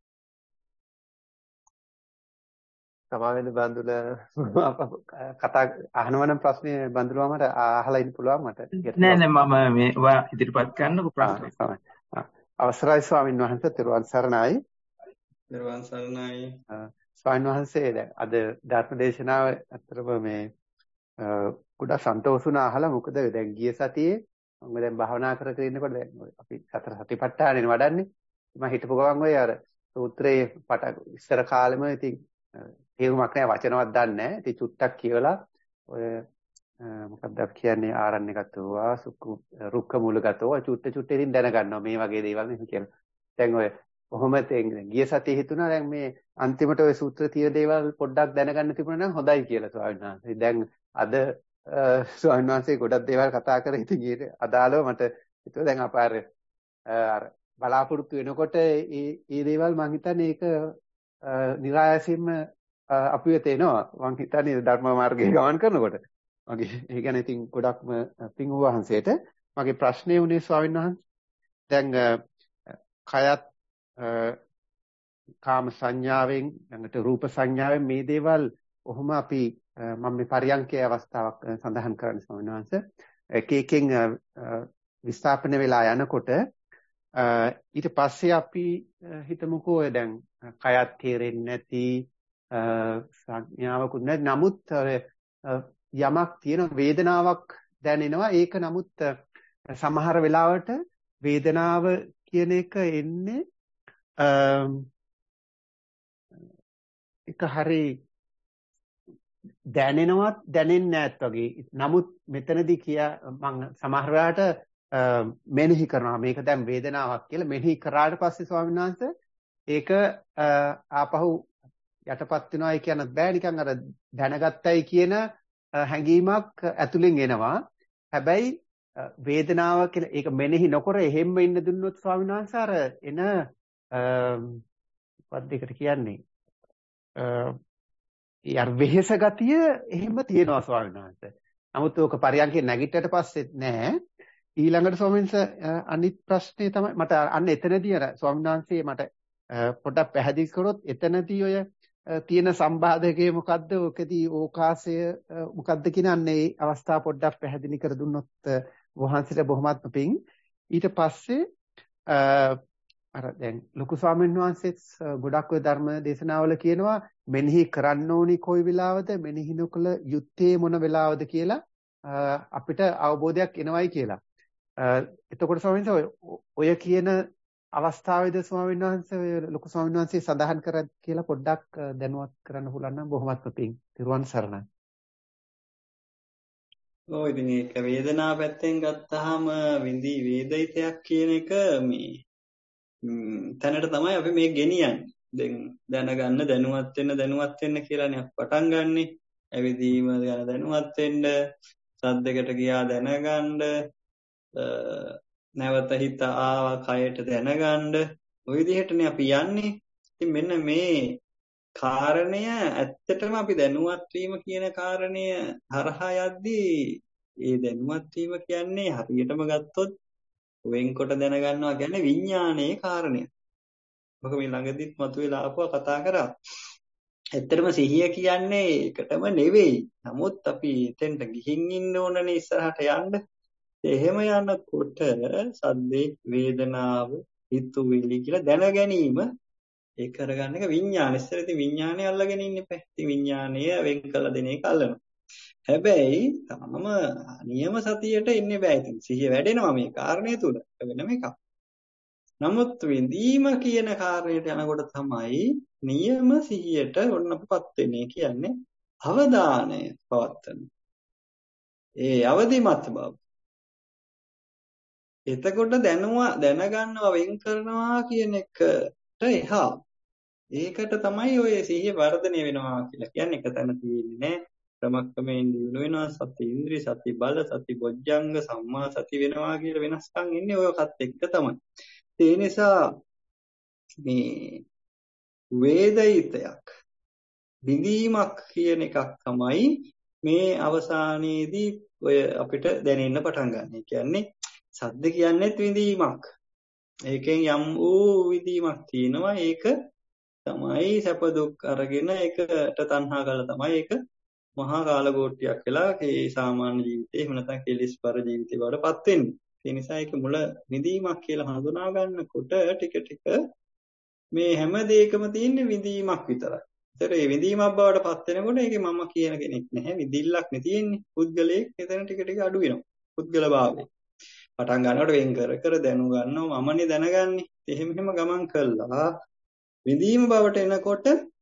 S4: සමාවෙන්න බඳුල කතා අහනවනම් ප්‍රශ්නේ බඳුලවා මට අහලා ඉන්න පුළුවන් මට.
S3: නෑ මම මේ ඔයා ඉදිරිපත් කරන්නකො ප්‍රශ්නේ.
S4: අවසරයි ස්වාමීන් වහන්සේ තෙරුවන් සරණයි.
S2: තෙරුවන් සරණයි.
S4: ස්වාමීන් වහන්සේ දැන් අද ධර්ම දේශනාව අතරම මේ ගොඩක් සන්තෝෂුණා අහලා මොකද දැන් ගිය සතියේ මම දැන් භාවනා කර ඉන්නකොට දැන් අපි සතර සතිපට්ඨානෙ වඩන්නේ මම හිතපු ගමන් ඔය අර සූත්‍රයේ ඉස්සර කාලෙම ඉතින් තේරුමක් නැහැ වචනවත් දන්නේ නැහැ ඉතින් චුට්ටක් කියවලා ඔය මොකක්ද අපි කියන්නේ ආරණ්‍යගතෝවා රුක්ක මූලගතෝ චුට්ට ඉතින් දැනගන්නවා මේ වගේ දේවල් නේ කියලා. දැන් ඔය කොහොමද ගිය සතියේ හිතුණා දැන් මේ අන්තිමට ඔය සූත්‍ර තියෙන දේවල් පොඩ්ඩක් දැනගන්න තිබුණා නම් හොඳයි කියලා ස්වාමීන් වහන්සේ. දැන් අද ස්වාමීන් වහන්සේ ගොඩක් දේවල් කතා කරලා ඉතින් ඒක අදාළව මට හිතුවා දැන් අපාර අර බලාපොරොත්තු වෙනකොට මේ දේවල් මම හිතන්නේ ඒක નિરાයසින්ම අපි වෙත එනවා. මම හිතන්නේ ධර්ම මාර්ගයේ ගමන් කරනකොට. මගේ ඒ කියන්නේ ඉතින් ගොඩක්ම පිං වහන්සේට මගේ ප්‍රශ්නේ උනේ ස්වාමීන් වහන්සේ. දැන් කයත් කාම සංඥාවෙන් ළඟට රූප සංඥාවෙන් මේ දේවල් ඔහොම අපි මම මේ පරියන්කේ අවස්ථාවක් සඳහන් කරන්න ස්වාමීන් වහන්සේ එක එකෙන් විස්ථාපන වෙලා යනකොට ඊට පස්සේ අපි හිතමුකෝ දැන් කයත් තේරෙන්නේ නැති සංඥාවකුත් නැහැ. නමුත් යමක් තියෙන වේදනාවක් දැනෙනවා. ඒක නමුත් සමහර වෙලාවට වේදනාව කියන එක එන්නේ එක හරි දැනෙනවත් දැනෙන්නේ නැත් වගේ. නමුත් මෙතනදී මම සමහර වෙලාවට මෙනෙහි කරනවා මේක දැන් වේදනාවක් කියලා. මෙනෙහි කරාට පස්සේ ස්වාමීන් වහන්සේ ඒක ආපහු යටපත් වෙනවායි කියන්නත් බෑ. නිකන් අර දැනගත්තයි කියන හැඟීමක් ඇතුලෙන් එනවා. හැබැයි වේදනාව කියලා ඒක මෙනෙහි නොකර එහෙම්ම ඉන්න දුන්නොත් ස්වාමීන් වහන්සේ අර එන what දෙකට කියන්නේ යාර වෙහෙස ගතිය එහෙම තියෙනවා ස්වාමීන් වහන්සේ. නමුත් ඕක පරියන්කේ නැගිටට පස්සෙත් නෑ. ඊළඟට ස්වාමීන් වහන්සේ අනිත් ප්‍රශ්නේ තමයි මට අන්න එතනදී අර ස්වාමීන් වහන්සේ මට පොඩ්ඩක් පැහැදිලි කරොත් එතනදී ඔය තියෙන සම්බාධකයේ මොකද්ද? ඔකදී ඕකාසය මොකද්ද කියන අන්නේ අවස්ථාව පොඩ්ඩක් පැහැදිලි කර දුන්නොත් වහන්සේට බොහොමත්ම පිං. ඊට පස්සේ අර දැන් ලොකු ස්වාමීන් වහන්සේත් ගොඩක් ඔය ධර්ම දේශනාවල කියනවා මෙනෙහි කරන්න ඕනි කොයි වෙලාවද මෙනෙහි නොකළ යුත්තේ මොන වෙලාවද කියලා අපිට අවබෝධයක් එනවයි කියලා. එතකොට ස්වාමීන් වහන්සේ ඔය කියන අවස්ථාවේද ස්වාමීන් වහන්සේ ඔය ලොකු ස්වාමීන් වහන්සේ සඳහන් කරත් කියලා පොඩ්ඩක් දැනුවත් කරන්න පුළුවන් නම් බොහොමත්ම පිං. තිරුවන් සරණයි.
S2: ඔය ඉතින් ඒක වේදනාව පැත්තෙන් ගත්තාම වේදිතයක් කියන එක මේ තැනට තමයි අපි මේ ගෙනියන්නේ. දැන් දැනගන්න දැනුවත් වෙන්න කියලානේ අපි පටන් ගන්නෙ. ඇවිදීම ගැන දැනුවත් වෙන්න, සද්දයකට ගියා දැනගන්න, නැවත හිත ආවා කයට දැනගන්න. ওই විදිහටනේ අපි යන්නේ. ඉතින් මෙන්න මේ කාරණය ඇත්තටම අපි දැනුවත් වීම කියන කාරණය හරහා යද්දී ඒ දැනුවත් වීම කියන්නේ හරියටම ගත්තොත් වෙන්කොට දැනගන්නවා කියන්නේ විඥානයේ කාරණය. මොකද මේ ළඟදිත් මතුවලා ආපුවා කතා කරා. ඇත්තටම සිහිය කියන්නේ ඒකටම නෙවෙයි. නමුත් අපි එතෙන්ට ගිහින් ඉන්න ඕනනේ ඉස්සරහට යන්න. එහෙම යනකොට සද්දේ වේදනාව හිතුවිලි කියලා දැන ගැනීම ඒ කරගන්න එක විඥාන. ඉස්සර ඉතින් විඥානය අල්ලගෙන ඉන්න එපා. ඉතින් විඥානය වෙන් කළ දෙන එක අල්ලනවා. හැබැයි තාම නියම සතියට ඉන්නේ බෑ. ඉතින් සිහිය වැඩෙනවා මේ කාරණේ තුල. වෙනම එකක්. නමුත් විඳීම කියන කාරණයට යනකොට තමයි නියම සිහියට ඔන්න අපපත් වෙන්නේ කියන්නේ අවධානය පවත්වන. ඒ අවදිමත් බව. එතකොට දැනගන්නවා වෙන් කරනවා කියන එකට එහා ඒකට තමයි ඔය සිහිය වර්ධනය වෙනවා කියලා කියන්නේ. එක තැන තියෙන්නේ නෑ. ක්‍රමක්‍රමයෙන් දිනු වෙනවා. සති ඉන්ද්‍රිය, සති බල, සති බොජ්ජංග, සම්මා සති වෙනවා කියලා වෙනස්කම් ඉන්නේ ඔයකත් එක්ක තමයි. ඒ නිසා මේ වේදිතයක් විඳීමක් කියන එකක් තමයි මේ අවසානයේදී ඔය අපිට දැනෙන්න පටන් ගන්න. ඒ කියන්නේ සද්ද කියන්නේත් විඳීමක්. ඒකෙන් යම් වූ විඳීමක් තියෙනවා. ඒක තමයි සැප දුක් අරගෙන ඒකට තණ්හා කරලා තමයි ඒක මහා කාලගෝට්ටියක් වෙලා ඒ සාමාන්‍ය ජීවිතේ එහෙම නැත්නම් කෙලිස් පර ජීවිතේ වඩපත් වෙන්නේ. ඒ නිසා ඒක මුල විඳීමක් කියලා හඳුනා ගන්නකොට ටික ටික මේ හැම දෙයකම තියෙන විඳීමක් විතරයි. ඒතර මේ විඳීමක් බවට පත් වෙනකොට ඒකේ මම කියන කෙනෙක් නැහැ. විඳිල්ලක් නේ තියෙන්නේ. පුද්ගලයෙක් එතන ටික ටික අඩු වෙනවා. පුද්ගල භාවය. පටන් ගන්නකොට වෙන් කර දැනු ගන්නවා මමනේ දැනගන්නේ. එහෙම ගමන් කළා විඳීම බවට එනකොට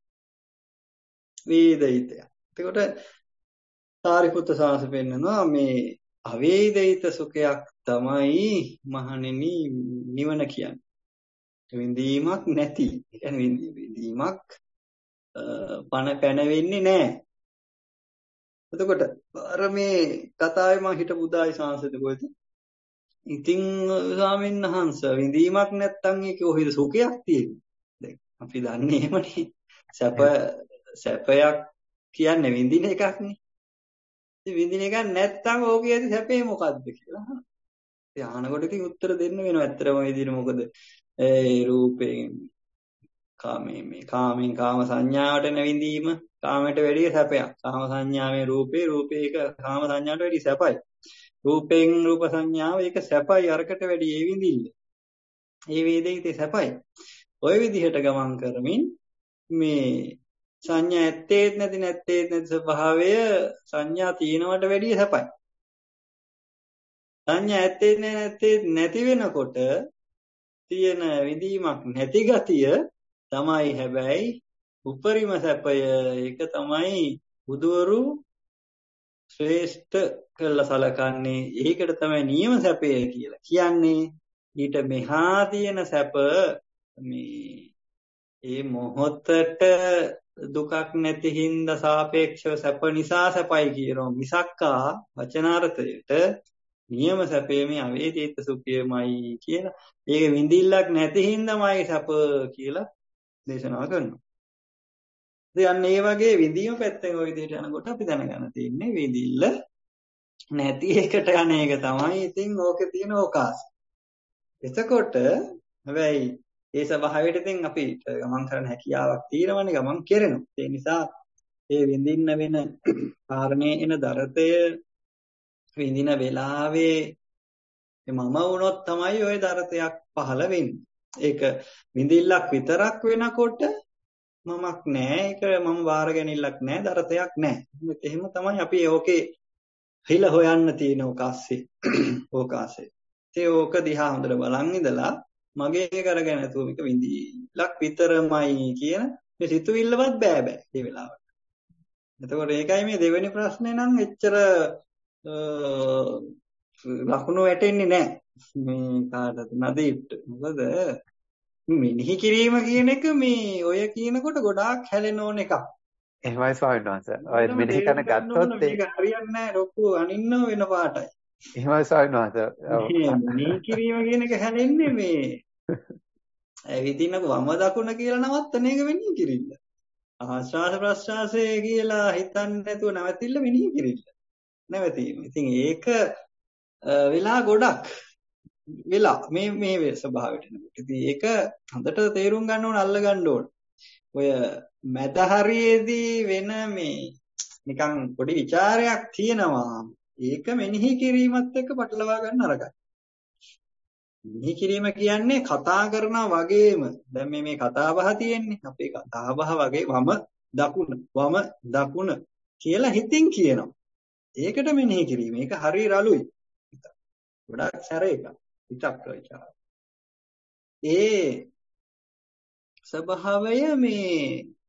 S2: වේදිතය. එතකොට සාරිපුත්ත සාංශ පෙන්නනවා මේ අවේදිත සුඛයක් තමයි මහණෙනි නිවන කියන්නේ. විඳීමක් නැති. ඒ කියන්නේ විඳීමක් පැන වෙන්නේ නැහැ. එතකොට අර මේ කතාවේ මම හිටපු උදායි සාංශද කොහෙද? ඉතින් ස්වාමීන් වහන්සේ විඳීමක් නැත්තම් ඒක කොහෙද සුඛයක් තියෙන්නේ? දැන් අපි දන්නේ එහෙමනේ. සැපයක් කියන්නේ විඳින එකක්නේ. ඉතින් විඳින එකක් නැත්තම් ඕකේදී සැපේ මොකද්ද කියලා. ඉතින් අහනකොට ඉතින් උත්තර දෙන්න වෙනවා. ඇත්තටම මේ විදිහට මොකද ඒ රූපයෙන් කාමෙන් කාම සංඥාවට නැවිඳීම කාමයට වැඩිය සැපයක්. කාම සංඥාවේ රූපේ කාම සංඥාවට වැඩිය සැපයි. රූපෙන් රූප සංඥාව ඒක සැපයි අරකට වැඩිය ඒ විඳින්න. ඒ වේදිතේ සැපයි. ওই විදිහට ගමන් කරමින් මේ සංඥා ඇත්තේත් නැති ස්වභාවය සංඥා තියෙනවට වැඩිය සැපයි. සංඥා ඇත්තේත් නැති වෙනකොට තියෙන විඳීමක් නැති ගතිය තමයි හැබැයි උපරිම සැපය. ඒක තමයි බුදවරු ශ්‍රේෂ්ඨ කළා සලකන්නේ. ඒකට තමයි නියම සැපය කියලා කියන්නේ. ඊට මෙහා තියෙන සැප මේ මොහොතට දුකක් නැති හින්දා සාපේක්ෂව සැප නිසා සැපයි කියනවා මිසක්කා වචනාර්ථයට නියම සැපේ මේ අවේදිත සුඛයමයි කියලා. ඒක විඳිල්ලක් නැති හින්දාමයි සැප කියලා දේශනා කරනවා. ඉතින් ඒ වගේ විඳීම පැත්තෙන් ওই විදිහට යනකොට අපි දැනගන්න තියෙන්නේ විඳිල්ල නැති එකට යන එක තමයි ඉතින් ඕකේ තියෙන ඕකාස. එතකොට හැබැයි ඒ ස්වභාවයට ඉතින් අපි ගමන් කරන හැකියාවක් තියෙනවනේ ගමන් කරනවා. ඒ නිසා ඒ විඳින්න වෙන කාරණේ එන දරතය විඳින වෙලාවේ මම වුණොත් තමයි ওই දරතයක් පහළ වෙන්නේ. ඒක විඳිල්ලක් විතරක් වෙනකොට මමක් නෑ. ඒක මම වාර ගැනීමක් නෑ. දරතයක් නෑ. එහෙම තමයි අපි ඕකේ හිල හොයන්න තියෙන ඕකාසේ. ඕකාසේ. ඒ ඕක දිහා හොඳට බලන් ඉඳලා මගේ කරගෙන නැතුව මේක විඳිල්ලක් විතරමයි කියන මේ සිතුවිල්ලවත් බෑ ඒ වෙලාවට. එතකොට ඒකයි මේ දෙවෙනි ප්‍රශ්නේ නම් එච්චර ලකුණු වැටෙන්නේ නැහැ මේ කාටද නදීට. මොකද මෙනෙහි කිරීම කියන එක මේ ඔය කියනකොට ගොඩාක් හැලෙන ඕන එකක්.
S4: එහෙමයි ස්වාමීන් වහන්සේ. ඔය මෙනෙහි කරන ගත්තොත් ඒක
S2: හරියන්නේ නැහැ. ලොකු අනින්න වෙන පාටයි.
S4: එහෙමයි ස්වාමීන් වහන්සේ.
S2: මෙනෙහි කිරීම කියන එක හැලෙන්නේ මේ ඇවිදිනක වම දකුණ කියලා නවත්තන එක මෙනෙහි කිරිල්ල. ආශ්වාස ප්‍රශ්වාසය කියලා හිතන්නේ නැතුව නැවතිල්ල මෙනෙහි කිරිල්ල. නැවතීම. ඉතින් ඒක වෙලා ගොඩක් වෙලා මේ ස්වභාවයට එනකොට. ඉතින් ඒක හොඳට තේරුම් ගන්න ඕන අල්ල ගන්න ඕන. ඔය මැද හරියේදී වෙන මේ නිකන් පොඩි ਵਿਚාරයක් තියෙනවා. ඒක මෙනෙහි කිරීමත් එක්ක පටලවා ගන්න අරගන්න. මෙනෙහි කිරීම කියන්නේ කතා කරනා වගේම දැන් මේ කතා බහ තියෙන්නේ. අපේ කතා බහ වගේ වම දකුණ කියලා හිතින් කියනවා. ඒකට මෙනෙහි කිරීම. ඒක හරි රළුයි. ගොඩක් සැර එකක්. විචක්‍ර. ඒ ස්වභාවය මේ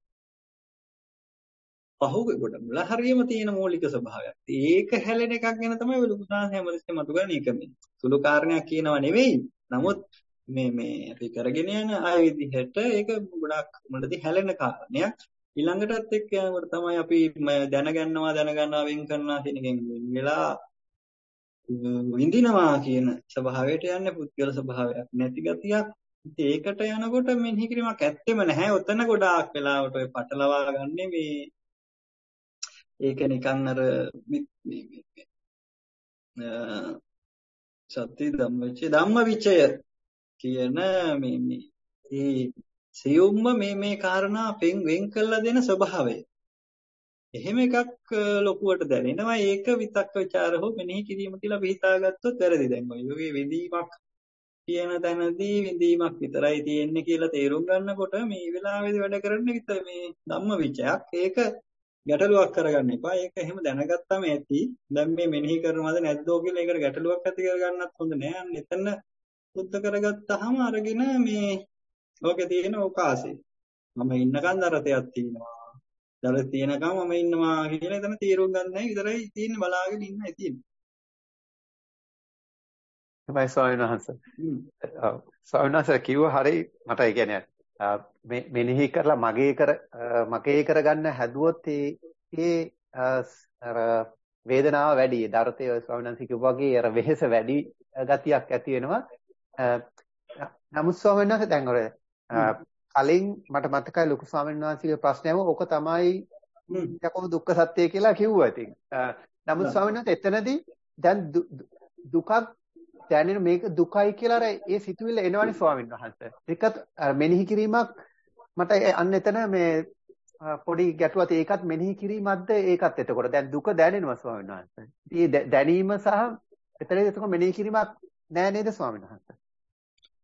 S2: පහුවෙකට මුල හරියම තියෙන මූලික ස්වභාවයක්. ඒක හැලෙන එකක් ගැන තමයි ඔය ලොකු සාහස හැමදෙස්සෙම මතුගන්නේ. ඒක මේ සුළු කාරණයක් කියනවා නෙවෙයි. නමුත් මේ අපි කරගෙන යන ආය විදිහට ඒක ගොඩක් මුලදී හැලෙන කාරණයක්. ඊළඟටත් එක්ක යනකොට තමයි අපි දැනගන්නවා වෙන් කරනවා කියන එකෙන් වෙලා විඳිනවා කියන ස්වභාවයට යන්නේ පුද්ගල ස්වභාවයක් නැති ගතියක්. ඒකට යනකොට මෙනෙහි කිරීමක් ඇත්තෙම නැහැ. ඔතන ගොඩාක් වෙලාවට ඔය පටලවා ගන්නෙ මේ ඒක නිකන් අර සත්‍ය ධම්මවිචය කියන මේ සියුම්ම මේ කාරණා වෙන් කළා දෙන ස්වභාවය. එහෙම එකක් ලොකුවට දැනෙනවා. ඒක විතක්ක ਵਿਚාර හෝ මෙනෙහි කිරීම කියලා අපි හිතාගත්තොත් වැරදි. දැන් ඔය වගේ විඳීමක් කියන තැනදී විඳීමක් විතරයි තියෙන්නේ කියලා තේරුම් ගන්නකොට මේ වෙලාවේදී වැඩ කරන්නේ විතර මේ ධම්මවිචයක්. ඒක ගැටලුවක් කරගන්න එපා. ඒක එහෙම දැනගත්තම ඇති. දැන් මේ මෙනෙහි කරනවද නැද්දෝ කියලා ඒකට ගැටලුවක් ඇති කරගන්නත් හොඳ නෑ. අන්න එතන සුද්ධ කරගත්තාම අරගෙන මේ ලෝකේ තියෙන ඕකාසය. මම ඉන්නකන් දරතයක් තියෙනවා. දරත තියෙනකම් මම ඉන්නවා කියලා එතන තීරුම් ගන්නයි විතරයි තියෙන්නේ. බලාගෙන ඉන්නයි තියෙන්නේ.
S4: තමයි ස්වාමීන් වහන්සේ. ස්වාමීන් වහන්සේ කිව්ව හරි මට ඒ කියන්නේ මෙනෙහි කරලා මගේ කරගන්න හැදුවොත් ඒ අර වේදනාව වැඩි. දරතේ ස්වාමීන් වහන්සේ කිව්වා වගේ අර වෙහෙස වැඩි ගතියක් ඇති වෙනවා. නමුත් ස්වාමීන් වහන්සේ දැන් ඔය කලින් මට මතකයි ලොකු ස්වාමීන් වහන්සේගේ ප්‍රශ්නයම ඕක තමයි යකෝ දුක්ඛ සත්‍ය කියලා කිව්වා ඉතින්. නමුත් ස්වාමීන් වහන්සේ එතනදී දැන් දුකක් දැනෙන මේක දුකයි කියලා අර ඒ සිතුවිල්ල එනවනේ ස්වාමීන් වහන්සේ. ඒකත් මෙනෙහි කිරීමක් මට අන්න එතන මේ පොඩි ගැටුවක් ඒකත් මෙනෙහි කිරීමක්ද ඒකත් එතකොට දැන් දුක දැනෙනවා ස්වාමීන් වහන්සේ. ඉතින් දැනීම සහ එතනදී එතකොට මෙනෙහි කිරීමක් නෑ නේද ස්වාමීන් වහන්සේ?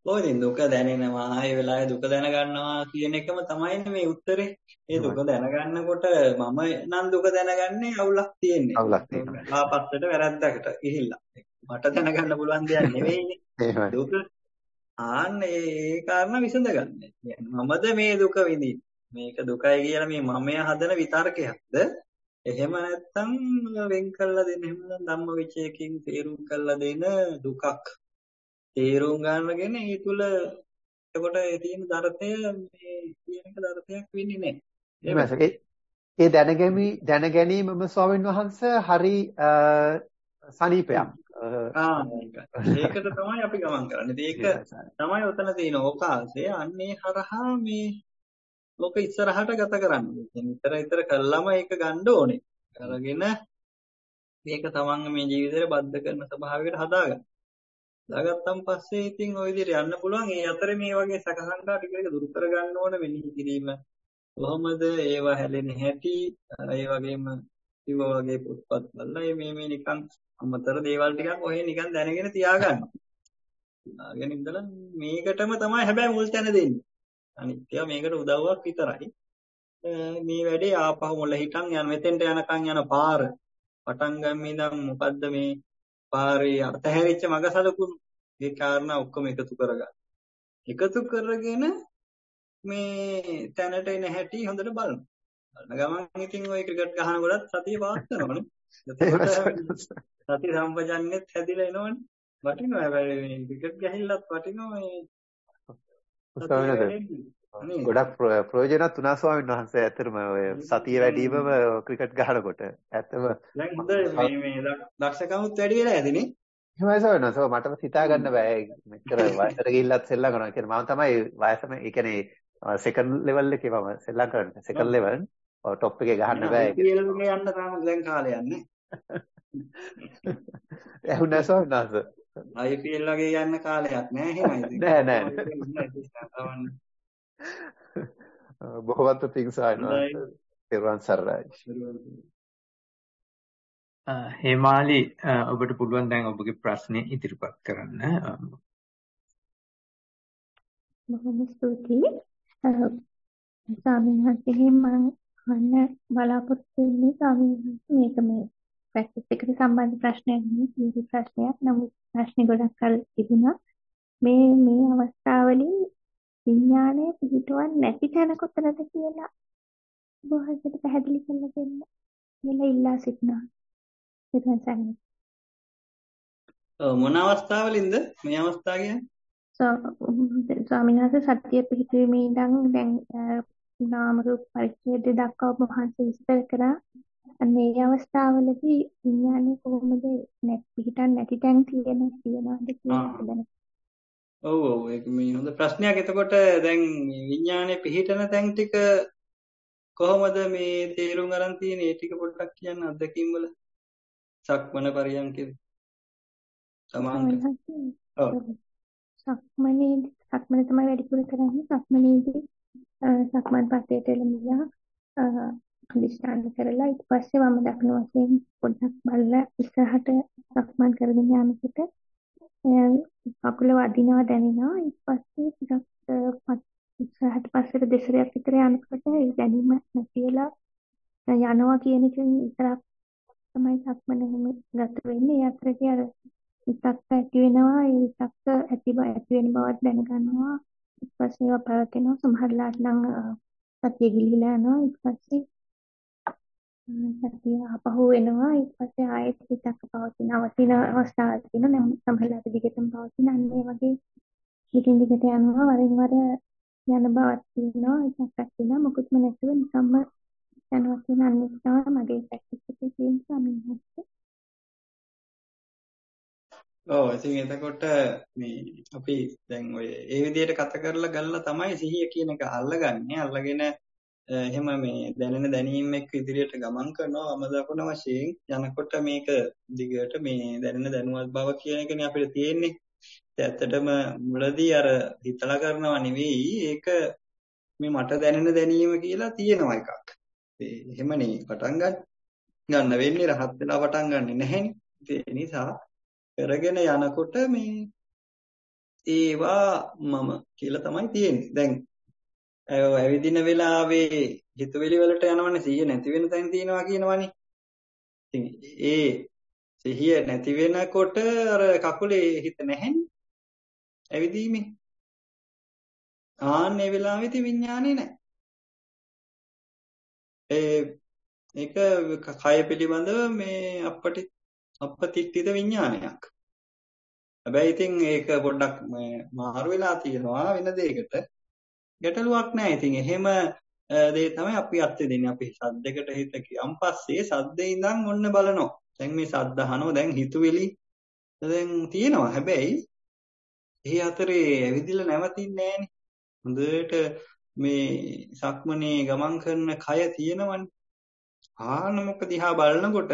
S2: ඔය ඉතින් දුක දැනෙනවා ඒ වෙලාවේ දුක දැනගන්නවා කියන එකම තමයිනේ මේ උත්තරේ. ඒ දුක දැනගන්නකොට මම නම් දුක දැනගන්නේ අවුලක් තියෙන්නේ.
S4: අවුලක් තියෙනවා.
S2: ආපස්සට වැරද්දකට ගිහිල්ලා. මට දැනගන්න පුළුවන් දෙයක් නෙවෙයිනේ.
S4: එහෙමයි.
S2: දුක ආන්න ඒ කාරණා විසඳගන්න. මමද මේ දුක විඳින්නේ. මේක දුකයි කියලා මේ මමය හදන විතර්කයක්ද? එහෙම නැත්නම් වෙන් කළා දෙන එහෙම ධම්ම විචයකින් තේරුම් කළා දෙන දුකක්. තේරුම් ගන්නගෙන ඒ තුල එතකොට ඒ තියෙන දර්ථය මේ කියන එක දර්ථයක් වෙන්නේ නැහැ.
S4: ඒ දැනගැනීමම ස්වාමීන් වහන්සේ හරි සනීපයක්.
S2: ඒකට තමයි අපි ගමන් කරන්නේ. ඒක තමයි උතන තියෙන ඕකාසය. අන්නේ හරහා මේ ලෝක ඉස්සරහට ගත කරන්නේ. ඉතර කළාම ඒක ගන්න ඕනේ. අරගෙන මේක තමන්ගේ මේ ජීවිතේට බද්ධ කරන ස්වභාවයකට හදාගන්න. දාගත්තන් පස්සේ ඉතින් ওই විදිහට යන්න පුළුවන්. ඒ අතරේ මේ වගේ සකසංකා ටික ටික දුරු කර ගන්න ඕන මෙනෙහි කිරීම. කොහොමද ඒවා හැලෙන හැටි ඒ වගේම ඉව වගේ පොත්පත් බලලා මේ නිකන් අමතර දේවල් ටිකක් ඔහේ නිකන් දැනගෙන තියාගන්න. තියාගෙන ඉඳලා මේකටම තමයි හැබැයි මුල් තැන දෙන්නේ. අනිත්‍ය මේකට උදව්වක් විතරයි. මේ වැඩේ ආපහු මුල හිටන් යන මෙතෙන්ට යනකන් යන පාර පටන් ගන්න ඉඳන් මොකද්ද මේ පාරේ අතහැරිච්ච මග සලකුණු මේ කාරණා ඔක්කොම එකතු කරගන්න. එකතු කරගෙන මේ තැනට එන හැටි හොඳට බලන්න. බලන ගමන් ඉතින් ওই ක්‍රිකට් ගහන කොටත් සතිය පාත්තනවනේ. එතකොට සති සම්පජන්නෙත් හැදිලා එනවනේ. වටිනවා හැබැයි මේ ක්‍රිකට් ගහිල්ලත් වටිනවා මේ
S4: ගොඩක් ප්‍රයෝජනවත් වුණා ස්වාමීන් වහන්සේ. ඇත්තටම ඔය සතිය වැඩිවම ක්‍රිකට් ගහනකොට ඇත්තම
S2: දැන් හොඳ මේ දක්ෂකමුත් වැඩි වෙලා ඇතිනේ.
S4: එහෙමයි ස්වාමීන් වහන්සේ. මටම හිතා ගන්න බෑ. මෙච්චර වයසට ගිහිල්ලත් සෙල්ලම් කරනවා. ඒ කියන්නේ මම තමයි වයසම ඒ කියන්නේ සෙකන්ඩ් ලෙවල් එකේ මම සෙල්ලම් කරන්නේ. සෙකන්ඩ් ලෙවල් টොප් එකේ ගහන්න බෑ.
S2: IPL එකේ යන්න තාම දැන් කාලේ යන්නේ.
S4: ඇහුණා ස්වාමීන් වහන්සේ.
S2: IPL වගේ යන්න කාලයක් නෑ එහෙමයි.
S4: නෑ. බොහොමත් පිං ස්වාමීන් වහන්සේ. පෙරවන් සරණයි.
S3: හේමාලි ඔබට පුළුවන් දැන් ඔබගේ ප්‍රශ්නේ ඉදිරිපත් කරන්න.
S5: බොහොම ස්තුතියි. ස්වාමීන් වහන්සේ මම අහන්න බලාපොරොත්තු වෙන්නේ ස්වාමීන් වහන්සේ මේක මේ ප්‍රැක්ටිස් එකට සම්බන්ධ ප්‍රශ්නයක් නෙවෙයි ප්‍රශ්නයක්. නමුත් ප්‍රශ්නේ ගොඩක් කල් තිබුණා. මේ අවස්ථාවලින් විඥානය පිහිටවන්නේ නැති තැන කොතනද කියලා බොහොමද පැහැදිලි කරලා දෙන්න. කියලා ඉල්ලා සිටිනවා.
S2: මොන අවස්ථාවලින්ද මේ අවස්ථාව කියන්නේ?
S5: ස්වාමීන් වහන්සේ සත්‍ය පිහිටීමේ ඉඳන් දැන් නාම රූප පරිච්ඡේද දක්වා වහන්සේ විස්තර කරා. මේ අවස්ථාවලදී විඥානය කොහොමද පිහිටන්නේ නැති තැන් තියනවාද කියලා දැනගන්න.
S2: ඔව් ඒක මේ හොඳ ප්‍රශ්නයක්. එතකොට දැන් විඥානයේ පිහිටන තැන් ටික කොහොමද මේ තේරුම් ගන්න තියෙන්නේ? ඒ ටික පොඩ්ඩක් කියන්න අත්දැකීම් වල. සක්මන පරියන්කේ සමාන්ත. ඔව්.
S5: සක්මන තමයි වැඩිපුර කරන්නේ. සක්මනේදී සක්මන් පස්සේට එළඹිලා අදිස්ථාන කරලා ඊට පස්සේ වම දකුණු වශයෙන් පොඩ්ඩක් බලලා ඉස්සරහට සක්මන් කරගෙන යනකොට කකුල වදිනවා දැනෙනවා. ඊට පස්සේ ටිකක් ඉස්සරහට පස්සට දෙසරයක් විතර යනකොට ඒ දැනීම නැතිලා යනවා කියන එකෙන් විතරක් තමයි සක්මන එහෙම ගත වෙන්නේ. ඒ අතරේ අර විතක්ක ඇති වෙනවා. ඒ විතක්ක ඇති වෙන බවත් දැනගන්නවා. ඊට පස්සේ ඒවා පැවතෙනවා. සමහරලාට නම් සතිය ගිලිහිලා යනවා. ඊට පස්සේ සතිය ආපහු එනවා. ඊට පස්සේ ආයෙත් විතක්ක පවතින අවස්ථාවක් තියෙනවා. සමහරලාට දිගටම පවතින අන්නේ වගේ දිගින් දිගට යනවා. වරින් වර යන බවක් තියෙනවා. ඒකක් තියෙනවා. මොකුත්ම නැතුව නිකම්ම යනවා කියන අන්නේ තමයි මගේ ප්‍රැක්ටිස් එකේ තියෙන සමීපය.
S2: ඔව් ඉතින් එතකොට මේ අපි දැන් ඔය ඒ විදිහට කතා කරලා ගල්ලා තමයි සිහිය කියන එක අල්ලගන්නේ. අල්ලගෙන එහෙම මේ දැනෙන දැනීම් එක්ක ඉදිරියට ගමන් කරනවා. වම දකුණ වශයෙන් යනකොට මේක දිගට මේ දැනෙන දැනුවත් බව කියන එකනේ අපිට තියෙන්නේ. ඇත්තටම මුලදී අර හිතලා කරනවා නෙවෙයි. ඒක මේ මට දැනෙන දැනීම කියලා තියෙනවා එකක්. එහෙමනේ පටන් ගන්න වෙන්නේ රහත් වෙලා පටන් ගන්නෙ නැහෙනේ. ඒ නිසා කරගෙන යනකොට මේ ඒවා මම කියලා තමයි තියෙන්නේ. දැන් ඇවිදින වෙලාවේ හිතවිලි වලට යනවනේ සිහිය නැති වෙන තැන් තියෙනවා කියනවනේ. ඉතින් ඒ සිහිය නැති වෙනකොට අර කකුලේ හිත නැහැනේ ඇවිදීමේ. ආන්නේ වෙලාවෙදී විඥානේ නැහැ. ඒක කය පිළිබඳව මේ අපපතිත්ථිත විඥානයක්. හැබැයි ඉතින් ඒක පොඩ්ඩක් මාරු වෙලා තියෙනවා වෙන දෙයකට. ගැටලුවක් නැහැ. ඉතින් එහෙම දේ තමයි අපි අත්දෙන්නේ. අපි සද්දයකට හිත කියන් පස්සේ සද්දේ ඉඳන් ඔන්න බලනවා. දැන් මේ සද්ද අහනවා. දැන් හිතුවිලි දැන් තියෙනවා. හැබැයි ඒ අතරේ ඇවිදිලා නැවතින්නේ නැහනේ. හොඳට මේ සක්මනේ ගමන් කරන කය තියෙනවනේ. ආන්න මොක දිහා බලනකොට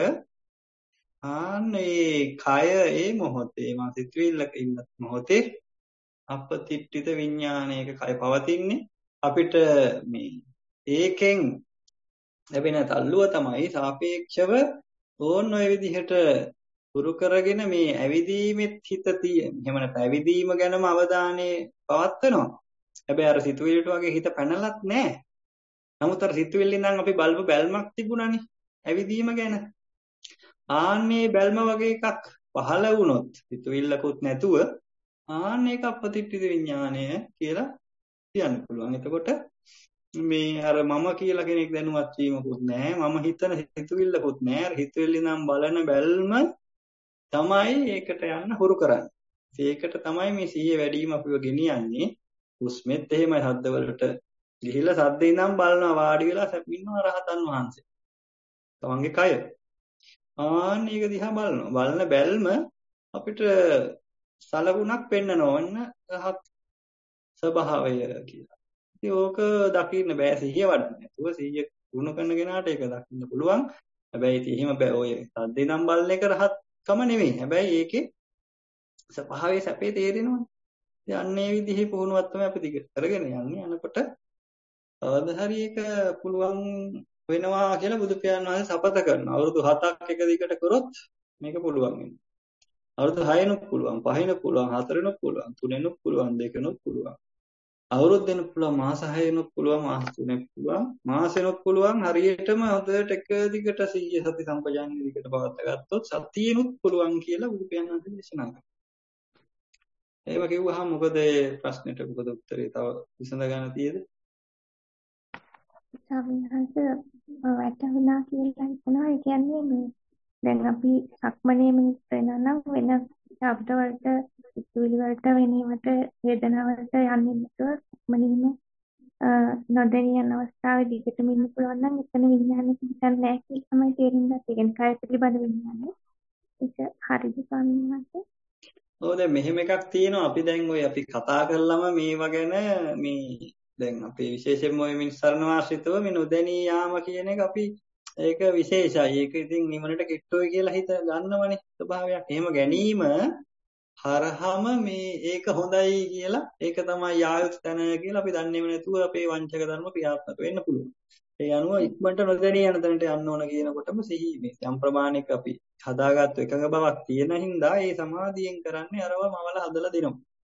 S2: ආන්න ඒ කය ඒ මොහොතේ මා සිතුවිල්ලක ඉන්න මොහොතේ අපතිට්ඨිත විඥානයක කය පවතින්නේ අපිට මේ ඒකෙන් ලැබෙන තල්ලුව තමයි සාපේක්ෂව ඕන ඔය විදිහට පුරු කරගෙන මේ ඇවිදීමෙත් හිත තියෙන. එහෙම නැත්නම් ඇවිදීම ගැනම අවධානය පවත්වනවා. හැබැයි අර සිතුවිල්ලට වගේ හිත පැනලත් නැහැ. නමුත් අර සිතුවිල්ල ඉඳන් අපි බලපු බැල්මක් තිබුණානේ ඇවිදීම ගැන. ආන්නේ බැල්ම වගේ එකක් පහළ වුණොත් සිතුවිල්ලකුත් නැතුව ආන්න ඒක අපතිට්ඨිත විඥානය කියලා කියන්න පුළුවන්. එතකොට මේ අර මම කියලා කෙනෙක් දැනුවත් වීමකුත් නැහැ. මම හිතන හිතුවිල්ලකුත් නැහැ. අර හිතුවිල්ල නම් බලන බැල්ම තමයි ඒකට යන්න හුරු කරන්නේ. ඒකට තමයි මේ සිහිය වැඩිම අපිව ගෙනියන්නේ. හුස්මෙත් එහෙමයි හද්දවලට ගිහිල්ලා සද්දේ ඉඳන් බලනවා වාඩි වෙලා සැපින්නවා රහතන් වහන්සේ. තමන්ගේ කය. ආන්න ඒක දිහා බලනවා. බලන බැල්ම අපිට සලකුණක් පෙන්නනවන්න රහත් ස්වභාවය කියලා. ඉතින් ඕක දකින්න බෑ සිහිය වඩන්න. නැතුව සිහිය ගුණ කරන කෙනාට ඒක දකින්න පුළුවන්. හැබැයි ඉතින් එහෙම බෑ. ඔය සද්දේ ඉඳන් බලන එක රහත්කම නෙමෙයි. හැබැයි ඒකේ ස්වභාවයේ සැපේ තේරෙනවනේ. ඉතින් අන්නේ විදිහේ පුහුණුවක් තමයි අපි දිගට කරගෙන යන්නේ. අනකොට හරි ඒක පුළුවන් වෙනවා කියලා බුදු පියාණන් වහන්සේ සපත කරනවා. අවුරුදු 7ක් එක දිගට කරොත් මේක පුළුවන් වෙනවා. අවුරුදු 6නුත් පුළුවන්, 5නුත් පුළුවන්, 4නුත් පුළුවන්, 3නුත් පුළුවන්, 2නුත් පුළුවන්. අවුරුද්දෙනුත් පුළුවන්, මාස 6නුත් පුළුවන්, මාස 3නුත් පුළුවන්, මාසෙනුත් පුළුවන්. හරියටම හොඳට එක දිගට 100 සති සම්පජාන්‍ය දිගට පවත් ගත්තොත් සතියෙනුත් පුළුවන් කියලා බුදු පියාණන් වහන්සේ දේශනා කරනවා. ඒව කිව්වහම මොකද ප්‍රශ්නෙට මොකද උත්තරේ තව විසඳ ගන්න තියෙද?
S5: සමිහස වැටුණා කියලා හිතනවා. ඒ කියන්නේ මේ දැන් අපි සක්මණේම වෙනනම් වෙන ශබ්ද වලට, සිතුවිලි වලට, වෙනීමට, වේදනාවලට යන්නේ නැතුව සක්මණේම නොදැනී යන අවස්ථාවේ දිගටම ඉන්න පුළුවන් නම් එතන විඥානය හිතන්නේ නැහැ කියලා තමයි තේරුම් ගත්තේ. ඒ කියන්නේ කාය පිළිබඳ විඥානය. ඒක හරිද සමිහස?
S2: ඔව් දැන් මෙහෙම එකක් තියෙනවා. අපි දැන් ඔය අපි කතා කරලම මේවා ගැන මේ දැන් අපේ විශේෂයෙන්ම ඔය මිනිස්සරණ වාසිතව මේ නොදැනී යාම කියන එක අපි ඒක විශේෂයි. ඒක ඉතින් නිවනට කිට්ටෝයි කියලා හිත ගන්නවනේ ස්වභාවයක්. එහෙම ගැනීම හරහම මේ ඒක හොඳයි කියලා ඒක තමයි ආයුත් තැන කියලා අපි දන්නේම නැතුව අපේ වංචක ධර්ම ක්‍රියාත්මක වෙන්න පුළුවන්. ඒ අනුව ඉක්මනට නොදැනී යන තැනට යන්න ඕන කියනකොටම සිහි මේ යම් ප්‍රමාණයක අපි හදාගත්තු එකඟ බවක් තියෙන හින්දා ඒ සමාධියෙන් කරන්නේ අරවම අවල හදලා දෙනවා.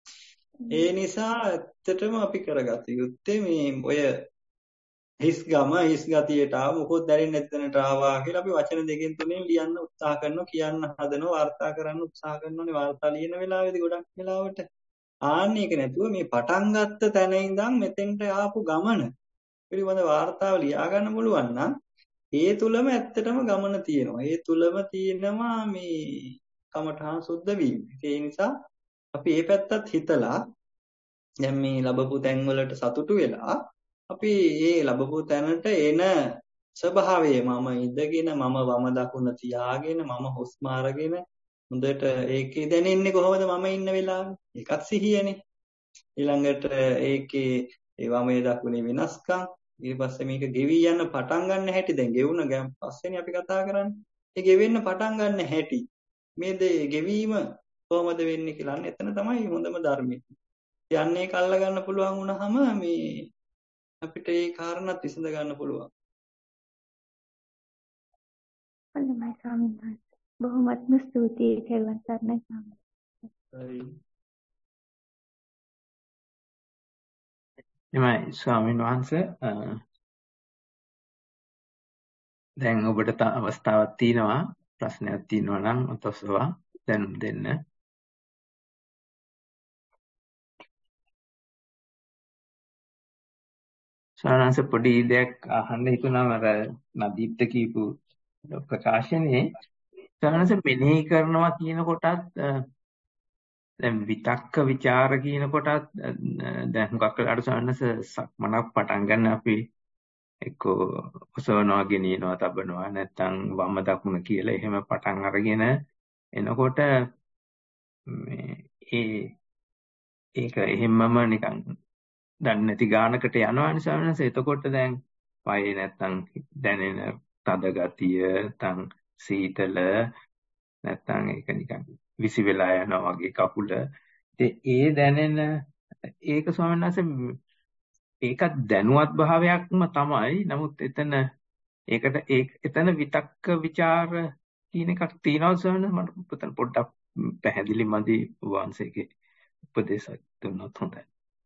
S2: ඒ නිසා ඇත්තටම අපි කරගත යුත්තේ මේ ඔය හිස් ගතියට ආව මොකොත් දැනෙන්නේ නැති තැනට ආවා කියලා අපි වචන දෙකෙන් තුනෙන් ලියන්න උත්සාහ කරනවා, කියන්න හදනවා, වාර්තා කරන්න උත්සාහ කරනවානේ. වාර්තා ලියන වෙලාවේදී ගොඩක් වෙලාවට ආන්නේ ඒක නැතුව මේ පටන් ගත්ත තැන ඉඳන් මෙතෙන්ට ආපු ගමන පිළිබඳ වාර්තාව ලියා ගන්න පුළුවන් නම් ඒ තුලම ඇත්තටම ගමන තියෙනවා. ඒ තුලම තියෙනවා මේ කමඨහං සුද්ධ වීම. ඒ නිසා අපි මේ පැත්තත් හිතලා දැන් මේ ලැබපු තැන් වලට සතුටු වෙලා අපි මේ ලැබපු තැනට එන ස්වභාවය මම ඉඳගෙන මම වම දකුණ තියාගෙන මම හුස්ම අරගෙන හොඳට ඒකේ දැනෙන්නේ කොහොමද මම ඉන්න වෙලාවේ? ඒකත් සිහියනේ. ඊළඟට ඒකේ ඒ වමේ දකුණේ වෙනස්කම් ඊට පස්සේ මේක ගෙවි යන පටන් ගන්න හැටි දැන් ගෙවුන ගමන් පස්සේනේ අපි කතා කරන්නේ. ඒ ගෙවෙන්න පටන් ගන්න හැටි මේ ගෙවීම කොහොමද වෙන්නේ කියලා අන්න එතන තමයි හොඳම ධර්මයේ. යන්නේ ඒක අල්ල ගන්න පුළුවන් වුණාම මේ අපිට ඒ කාරණාත් විසඳ ගන්න පුළුවන්.
S5: හොඳයි ස්වාමීන් වහන්සේ. බොහොමත්ම ස්තුතියි. තෙරුවන් සරණයි ස්වාමීන් වහන්සේ.
S2: හරි.
S3: එමයි ස්වාමීන් වහන්සේ දැන් ඔබට අවස්ථාවක් තියෙනවා ප්‍රශ්නයක් තියෙනවා නම් ඔතොස්වා දැනුම් දෙන්න. ස්වාමීන් පොඩි දෙයක් අහන්න හිතුණා අර නදීප්ත කියපු ප්‍රකාශනයේ ස්වාමීන් මෙනෙහි කරනවා කියන කොටත් දැන් විතක්ක ਵਿਚාර කියන කොටත් දැන් හුඟක් වෙලාවට ස්වාමීන් සක්මනක් පටන් ගන්න අපි එක්කෝ ඔසවනවා ගෙනියනවා තබනවා නැත්නම් වම දකුණ කියලා එහෙම පටන් අරගෙන එනකොට ඒක එහෙමම නිකන් දන්නේ නැති ගානකට යනවානේ ස්වාමීන් එතකොට දැන් පයේ නැත්නම් දැනෙන තද ගතිය නැත්නම් සීතල නැත්නම් ඒක නිකන් විසි වෙලා යනවා වගේ කකුල ඒ දැනෙන ඒක ස්වාමීන් වහන්සේ ඒකත් දැනුවත් භාවයක්ම තමයි. නමුත් එතන විතක්ක ਵਿਚාර කියන එකක් තියෙනවා ස්වාමීන් වහන්සේ. මට පොඩ්ඩක් පැහැදිලි මදි වංශයේ උපදේශයක් දුන්නොත් හොඳයි.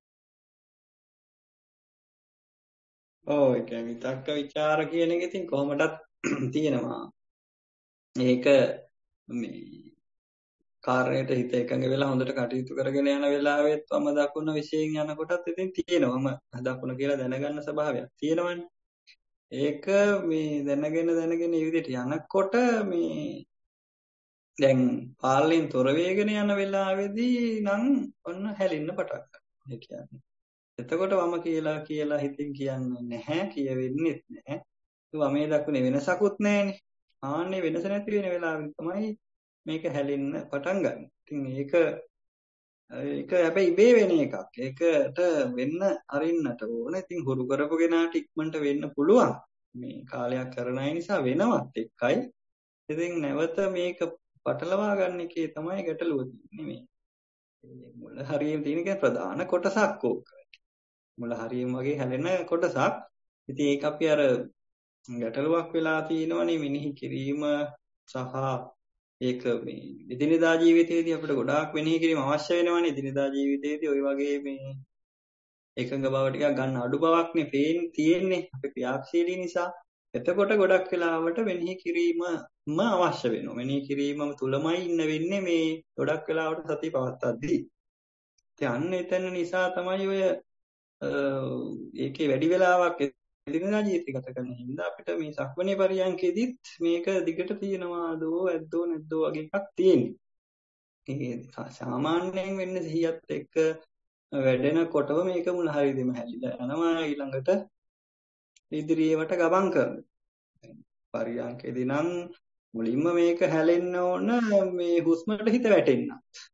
S2: ඔව් ඒ කියන්නේ විතක්ක ਵਿਚාර කියන එක ඉතින් කොහොමදත් තියෙනවා. ඒක මේ කාර්යයට හිත එකඟ වෙලා හොඳට කටයුතු කරගෙන යන වෙලාවෙත් වම දකුණ විශේෂයෙන් යනකොටත් ඉතින් තියෙනවම දකුණ කියලා දැනගන්න ස්වභාවයක් තියෙනවනේ. ඒක මේ දැනගෙන මේ විදිහට යනකොට මේ දැන් පාලයෙන් තොර වේගෙන යන වෙලාවේදී නම් ඔන්න හැලින්න පටන් ගන්නවා. ඒ කියන්නේ එතකොට වම කියලා හිතින් කියන්නේ නැහැ, කියවෙන්නෙත් නැහැ. වමේ දකුණේ වෙනසකුත් නැහැනේ. ආන්නේ වෙනස නැති වෙන වෙලාවෙන් තමයි මේක හැලෙන්න පටන් ගන්න. ඉතින් ඒක හැබැයි ඉබේ වෙන එකක්. ඒකට වෙන්න අරින්නට ඕන. ඉතින් හුරු කරපු කෙනාට ඉක්මනට වෙන්න පුළුවන්. මේ කාලයක් කරන අය නිසා වෙනවත් එක්කයි. ඉතින් නැවත මේක පටලවා ගන්න එකේ තමයි ගැටලුව තියෙන්නේ. මේ මුල හරියෙන් තියෙන ප්‍රධාන කොටසක් ඕක. මුල හරියෙන් වගේ හැලෙන කොටසක්. ඉතින් ඒක අපි අර ගැටලුවක් වෙලා තියෙනවනේ මෙනෙහි කිරීම සහ ඒක මේ එදිනෙදා ජීවිතයේදී අපිට ගොඩාක් මෙනෙහි කිරීම අවශ්‍ය වෙනවනේ. එදිනෙදා ජීවිතයේදී ওই වගේ මේ එකඟ බව ටිකක් ගන්න අඩු බවක්නේ තියෙන්නේ අපේ ක්‍රියාශීලී නිසා. එතකොට ගොඩක් වෙලාවට මෙනෙහි කිරීමම අවශ්‍ය වෙනවා. මෙනෙහි කිරීමම තුලමයි ඉන්න වෙන්නේ මේ ගොඩක් වෙලාවට සතිය පවත්තද්දී. ඉතින් අන්න එතන නිසා තමයි ඔය ඒකේ වැඩි වෙලාවක් එදිනෙදා ජීවිතය ගත කරන හින්දා අපිට මේ සක්මණේ පරියන්කෙදිත් මේක දිගට තියෙනවාදෝ ඇද්දෝ නැද්දෝ වගේ එකක් තියෙන්නේ. ඒ සාමාන්‍යයෙන් වෙන්නේ සිහියත් එක්ක වැඩෙනකොටම මේක මුල හරියදීම හැලිලා යනවා ඊළඟට ඉදිරියට ගමන් කරනවා. පරියන්කෙදී නම් මුලින්ම මේක හැලෙන්න ඕන මේ හුස්මට හිත වැටෙන්න.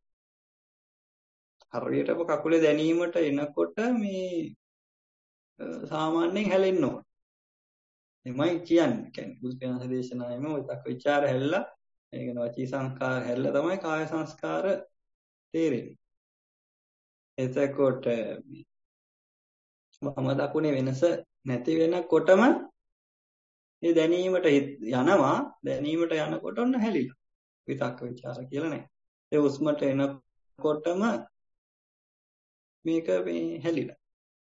S2: හරියටම කකුලේ දැනීමට එනකොට මේ සාමාන්‍යයෙන් හැලෙන්න ඕන. එමයි කියන්නේ. කියන්නේ බුදුපියාණන් දේශනාවෙම ඔය තක ਵਿਚාර හැල්ලා ඒ කියන වචී සංස්කාර හැල්ලා තමයි කාය සංස්කාර තේරෙන්නේ. එතකොට වම දකුණේ වෙනස නැති වෙනකොටම මේ දැනීමට යනවා. දැනීමට යනකොට ඔන්න හැලිලා. විතක්ක ਵਿਚාර කියලා නෑ. ඒ උස්මට එනකොටම මේක මේ හැලිලා.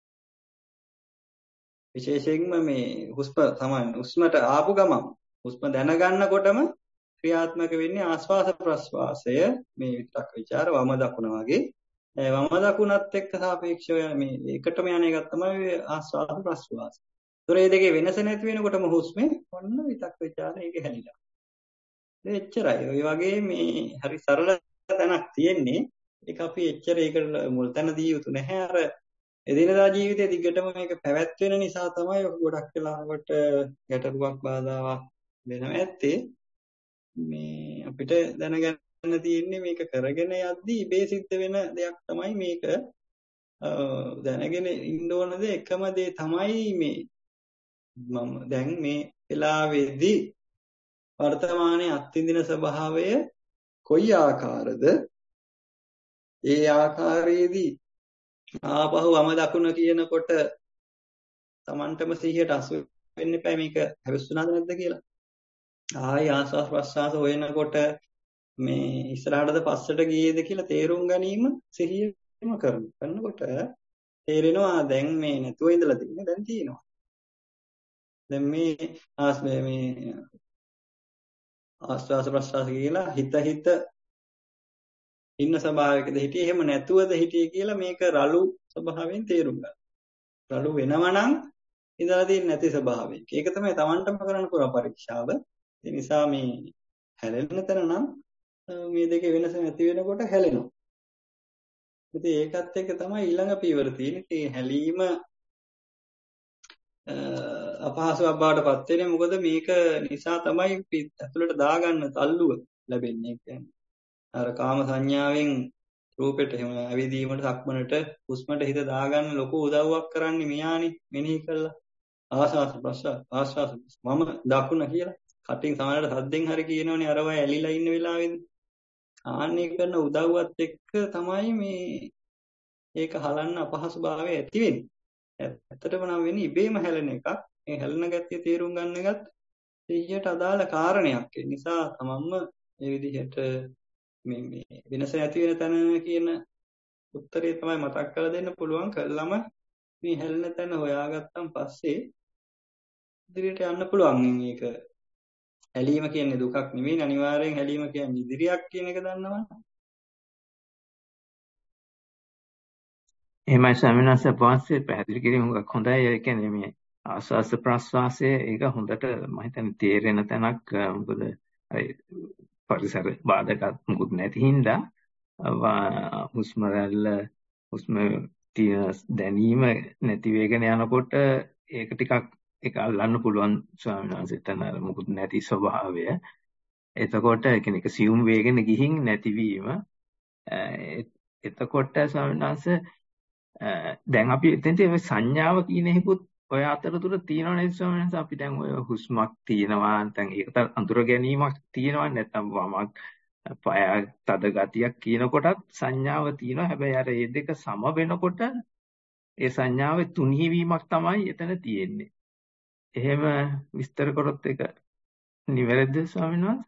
S2: විශේෂයෙන්ම මේ හුස්ම තමයි උස්මට ආපු ගමන් හුස්ම දැනගන්නකොටම ක්‍රියාත්මක වෙන්නේ ආස්වාස ප්‍රස්වාසය මේ විතක්ක ਵਿਚාර වම දකුණ වගේ. වම දකුණත් එක්ක සාපේක්ෂව මේ එකටම යන එකක් තමයි ආස්වාස ප්‍රස්වාස. ඒතර මේ දෙකේ වෙනස නැති වෙනකොටම හුස්මේ ඔන්න විතක්ක ਵਿਚාර ඒක හැලිලා. එච්චරයි. ඔය වගේ මේ හරි සරල තැනක් තියෙන්නේ. ඒක අපි එච්චර ඒකට මුල් තැන දී යුතු නැහැ. අර එදිනදා ජීවිතයේ දිගටම මේක පැවැත්වෙන නිසා තමයි ගොඩක් වෙලාවට ගැටලුවක් බාධාවක් වෙනවා ඇත්තේ. මේ අපිට දැනගන්න තියෙන්නේ මේක කරගෙන යද්දී ඉබේ සිද්ධ වෙන දෙයක් තමයි මේක. දැනගෙන ඉන්න ඕන දේ එකම දේ තමයි මේ මම දැන් මේ වෙලාවේදී වර්තමානයේ අත්විඳින ස්වභාවය කොයි ආකාරද? ඒ ආකාරයේදී ආපහු වම දකුණ කියනකොට Tamanටම සිහියට අසු වෙන්න එපා මේක හැවස්සුනාද නැද්ද කියලා. ආයි ආස්වාස් ප්‍රස්වාස හොයනකොට මේ ඉස්සරහටද පස්සට ගියේද කියලා තේරුම් ගැනීම සිහියම කරනකොට තේරෙනවා දැන් මේ නැතුව ඉඳලා තියෙන්නේ දැන් තියෙනවා. දැන් මේ ආස්වාස ප්‍රස්වාස කියලා හිත ඉන්න ස්වභාවයකද හිටියේ එහෙම නැතුවද හිටියේ කියලා මේක රළු ස්වභාවයෙන් තේරුම් ගන්න. රළු වෙනවා නම් ඉඳලා තියෙන්නේ නැති ස්වභාවයක. ඒක තමයි Tamanටම කරන්න පුළුවන් පරීක්ෂාව. ඒ නිසා මේ හැලෙන්න තැන නම් මේ දෙකේ වෙනස නැති වෙනකොට හැලෙනවා. ඉතින් ඒකත් එක්ක තමයි ඊළඟ පියවර තියෙන්නේ. ඒ හැලීම අපහසුයක් බවට පත් වෙන්නේ. මොකද මේක නිසා තමයි ඇතුළට දාගන්න තල්ලුව ලැබෙන්නේ. කියන්නේ අර කාම සංඥාවෙන් රූපෙට එහෙම ඇවිදීමට සක්මනට හුස්මට හිත දාගන්න ලොකු උදව්වක් කරන්නේ මෙයානේ මෙනෙහි කළා. ආස්වාස ප්‍රස්වාස මම දකුණ කියලා කටින් සමහරට සද්දෙන් හරි කියනවනේ අර වය ඇලිලා ඉන්න වෙලාවෙදී. ආන්නේ කරන උදව්වත් එක්ක තමයි මේ ඒක හලන්න අපහසුභාවය ඇති වෙන්නේ. ඇත්තටම නම් වෙන්නේ ඉබේම හැලෙන එකක්. මේ හැලෙන ගැතිය තේරුම් ගන්න එකත් සිහියට අදාළ කාරණයක්. ඒ නිසා තමන්ම මේ විදිහට මේ වෙනස ඇති වෙන තැන කියන උත්තරේ තමයි මතක් කරලා දෙන්න පුළුවන්. කළම මේ හැලෙන තැන හොයාගත්තන් පස්සේ ඉදිරියට යන්න පුළුවන්. මේක හැලීම කියන්නේ දුකක් නෙවෙයි. අනිවාර්යෙන් හැලීම කියන්නේ ඉදිරියක් කියන එක දන්නවනේ.
S3: එහෙමයි ස්වාමීන් වහන්සේ පස්සේ පැහැදිලි කිරීම හුඟක් හොඳයි. ඒ කියන්නේ මේ ආස්වාස ප්‍රස්වාසයේ ඒක හොඳට මම හිතන්නේ තේරෙන තැනක්. මොකද පරිසර බාධක මුකුත් නැති හින්දා හුස්ම රැල්ල හුස්ම දැනීම නැති වෙගෙන යනකොට ඒක ටිකක් ඒක අල්ලන්න පුළුවන් ස්වාමීන් වහන්සේට නර මුකුත් නැති ස්වභාවය. එතකොට ඒ කියන්නේ ඒක සියුම් වේගෙන ගිහින් නැතිවීම. එතකොට ස්වාමීන් වහන්සේ දැන් අපි එතෙන්ට මේ සංඥාව කියන එකකුත් ඔය අතරතුර තියෙනව නේද ස්වාමීන් වහන්සේ? අපි දැන් ඔය හුස්මක් තියෙනවා නැත්නම් ඒකට අඳුර ගැනීමක් තියෙනවා නැත්නම් වමක් පය තද ගතියක් කියනකොටත් සංඥාව තියෙනවා. හැබැයි අර මේ දෙක සම වෙනකොට ඒ සංඥාවේ තුනී වීමක් තමයි එතන තියෙන්නේ. එහෙම විස්තර කරොත් ඒක නිවැරදිද ස්වාමීන් වහන්සේ?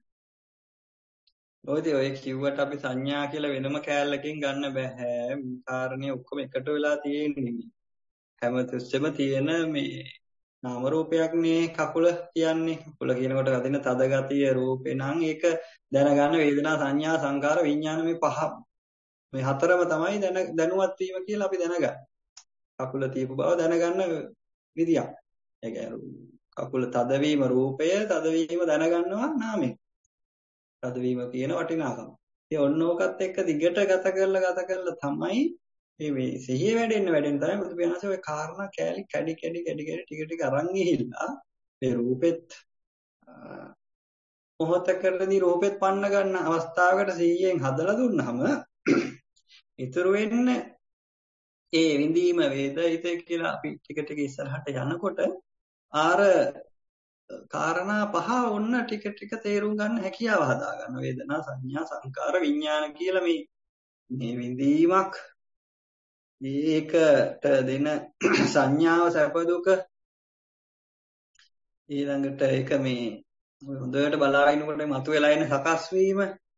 S2: ඔය කිව්වට අපි සංඥා කියලා වෙනම කෑල්ලකින් ගන්න බෑ. මේ කාරණේ ඔක්කොම එකට වෙලා තියෙන්නේ. හැමතිස්සෙම තියෙන මේ නාම රූපයක් නේ කකුල කියන්නේ. කකුල කියනකොට ගදින තද ගතිය රූපේ නම් ඒක දැනගන්න වේදනා සංඥා සංකාර විඥාන මේ පහ මේ හතරම තමයි දැනුවත් වීම කියලා අපි දැනගන්න. කකුල තියපු බව දැනගන්න විදියක්. ඒ කියන්නේ කකුල තදවීම රූපය තදවීම දැනගන්නවා නාමයෙන්. තදවීම කියන වටිනාකම. ඒ ඔන්නෝකත් එක්ක දිගට ගත කරලා තමයි මේ සිහිය වැඩෙන්න තමයි බුදු පියාණන්සේ ඔය කාරණා කැලි කැඩි ටික අරන් ගිහිල්ලා මේ රූපෙත් මොහොතකදී රූපෙත් පන්න ගන්න අවස්ථාවකට සිහියෙන් හදලා දුන්නාම ඉතුරු වෙන්නේ ඒ විඳීම වේදිත කියලා අපි ටික ඉස්සරහට යනකොට ආර කාරණා පහ ඔන්න ටික තේරුම් ගන්න හැකියාව හදා ගන්න. වේදනා සංඥා සංකාර විඥාන කියලා මේ විඳීමක් ඒකට දෙන සංඥාව සැප දුක ඊළඟට ඒක මේ හොඳට බලාගෙනකොට මතුවලා එන සකස් වීම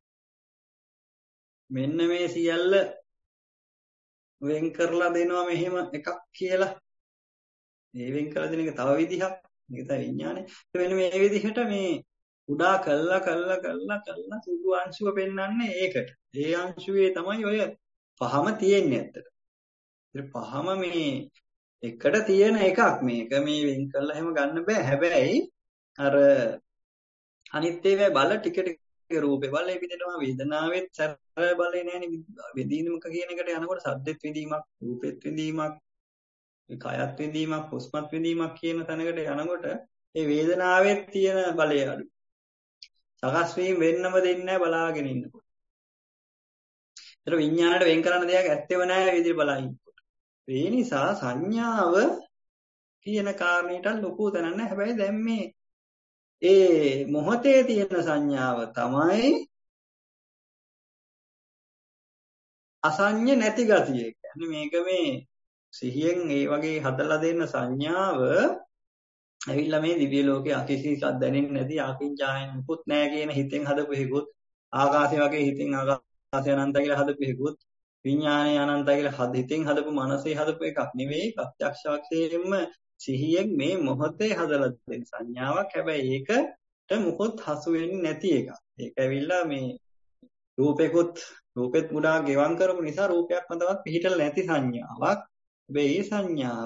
S2: මෙන්න මේ සියල්ල වෙන් කරලා දෙනවා මෙහෙම එකක් කියලා. මේ වෙන් කරලා දෙන එක තව විදිහක්. මේක තමයි විඥානේ. වෙන මේ විදිහට මේ උඩා කළා සුදු අංශුව පෙන්වන්නේ ඒකට. ඒ අංශුවේ තමයි ඔය පහම තියෙන්නේ ඇත්තට. ඒ පහම මේ එකට තියෙන එකක්. මේක මේ වෙන් කරලා එහෙම ගන්න බෑ. හැබැයි අර අනිත් ඒවා බල ටික රූපේ බලේ විදිහටම වේදනාවෙත් සැර බලේ නෑනේ. විඳීමක කියන එකට යනකොට සද්දෙත් විඳීමක්, රූපෙත් විඳීමක්, කායත් විඳීමක්, හුස්මත් විඳීමක් කියන තැනකට යනකොට ඒ වේදනාවෙත් තියෙන බලය අඩු. සකස් වීම වෙන්නම දෙන්නේ නැහැ බලාගෙන ඉන්නකොට. ඒතර විඥාණයට වෙන් කරන්න දෙයක් ඇත්තෙම නැහැ මේ විදිහට බලා ඉන්නකොට. ඒ නිසා සංඥාව කියන කාරණේට ලොකු තැනක් නැහැ. හැබැයි දැන් මේ ඒ මොහොතේ තියෙන සංඥාව තමයි අසඤ්ඤ නැති ගතිය. කියන්නේ මේක මේ සිහියෙන් ඒ වගේ හදලා දෙන්න සංඥාව ඇවිල්ලා මේ දිව්‍ය ලෝකේ අකිසිසක් දැනෙන්නේ නැති ආකින්චායන් මුකුත් නැහැ කියන හිතෙන් හදපු එකකුත් ආකාශය වගේ හිතෙන් ආකාශය අනන්ත කියලා හදපු එකකුත් විඥානය අනන්තයි කියලා හිතින් හදපු මනසේ හදපු එකක් නෙවෙයි. ප්‍රත්‍යක්ෂ වශයෙන්ම සිහියෙන් මේ මොහොතේ හදලා තියෙන සංඥාවක්. හැබැයි ඒකට මොකොත් හසු වෙන්නේ නැති එකක්. ඒක ඇවිල්ලා මේ රූපෙත් ගොඩාක් ගෙවම් කරපු නිසා රූපයක් මතවත් පිහිටලා නැති සංඥාවක්. හැබැයි මේ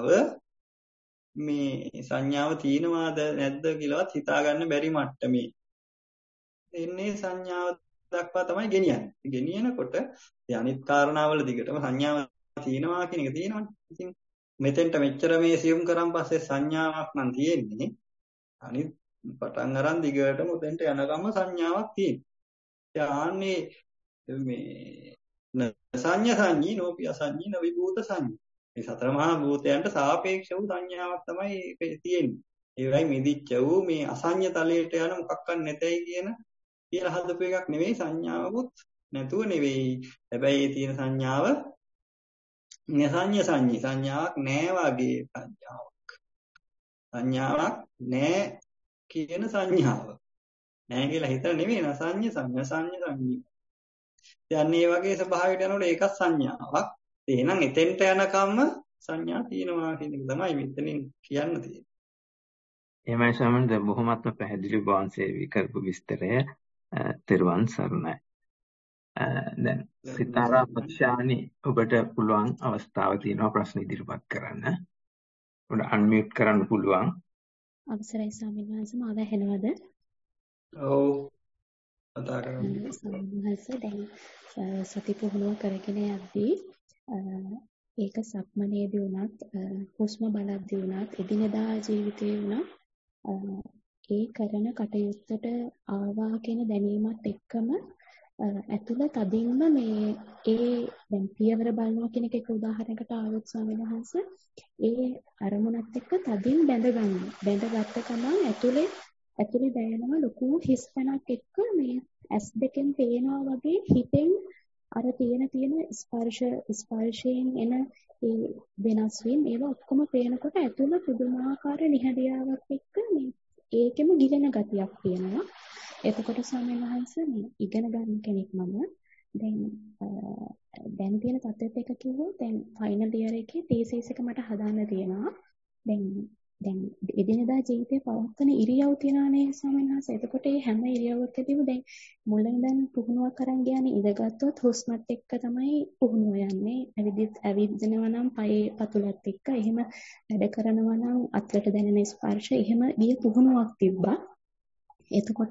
S2: සංඥාව තියෙනවාද නැද්ද කියලාවත් හිතාගන්න බැරි මට්ටමේ එන්නේ සංඥාව දක්වා තමයි ගෙනියන්නේ. ගෙනියනකොට අනිත් කාරණාවල දිගටම සංඥාව තියෙනවා කියන එක තියෙනවනේ. ඉතින් මෙතෙන්ට මෙච්චර මේ සියුම් කරන් පස්සේ සංඥාවක් නම් තියෙන්නේ. අනිත් පටන් අරන් දිගටම උතෙන්ට යනකම් සංඥාවක් තියෙනවා. ආන්නේ මේ සංඥා නෝපි අසංඥී නවිභූත සංඥා. මේ සතර මහා භූතයන්ට සාපේක්ෂ වූ සංඥාවක් තමයි තියෙන්නේ. ඒවයි මිදිච්ච වූ මේ අසංඥ තලයට යන මොකක්වත් නැතයි කියලා හදපු එකක් නෙවෙයි. සංඥාවකුත් නැතුව නෙවෙයි. හැබැයි ඒ තියෙන සංඥාව සංඥාවක් නෑ වගේ සංඥාවක් නෑ කියන සංඥාව. නෑ කියලා හිතන නෙවෙයි සංඥා. දැන් මේ වගේ ස්වභාවයට යනකොට ඒක සංඥාවක්. එහෙනම් එතෙන්ට යනකම්ම සංඥා තියෙනවා කියන එක තමයි මෙතනින් කියන්න තියෙන්නේ.
S3: එහෙමයි ස්වාමීනි. දැන් බොහොමත්ම පැහැදිලි වංශේ කරපු විස්තරය. තෙරුවන් සරණයි. දැන් සිතාරා පක්ෂානි ඔබට පුළුවන් අවස්ථාව තියෙනවා ප්‍රශ්න ඉදිරිපත් කරන්න. ඔබ අන්මියුට් කරන්න පුළුවන්.
S6: අවසරයි ස්වාමීන් වහන්සේ මාව ඇහෙනවද?
S2: ඔව්. කතා කරන්න.
S6: ස්වාමීන් වහන්සේ දැන් සති පුහුණුව කරගෙන යද්දී ඒක සක්මනේදී වුණත් හුස්ම බලද්දී වුණත් එදිනදා ජීවිතේ වුණත් ඒ කරන කටයුත්තට ආවා කියන දැනීමත් එක්කම ඇතුළ තදින්ම මේ දැන් පියවර බලනවා කියන එක උදාහරණයකට ආවොත් ස්වාමීන් වහන්සේ ඒ අරමුණත් එක්ක තදින් බැඳගන්නවා. බැඳගත්ත ගමන් ඇතුලේ දැනෙනවා ලොකු හිස්තැනක් එක්ක මේ ඇස් දෙකෙන් පේනවා වගේ හිතෙන් අර තියෙන ස්පර්ශයෙන් එන ඒ වෙනස් වීම ඒවා ඔක්කොම පේනකොට ඇතුළ පුදුමාකාර නිහඬියාවක් එක්ක මේ ඒකෙම ගිලෙන ගතියක් තියෙනවා. එතකොට ස්වාමීන් වහන්සේ මේ ඉගෙන ගන්න කෙනෙක් මම දැන් තියෙන තත්ත්වෙත් එක කිව්වොත් දැන් ෆයිනල් ඉයර් එකේ තීසිස් එක මට හදාන්න තියෙනවා. දැන් එදිනෙදා ජීවිතේ පවත්වන ඉරියව් තියෙනවානේ ස්වාමීන් වහන්සේ. එතකොට මේ හැම ඉරියව්වකදීම දැන් මුලින් ඉඳන් පුහුණුවක් කරන් ගියානේ ඉඳගත්තොත් හුස්මත් එක්ක තමයි පුහුණුව යන්නේ. ඇවිදිනවා නම් පයේ පතුලත් එක්ක එහෙම වැඩ කරනවා නම් අත්ලට දැනෙන ස්පර්ශ එහෙම ගිය පුහුණුවක් තිබ්බා. එතකොට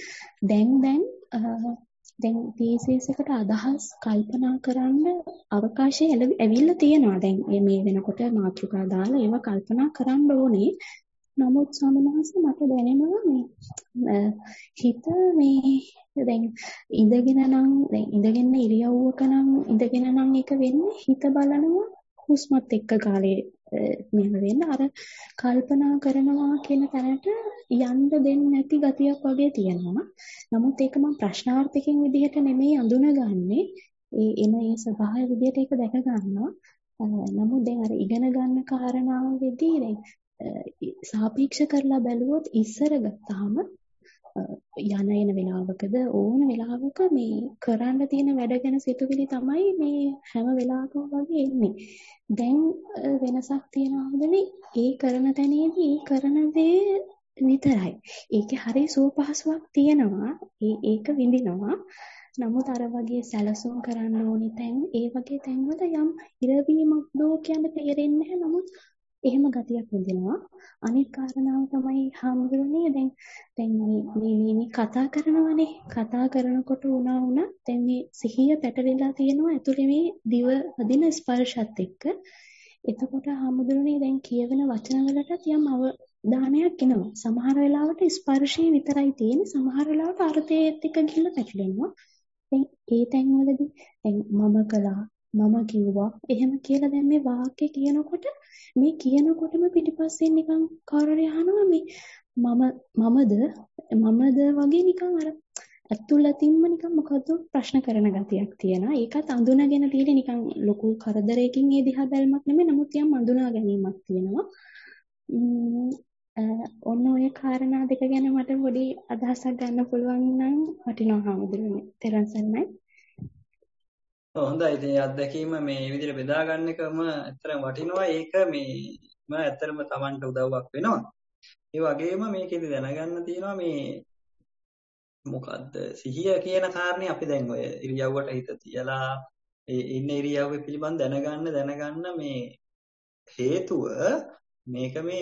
S6: දැන් තීසිස් එකට අදහස් කල්පනා කරන්න අවකාශය ඇවිල්ලා තියෙනවා. දැන් මේ වෙනකොට මාතෘකා දාලා ඒවා කල්පනා කරන්න ඕනේ. නමුත් සමහරවිට මට දැනෙනවා මේ හිත මේ දැන් ඉඳගෙන ඉරියව්වක නම් ඉඳගෙන නම් එක වෙන්නේ හිත බලනවා හුස්මත් එක්ක කාලේ මෙහෙම වෙන්න අර කල්පනා කරනවා කියන තැනට යන්න දෙන්නේ නැති ගතියක් වගේ තියෙනවා. නමුත් ඒක මම ප්‍රශ්නාර්ථකයෙන් විදිහට නෙමෙයි අඳුනගන්නේ. ඒ ස්වභාවය විදිහට ඒක දැක ගන්නවා. නමුත් දැන් අර ඉගෙන ගන්න කාරණාවෙදී දැන් සාපේක්ෂ කරලා බැලුවොත් ඉස්සර ගත්තාම යන එන වෙලාවකද ඕන වෙලාවක මේ කරන්න තියෙන වැඩ ගැන සිතුවිලි තමයි මේ හැම වෙලාවකම වගේ එන්නේ. දැන් වෙනසක් තියෙනවද ඒ කරන තැනේදී ඒ කරන දේ විතරයි. ඒකේ හරි සුවපහසුවක් තියෙනවා. ඒක විඳිනවා. නමුත් අර වගේ සැලසුම් කරන්න ඕනි තැන් ඒ වගේ තැන්වල යම් ඉරවීමක් දෝ කියන තේරෙන්නේ නැහැ. නමුත් එහෙම ගතියක් විඳිනවා. අනිත් කාරණාව තමයි හම්බුනේ දැන් මේ කතා කරනවානේ. කතා කරනකොට වුණා දැන් මේ සිහිය පැටලෙලා තියෙනවා ඇතුලේ මේ දිව වදින ස්පර්ශات එක්ක. එතකොට හම්බුනේ දැන් කියවෙන වචන වලට යම් අවධානයක් එනවා. සමහර වෙලාවට ස්පර්ශය විතරයි තියෙන්නේ. සමහර වෙලාවට අර්ථයත් එක්ක ගිහිල්ලා පැටලෙනවා. දැන් ඒ තැන්වලදී දැන් මම කළා මම කිව්වා එහෙම කියලා දැන් මේ වාක්‍ය කියනකොටම පිටිපස්සෙන් නිකන් කාරණේ අහනවා මේ මමද වගේ නිකන් අර ඇතුළතින්ම නිකන් මොකද්ද ප්‍රශ්න කරන ගතියක් තියෙනවා. ඒකත් අඳුනගෙන තියෙන නිකන් ලොකු කරදරයකින් ඒ දිහා බැලමක් නෙමෙයි. නමුත් යම් අඳුනා ගැනීමක් තියෙනවා. ඔන්න ඔය කාරණා දෙක ගැන මට පොඩි අදහසක් ගන්න පුළුවන් නම් වටිනවා හාමුදුරනේ. තෙරුවන් සරණයි.
S2: හොඳයි. ඉතින් අත්දැකීම මේ විදිහට බෙදා ගන්න එකම ඇත්තටම වටිනවා. ඒක මේ ඇත්තටම Tamanට උදව්වක් වෙනවා. ඒ වගේම මේකෙදි දැනගන්න තියෙනවා මේ මොකද්ද සිහිය කියන කාරණේ අපි දැන් ඔය ඉරියව්වට හිත තියලා ඒ ඉන්න ඉරියව්වේ පිළිබඳ දැනගන්න මේ හේතුව මේක මේ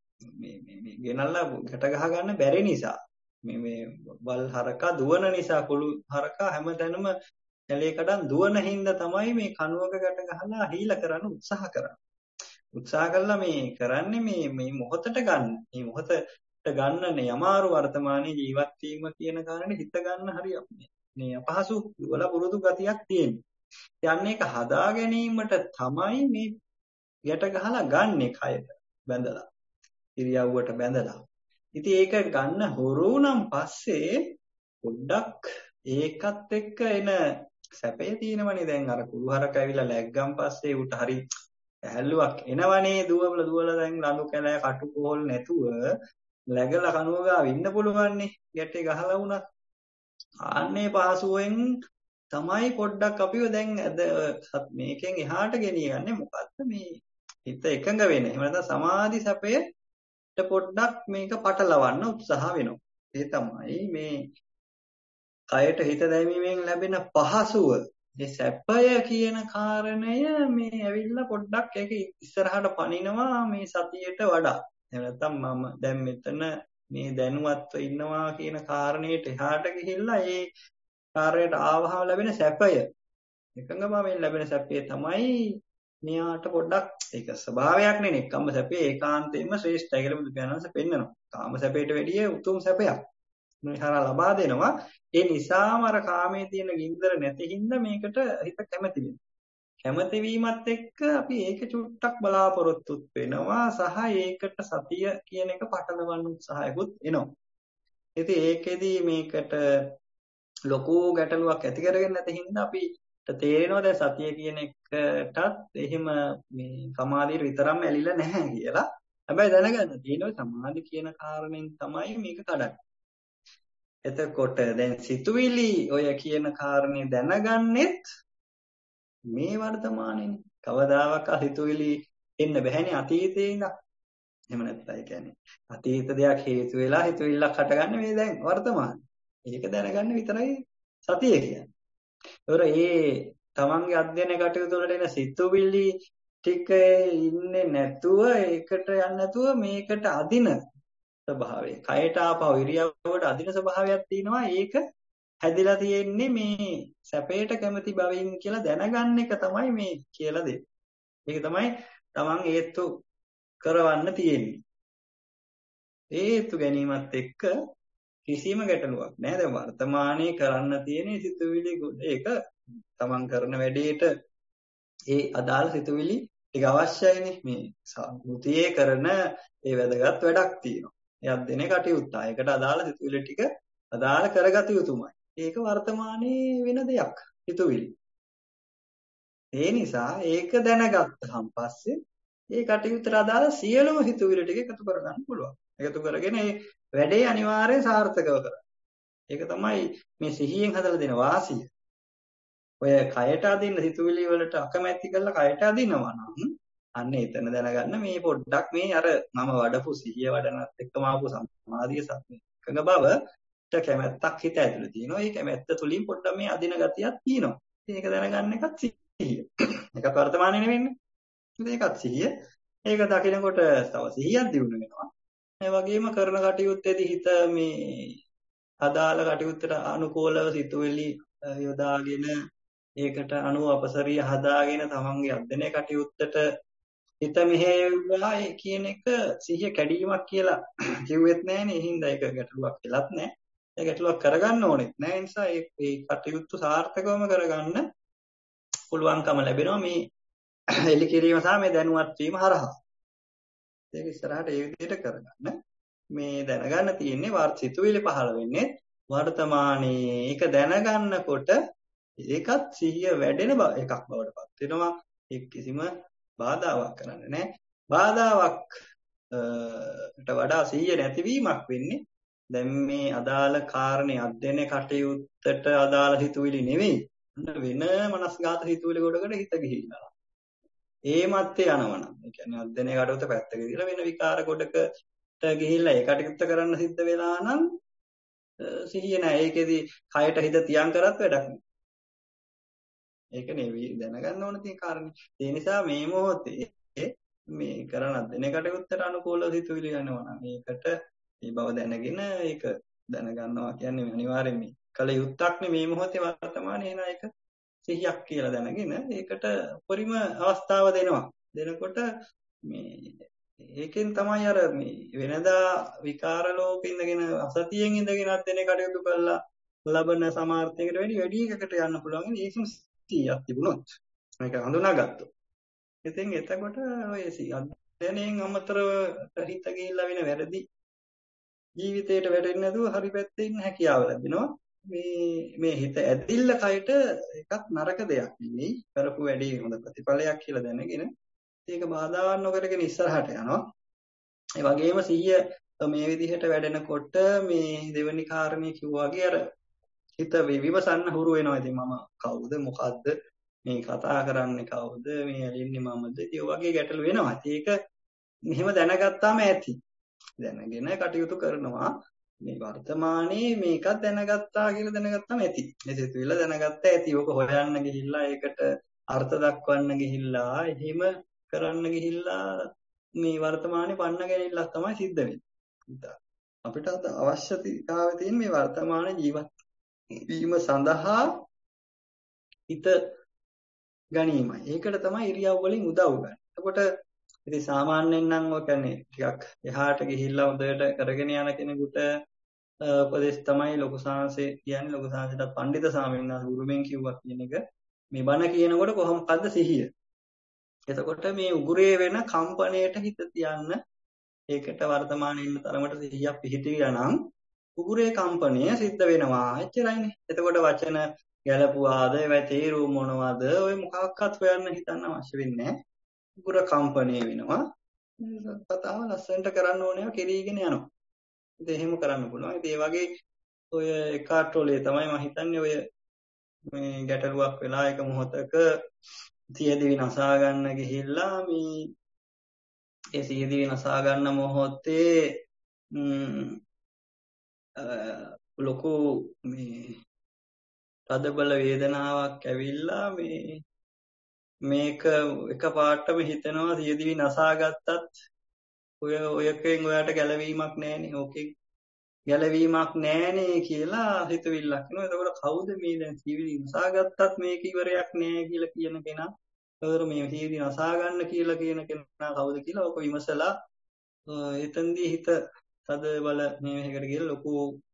S2: ගෙනල්ලා ගැට ගහ ගන්න බැරි නිසා මේ වල් හරකා දුවන නිසා කුළු හරකා හැමතැනම කැලේකටන් දුවන හින්දා තමයි මේ කණුවක ගැට ගහලා හීල කරන්න උත්සාහ කරන්නේ. උත්සාහ කළා මේ කරන්නේ මේ මොහොතට ගන්න. මේ මොහොතට ගන්නනේ අමාරු වර්තමානයේ ජීවත් වීම කියන කාරණේ හිත ගන්න හරියක් මේ අපහසු වල පුරුදු ගතියක් තියෙනවා. යන්නේ ඒක හදා ගැනීමට තමයි මේ ගැට ගහලා ගන්නෙ කයට බැඳලා. ඉරියව්වට බැඳලා. ඉතින් ඒක ගන්න හොරු නම් පස්සේ පොඩ්ඩක් ඒකත් එක්ක එන සැපේ තියෙනවනේ. දැන් අර කුළුහරක ඇවිල්ලා läග්ගන් පස්සේ උට හරි ඇහැල්ලුවක් එනවනේ. දුවලා දැන් ලනු කැලෑ කටුකොහල් නැතුව läගලා කනුව ගාව ඉන්න පුළුවන්නේ. ගැටේ ගහලා වුණා. ආන්නේ පහසුවෙන් තමයි පොඩ්ඩක් අපිව දැන් මේකෙන් එහාට ගෙනියන්නේ. මොකද්ද මේ හිත එකඟ වෙන. එහෙම නැත්නම් සමාධි සැපයට පොඩ්ඩක් මේක පටලවන්න උත්සාහ වෙනවා. ඒ තමයි මේ කයට හිත දැමීමෙන් ලැබෙන පහසුව. මේ සැපය කියන කාරණය මේ ඇවිල්ලා පොඩ්ඩක් ඒක ඉස්සරහට පනිනවා මේ සතියට වඩා. එහෙම නැත්නම් මම දැන් මෙතන මේ දැනුවත්ව ඉන්නවා කියන කාරණයට එහාට ගිහිල්ලා ඒ කාර්යයට ආවහම ලැබෙන සැපය එකඟභාවයෙන් ලැබෙන සැපේ තමයි මෙයාට පොඩ්ඩක් ඒක ස්වභාවයක් නෙනේ. කම්ම සැපේ ඒකාන්තයෙන්ම ශ්‍රේෂ්ඨයි කියලා බුදු පියාණන්සේ පෙන්නනවා. කාම සැපයට වැඩිය උතුම් සැපයක් මේ හරහා ලබා දෙනවා. ඒ නිසාම අර කාමයේ තියෙන ගින්දර නැති හින්දා මේකට හිත කැමති වෙනවා. කැමති වීමත් එක්ක අපි ඒක චුට්ටක් බලාපොරොත්තුත් වෙනවා සහ ඒකට සතිය කියන එක පටලවන්න උත්සාහයකුත් එනවා. ඉතින් ඒකෙදි මේකට ලොකු ගැටලුවක් ඇති කරගෙන නැති හින්දා අපිට තේරෙනවා දැන් සතිය කියන එකටත් එහෙම මේ සමාධිය විතරක්ම ඇලිලා නැහැ කියලා. හැබැයි දැනගන්න තියෙනවා සමාධි කියන කාරණෙන් තමයි මේක කඩන්නේ. එතකොට දැන් සිතුවිලි ඔය කියන කාරණේ දැනගන්නෙත් මේ වර්තමානයේනේ. කවදාවත් සිතුවිලි එන්න බැහැනේ අතීතේ ඉඳන්. එහෙම නැත්නම් ඒ කියන්නේ අතීත දෙයක් හේතු වෙලා හිතුවිල්ලක් හටගන්නේ මේ දැන් වර්තමානයේ. ඒක දැනගන්න විතරයි සතිය කියන්නේ. ඒතර ඒ තමන්ගේ අධ්‍යයන කටයුතු වලට එන සිතුවිලි ටික ඉන්නේ නැතුව ඒකට යන්නේ නැතුව මේකට අදින ස්වභාවය. කයට ආපහු ඉරියව්වට අදින ස්වභාවයක් තියෙනවා. ඒක හැදිලා තියෙන්නේ මේ සැපයට කැමති බවින් කියලා දැනගන්න එක තමයි මේ කියලා දෙන්නේ. ඒක තමයි තමන් හේතු කරවන්න තියෙන්නේ. හේතු ගැනීමත් එක්ක කිසිම ගැටලුවක් නැහැ. දැන් වර්තමානයේ කරන්න තියෙන සිතුවිලි ඒක තමන් කරන වැඩේට ඒ අදාළ සිතුවිලි ටික අවශ්‍යයිනේ. මේ සම්මුතියේ කරන ඒ වැදගත් වැඩක් තියෙනවා. එයක් දෙන කටයුත්ත. ඒකට අදාළ සිතුවිලි ටික අදාළ කරගත යුතුමයි. ඒක වර්තමානයේ වෙන දෙයක් සිතුවිලි. ඒ නිසා ඒක දැනගත්තාන් පස්සේ ඒ කටයුත්තට අදාළ සියලුම සිතුවිලි ටික එකතු කරගන්න පුළුවන්. එකතු කරගෙන ඒ වැඩේ අනිවාර්යෙන් සාර්ථකව කරන්න. ඒක තමයි මේ සිහියෙන් හදලා දෙන වාසිය. ඔය කයට අදින්න සිතුවිලි වලට අකමැති කරලා කයට අදිනවා නම් අන්න එතන දැනගන්න මේ පොඩ්ඩක් මේ අර මම වඩපු සිහිය වඩනත් එක්කම ආපු සමාධිය එකඟ බවට කැමැත්තක් හිත ඇතුලේ තියෙනවා. ඒ කැමැත්ත තුලින් පොඩ්ඩක් මේ අදින ගතියක් තියෙනවා. ඒක දැනගන්න එකත් සිහිය. එකක් වර්තමානයේ නෙවෙන්නේ. ඒකත් සිහිය. ඒක දකිනකොට තව සිහියක් දිනු වෙනවා. ඒ වගේම කරන කටයුත්තේදී හිත මේ අදාළ කටයුත්තට අනුකූලව සිතුවිලි යොදාගෙන ඒකට අනුව අපසරිය හදාගෙන තමන්ගේ අධ්‍යයන කටයුත්තට හිත මෙහෙයුවා කියන එක සිහිය කැඩීමක් කියලා කිව්වෙත් නැහැනේ. ඒ හින්දා ඒක ගැටලුවක් වෙලත් නැහැ. ඒ ගැටලුවක් කරගන්න ඕනෙත් නැහැ. ඒ නිසා මේ කටයුතු සාර්ථකවම කරගන්න පුළුවන්කම ලැබෙනවා මේ එලි කිරීම සහ මේ දැනුවත් වීම හරහා. ඒක ඉස්සරහට ඒ විදිහට කරගන්න. මේ දැනගන්න තියෙන්නේ සිතුවිලි පහළ වෙන්නේ වර්තමානයේ. ඒක දැනගන්නකොට ඒකත් සිහිය වැඩෙන එකක් බවට පත් වෙනවා. ඒක කිසිම බාධාවක් කරන්නේ නැහැ. බාධාවක්ට වඩා සිහිය නැතිවීමක් වෙන්නේ දැන් මේ අදාළ කාරණේ අධ්‍යයන කටයුත්තට අදාළ හිතුවිලි නෙවෙයි. වෙන මනස්ගත හිතුවල ගොඩකට හිත ගිහිල්ලා. ඒ මැත්තේ යනවනම් ඒ කියන්නේ අධ්‍යයනයේ කටයුත්ත පැත්තක දාලා වෙන විකාර ගොඩකට ගිහිල්ලා ඒ කටයුත්ත කරන්න සිද්ධ වෙලා නම් සිහිය නැහැ. ඒකෙදි කයට හිත තියන් කරත් වැඩක් නෑ. ඒක නෙවෙයි දැනගන්න ඕන තියෙන කාරණේ. ඒ නිසා මේ මොහොතේ මේ කරන අධ්‍යයනයේ කටයුත්තට අනුකූලව සිතුවිලි යනවා නම් ඒකට මේ බව දැනගෙන ඒක දැනගන්නවා කියන්නේ අනිවාර්යයෙන් මේ කල යුත්තක්නේ මේ මොහොතේ වර්තමානයේ එන එක සිහියක් කියලා දැනගෙන ඒකට උපරිම අවස්ථාව දෙනවා. දෙනකොට මේ ඒකෙන් තමයි අර මේ වෙනදා විකාර ලෝකෙ ඉඳගෙන අසතියෙන් ඉඳගෙන අධ්‍යයනයේ කටයුතු කරලා ලබන සමාර්ථයකට වැඩි එකකට යන්න පුළුවන්. ඒකම සිහියක් තිබුණොත් මේක හඳුනාගත්තොත්. ඉතින් එතකොට ඔය අධ්‍යයනයෙන් අමතරව හිත ගිහිල්ලා වෙන වැරදි ජීවිතයට වැටෙන්නේ නැතුව හරි පැත්තේ ඉන්න හැකියාව ලැබෙනවා. මේ හිත ඇදිල්ල කයට එකක් නරක දෙයක් නෙවෙයි. කරපු වැඩේ හොඳ ප්‍රතිඵලයක් කියලා දැනගෙන ඒක බාධාවක් නොකරගෙන ඉස්සරහට යනවා. ඒ වගේම සිහිය මේ විදිහට වැඩෙනකොට මේ දෙවෙනි කාරණේ කිව්වා වගේ අර හිත විවසන්න හුරු වෙනවා. ඉතින් මම කවුද මොකද්ද මේ කතා කරන්නේ කවුද මේ ඇලින්නේ මමද ඒ වගේ ගැටලු වෙනවා. ඒක මෙහෙම දැනගත්තාම ඇති. දැනගෙන කටයුතු කරනවා. මේ වර්තමානයේ මේකත් දැනගත්තා කියලා දැනගත්තම ඇති. මේ සිතුවිල්ල දැනගත්තා ඇති. ඕක හොයන්න ගිහිල්ලා ඒකට අර්ථ දක්වන්න ගිහිල්ලා එහෙම කරන්න ගිහිල්ලා මේ වර්තමානයේ පන්න ගැනීමක් තමයි සිද්ධ වෙන්නේ. අපිට අවශ්‍යතාවය තියෙන මේ වර්තමාන ජීවත් වීම සඳහා හිත ගැනීමයි. ඒකට තමයි ඉරියව් වලින් උදව් ගන්න. එතකොට ඉතින් සාමාන්‍යයෙන් නම් ඔය කියන්නේ ටිකක් එහාට ගිහිල්ලා හොඳට කරගෙන යන කෙනෙකුට උපදේශ තමයි ලොකු සාංශේ කියන්නේ. ලොකු සාංශයට පඬිත ස්වාමීන් වහන්සේ ගුරුමෙන් කිව්වා කියන එක මේ බණ කියනකොට කොහොමද සිහිය. එතකොට මේ උගුරේ වෙන කම්පණයට හිත තියන්න ඒකට වර්තමානයේ ඉන්න තරමට සිහියක් පිහිටියා නම් උගුරේ කම්පණය සිද්ධ වෙනවා. එච්චරයිනේ. එතකොට වචන ගැලපුවාද ඒවා තේරුම් මොනවද ඔය මොකක්වත් හොයන්න හිතන්න අවශ්‍ය වෙන්නේ නැහැ. උගුර කම්පණය වෙනවා. කතාව ලස්සනට කරන්න ඕනේ කෙරීගෙන යනවා. ඉතින් එහෙම කරන්න පුළුවන්. ඉතින් ඒ වගේ ඔය එකාටෝලේ තමයි මම හිතන්නේ ඔය මේ ගැටලුවක් වෙලා එක මොහොතක සියදිවි නසා ගන්න ගිහිල්ලා මේ ඒ සියදිවි නසා ගන්න මොහොතේ ලොකු මේ තදබල වේදනාවක් ඇවිල්ලා මේක එකපාරටම හිතෙනවා සියදිවි නසාගත්තත් ඔයකෙන් ඔයාට ගැලවීමක් නැහැනේ. ඕකෙන් ගැලවීමක් නැහැනේ කියලා හිතවිල්ලක් එනවා. එතකොට කවුද මේ දැන් සියදිවි නසාගත්තත් මේක ඉවරයක් නැහැ කියලා කියන කෙනා? ඒතර මේ සියදිවි නසා ගන්න කියලා කියන කෙනා කවුද කියලා ඔක විමසලා එතෙන්දී හිත තද බල මේකට ගිහලා ලොකු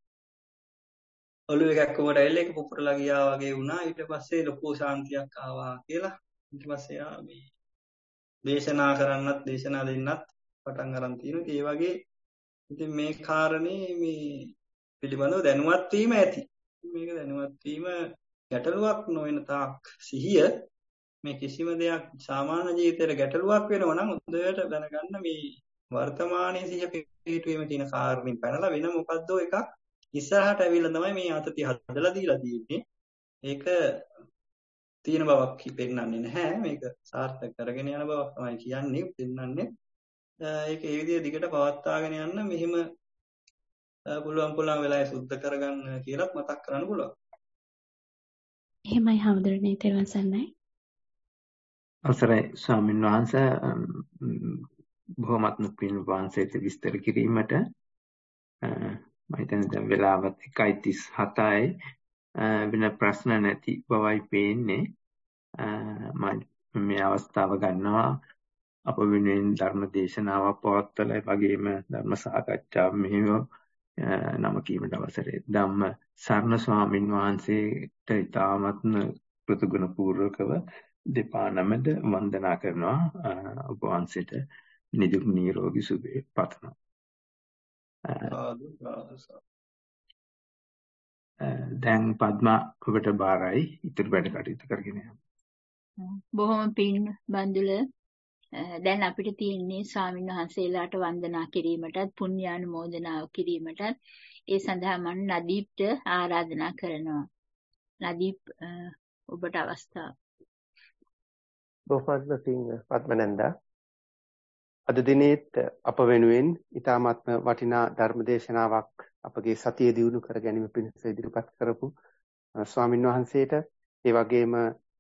S2: ඔළුව එකක් උඩට ඇවිල්ලා ඒක පුපුරලා ගියා වගේ වුණා. ඊට පස්සේ ලොකු ශාන්තියක් ආවා කියලා ඊට පස්සේ මේ දේශනා කරන්නත් දේශනා දෙන්නත් පටන් ගන්න තියෙනවා. ඒ වගේ ඉතින් මේ කාරණේ මේ පිළිබඳව දැනුවත් වීම ඇති. මේක දැනුවත් වීම ගැටලුවක් නොවන තාක් සිහිය මේ කිසිම දෙයක් සාමාන්‍ය ජීවිතේට ගැටලුවක් වෙනවා නම් හොඳට දැනගන්න මේ වර්තමානයේ සිහිය පිටවීම කියන කාරණින් පැනලා වෙන මොකද්ද එකක් ඉස්සරහට ඇවිල්ලා තමයි මේ ආතතිය හදලා දීලා තියෙන්නේ. ඒක තියෙන බවක් පෙන්වන්නේ නැහැ. මේක සාර්ථක කරගෙන යන බවක් තමයි කියන්නේ පෙන්වන්නේ. ඒක ඒ විදිහට දිගට පවත්වාගෙන යන්න මෙහිම පුළුවන් වෙලාවෙ සුද්ධ කරගන්න කියලා මතක් කරන්න පුළුවන්.
S6: එහෙමයි හවුදරනේ තෙරුවන් සරණයි.
S3: අවසරයි ස්වාමීන් වහන්සේ බොහොමත්ම පින් වහන්සේට විස්තර කිරීමට මම හිතන්නේ දැන් වෙලාවත් 1:37යි වෙන ප්‍රශ්න නැති බවයි පේන්නේ. මම මේ අවස්ථාව ගන්නවා අප වෙනුවෙන් ධර්ම දේශනාවක් පවත්වලා ඒ වගේම ධර්ම සාකච්ඡාවක් මෙහෙම නම කීමට අවසරයි. ධම්ම සරණ ස්වාමින් වහන්සේට ඉතාමත්ම කෘතගුණ පූර්වකව දෙපා නමද වන්දනා කරනවා. ඔබ වහන්සේට නිදුක් නිරෝගී සුවය පතනවා. දැන් පද්මා ඔබට බාරයි ඉතුරු වැඩ කටයුතු කරගෙන යන්න.
S1: බොහොම පින් බන්දුල. දැන් අපිට තියෙන්නේ ස්වාමීන් වහන්සේලාට වන්දනා කිරීමටත් පුණ්‍යානුමෝදනාව කිරීමටත් ඒ සඳහා මම නදීප්ට ආරාධනා කරනවා. නදීප් ඔබට අවස්ථාව.
S4: බොහොම පිං පద్මනන්දා. අද දිනේත් අප වෙනුවෙන් ඊ타මාත්ම වටිනා ධර්මදේශනාවක් අපගේ සතිය දියුණු කර ගැනීම පිණිස ඉදිරිපත් කරපු ස්වාමින් වහන්සේට ඒ වගේම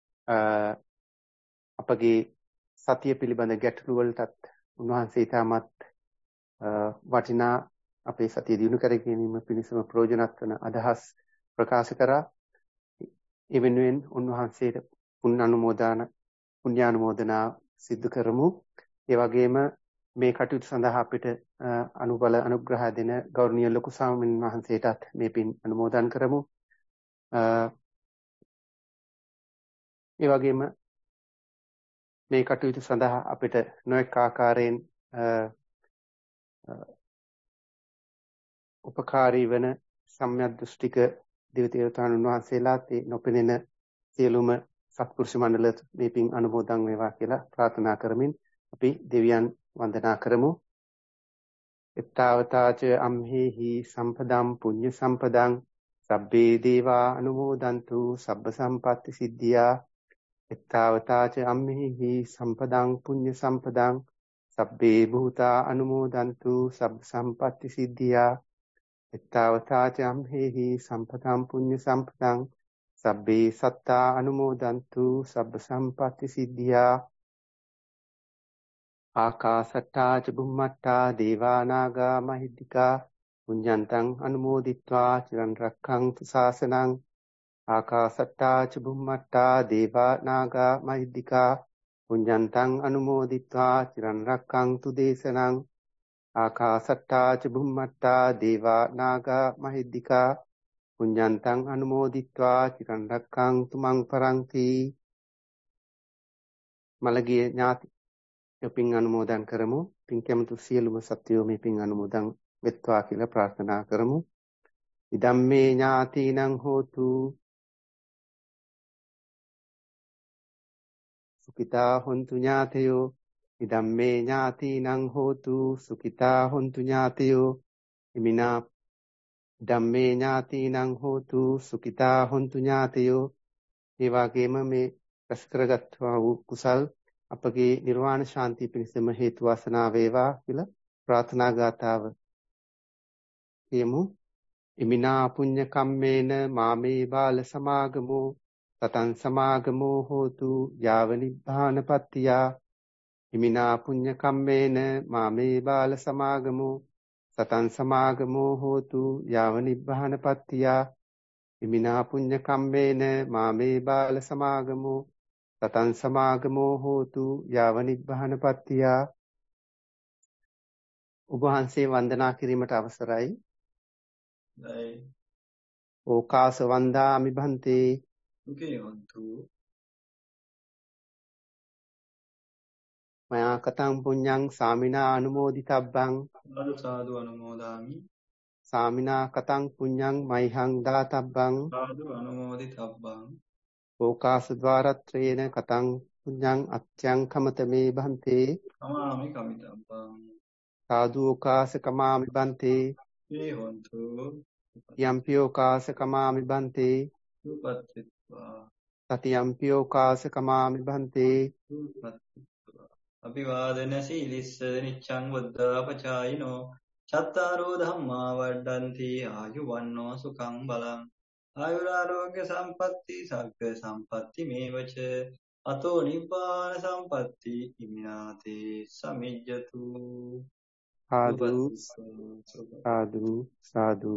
S4: අපගේ සතිය පිළිබඳ ගැටලු වලටත් උන්වහන්සේ ඊ타මත් වටිනා අපේ සතිය දියුණු කර ගැනීම පිණිසම ප්‍රයෝජනවත් වන අදහස් ප්‍රකාශ කරා. ඒ වෙනුවෙන් උන්වහන්සේට පුණ්‍යානුමෝදනා සිදු කරමු. ඒ වගේම මේ කටයුතු සඳහා අපිට අනුබල අනුග්‍රහ දෙන ගෞරවනීය ලොකු ස්වාමීන් වහන්සේටත් මේ පින් අනුමෝදන් කරමු. ඒ වගේම මේ කටයුතු සඳහා අපිට නොඑක ආකාරයෙන් උපකාරී වන සම්‍යක් දෘෂ්ටික දේවතාවුන් වහන්සේලාත් නොපෙනෙන සියලුම සත්පුරුෂ මණ්ඩල මේ පින් අනුමෝදන් වේවා කියලා ප්‍රාර්ථනා කරමින් අපි දෙවියන් වන්දනා කරමු. එත්තාවතාච අම්හෙහි සම්පදම් පුඤ්ඤ සම්පදං සබ්බේ දේවා අනුමෝදන්තු සබ්බ සම්පatti සිද්ධියා. එත්තාවතාච අම්හෙහි සම්පදං පුඤ්ඤ සම්පදං සබ්බේ භූතා අනුමෝදන්තු සබ්බ සම්පatti සිද්ධියා. එත්තාවතාච අම්හෙහි සම්පදං පුඤ්ඤ සම්පදං සබ්බේ සත්තා අනුමෝදන්තු සබ්බ සම්පatti සිද්ධියා. ආකාසට්ටා ච බුම්මට්ටා දේවා නාග මහිද්దికා පුඤ්ඤන්තං අනුමෝදිත්වා චිරන් රක්ඛන්තු ශාසනං. ආකාසට්ටා ච බුම්මට්ටා දේවා නාග මහිද්దికා පුඤ්ඤන්තං අනුමෝදිත්වා චිරන් රක්ඛන්තු දේශනං. ආකාසට්ටා ච බුම්මට්ටා දේවා නාග මහිද්దికා පුඤ්ඤන්තං අනුමෝදිත්වා චිරන් රක්ඛන්තු මං පරන්ති. මළගිය ඥාති පින් අනුමෝදන් කරමු. පින් කැමතු සියලුම සත්වයෝ මේ පින් අනුමෝදන් වෙත්වා කියලා ප්‍රාර්ථනා කරමු. ඉදම්මේ ඥාතිනං හෝතු සුඛිතා හොන්තු ඥාතයෝ. ඉදම්මේ ඥාතිනං හෝතු සුඛිතා හොන්තු ඥාතයෝ. ඉමිනා ධම්මේ ඥාතිනං හෝතු සුඛිතා හොන්තු ඥාතයෝ. ඒ වගේම මේ රැස් කරගත්වා වූ කුසල් අපගේ නිර්වාණ ශාන්තිය පිණිසම හේතු වාසනා වේවා කියලා ප්‍රාර්ථනා ගාතාව කියමු. ඉමිනා පුඤ්ඤ කම්මේන මාමේ බාල සමාගමෝ සතං සමාගමෝ හෝතු යාව නිබ්බානපත්තියා. ඉමිනා පුඤ්ඤ කම්මේන මාමේ බාල සමාගමෝ සතං සමාගමෝ හෝතු යාව නිබ්බානපත්තියා. ඉමිනා පුඤ්ඤ කම්මේන මාමේ බාල සමාගමෝ සතං සමාගමෝ හෝතු යාව නිබ්බානපත්තියා. ඔබ වහන්සේ වන්දනා කිරීමට අවසරයි. ඕකාස වන්දාමි භන්තේ. මයා කතං පුඤ්ඤං සාමිනා අනුමෝදිතබ්බං.
S2: සාදු අනුමෝදාමි.
S4: සාමිනා කතං පුඤ්ඤං මයිහං දාතබ්බං.
S2: සාදු අනුමෝදිතබ්බං.
S4: ඕකාස ద్వාරත්‍රේන කතං පුඤ්ඤං අත්‍යං කමතමේ භන්තේ.
S2: කමාමි කමිතබ්බං.
S4: සාදු ඕකාස කමාමි භන්තේ.
S2: මේ හොන්තු
S4: යම්පි ඕකාස කමාමි භන්තේ.
S2: සුපත්තිත්වා.
S4: සතියම්පි ඕකාස කමාමි භන්තේ.
S2: සුපත්තිත්වා. අභිවාදන සීලිස්ස නිච්ඡං වද්දාපචායිනෝ චත්තාරෝ ධම්මා වඩ්ඩන්ති ආයුවන්නෝ සුඛං බලං. ආයුරාෝග්‍ය සම්පatti සග්ග සම්පatti මේවච අතෝ නිබ්බාන සම්පatti ඉමිනාතේ සමිජ්ජතු.
S4: සාදු සාදු.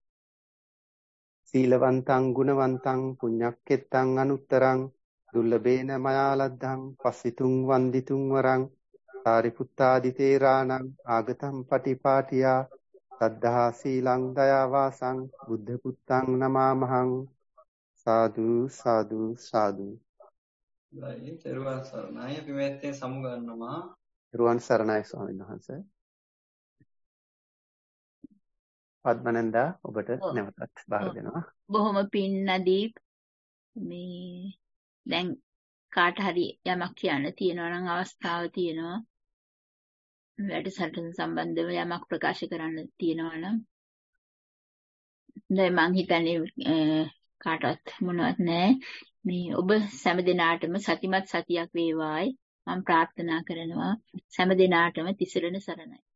S4: සීලවන්තං ගුණවන්තං පුඤ්ඤක්කෙත්තං අනුත්තරං දුර්ලභේන මයා ලද්දං පස්සිතුං වන්දිතුං වරං. සාරිපුත්තාදි තේරාණං ආගතං පටිපාටියා සද්ධා සීලං දයාවාසං බුද්ධ පුත්තං නමාමහං. සාදු සාදු සාදු.
S2: තෙරුවන් සරණයි. අපි මෙතෙන් සමුගන්නවා.
S4: තෙරුවන් සරණයි ස්වාමීන් වහන්සේ. පද්මනන්දා ඔබට නැවතත් බාර දෙනවා.
S1: බොහොම පින් නදීප්. මේ දැන් කාට හරි යමක් කියන්න තියෙනවා නම් අවස්ථාව තියෙනවා. වැඩසටහන සම්බන්ධව යමක් ප්‍රකාශ කරන්න තියෙනවා නම් දැන් මං හිතන්නේ කාටවත් මොනවත් නැහැ. මේ ඔබ සෑම දිනාටම සතිමත් සතියක් වේවායි මම ප්‍රාර්ථනා කරනවා. සෑම දිනාටම තිසරණ සරණයි.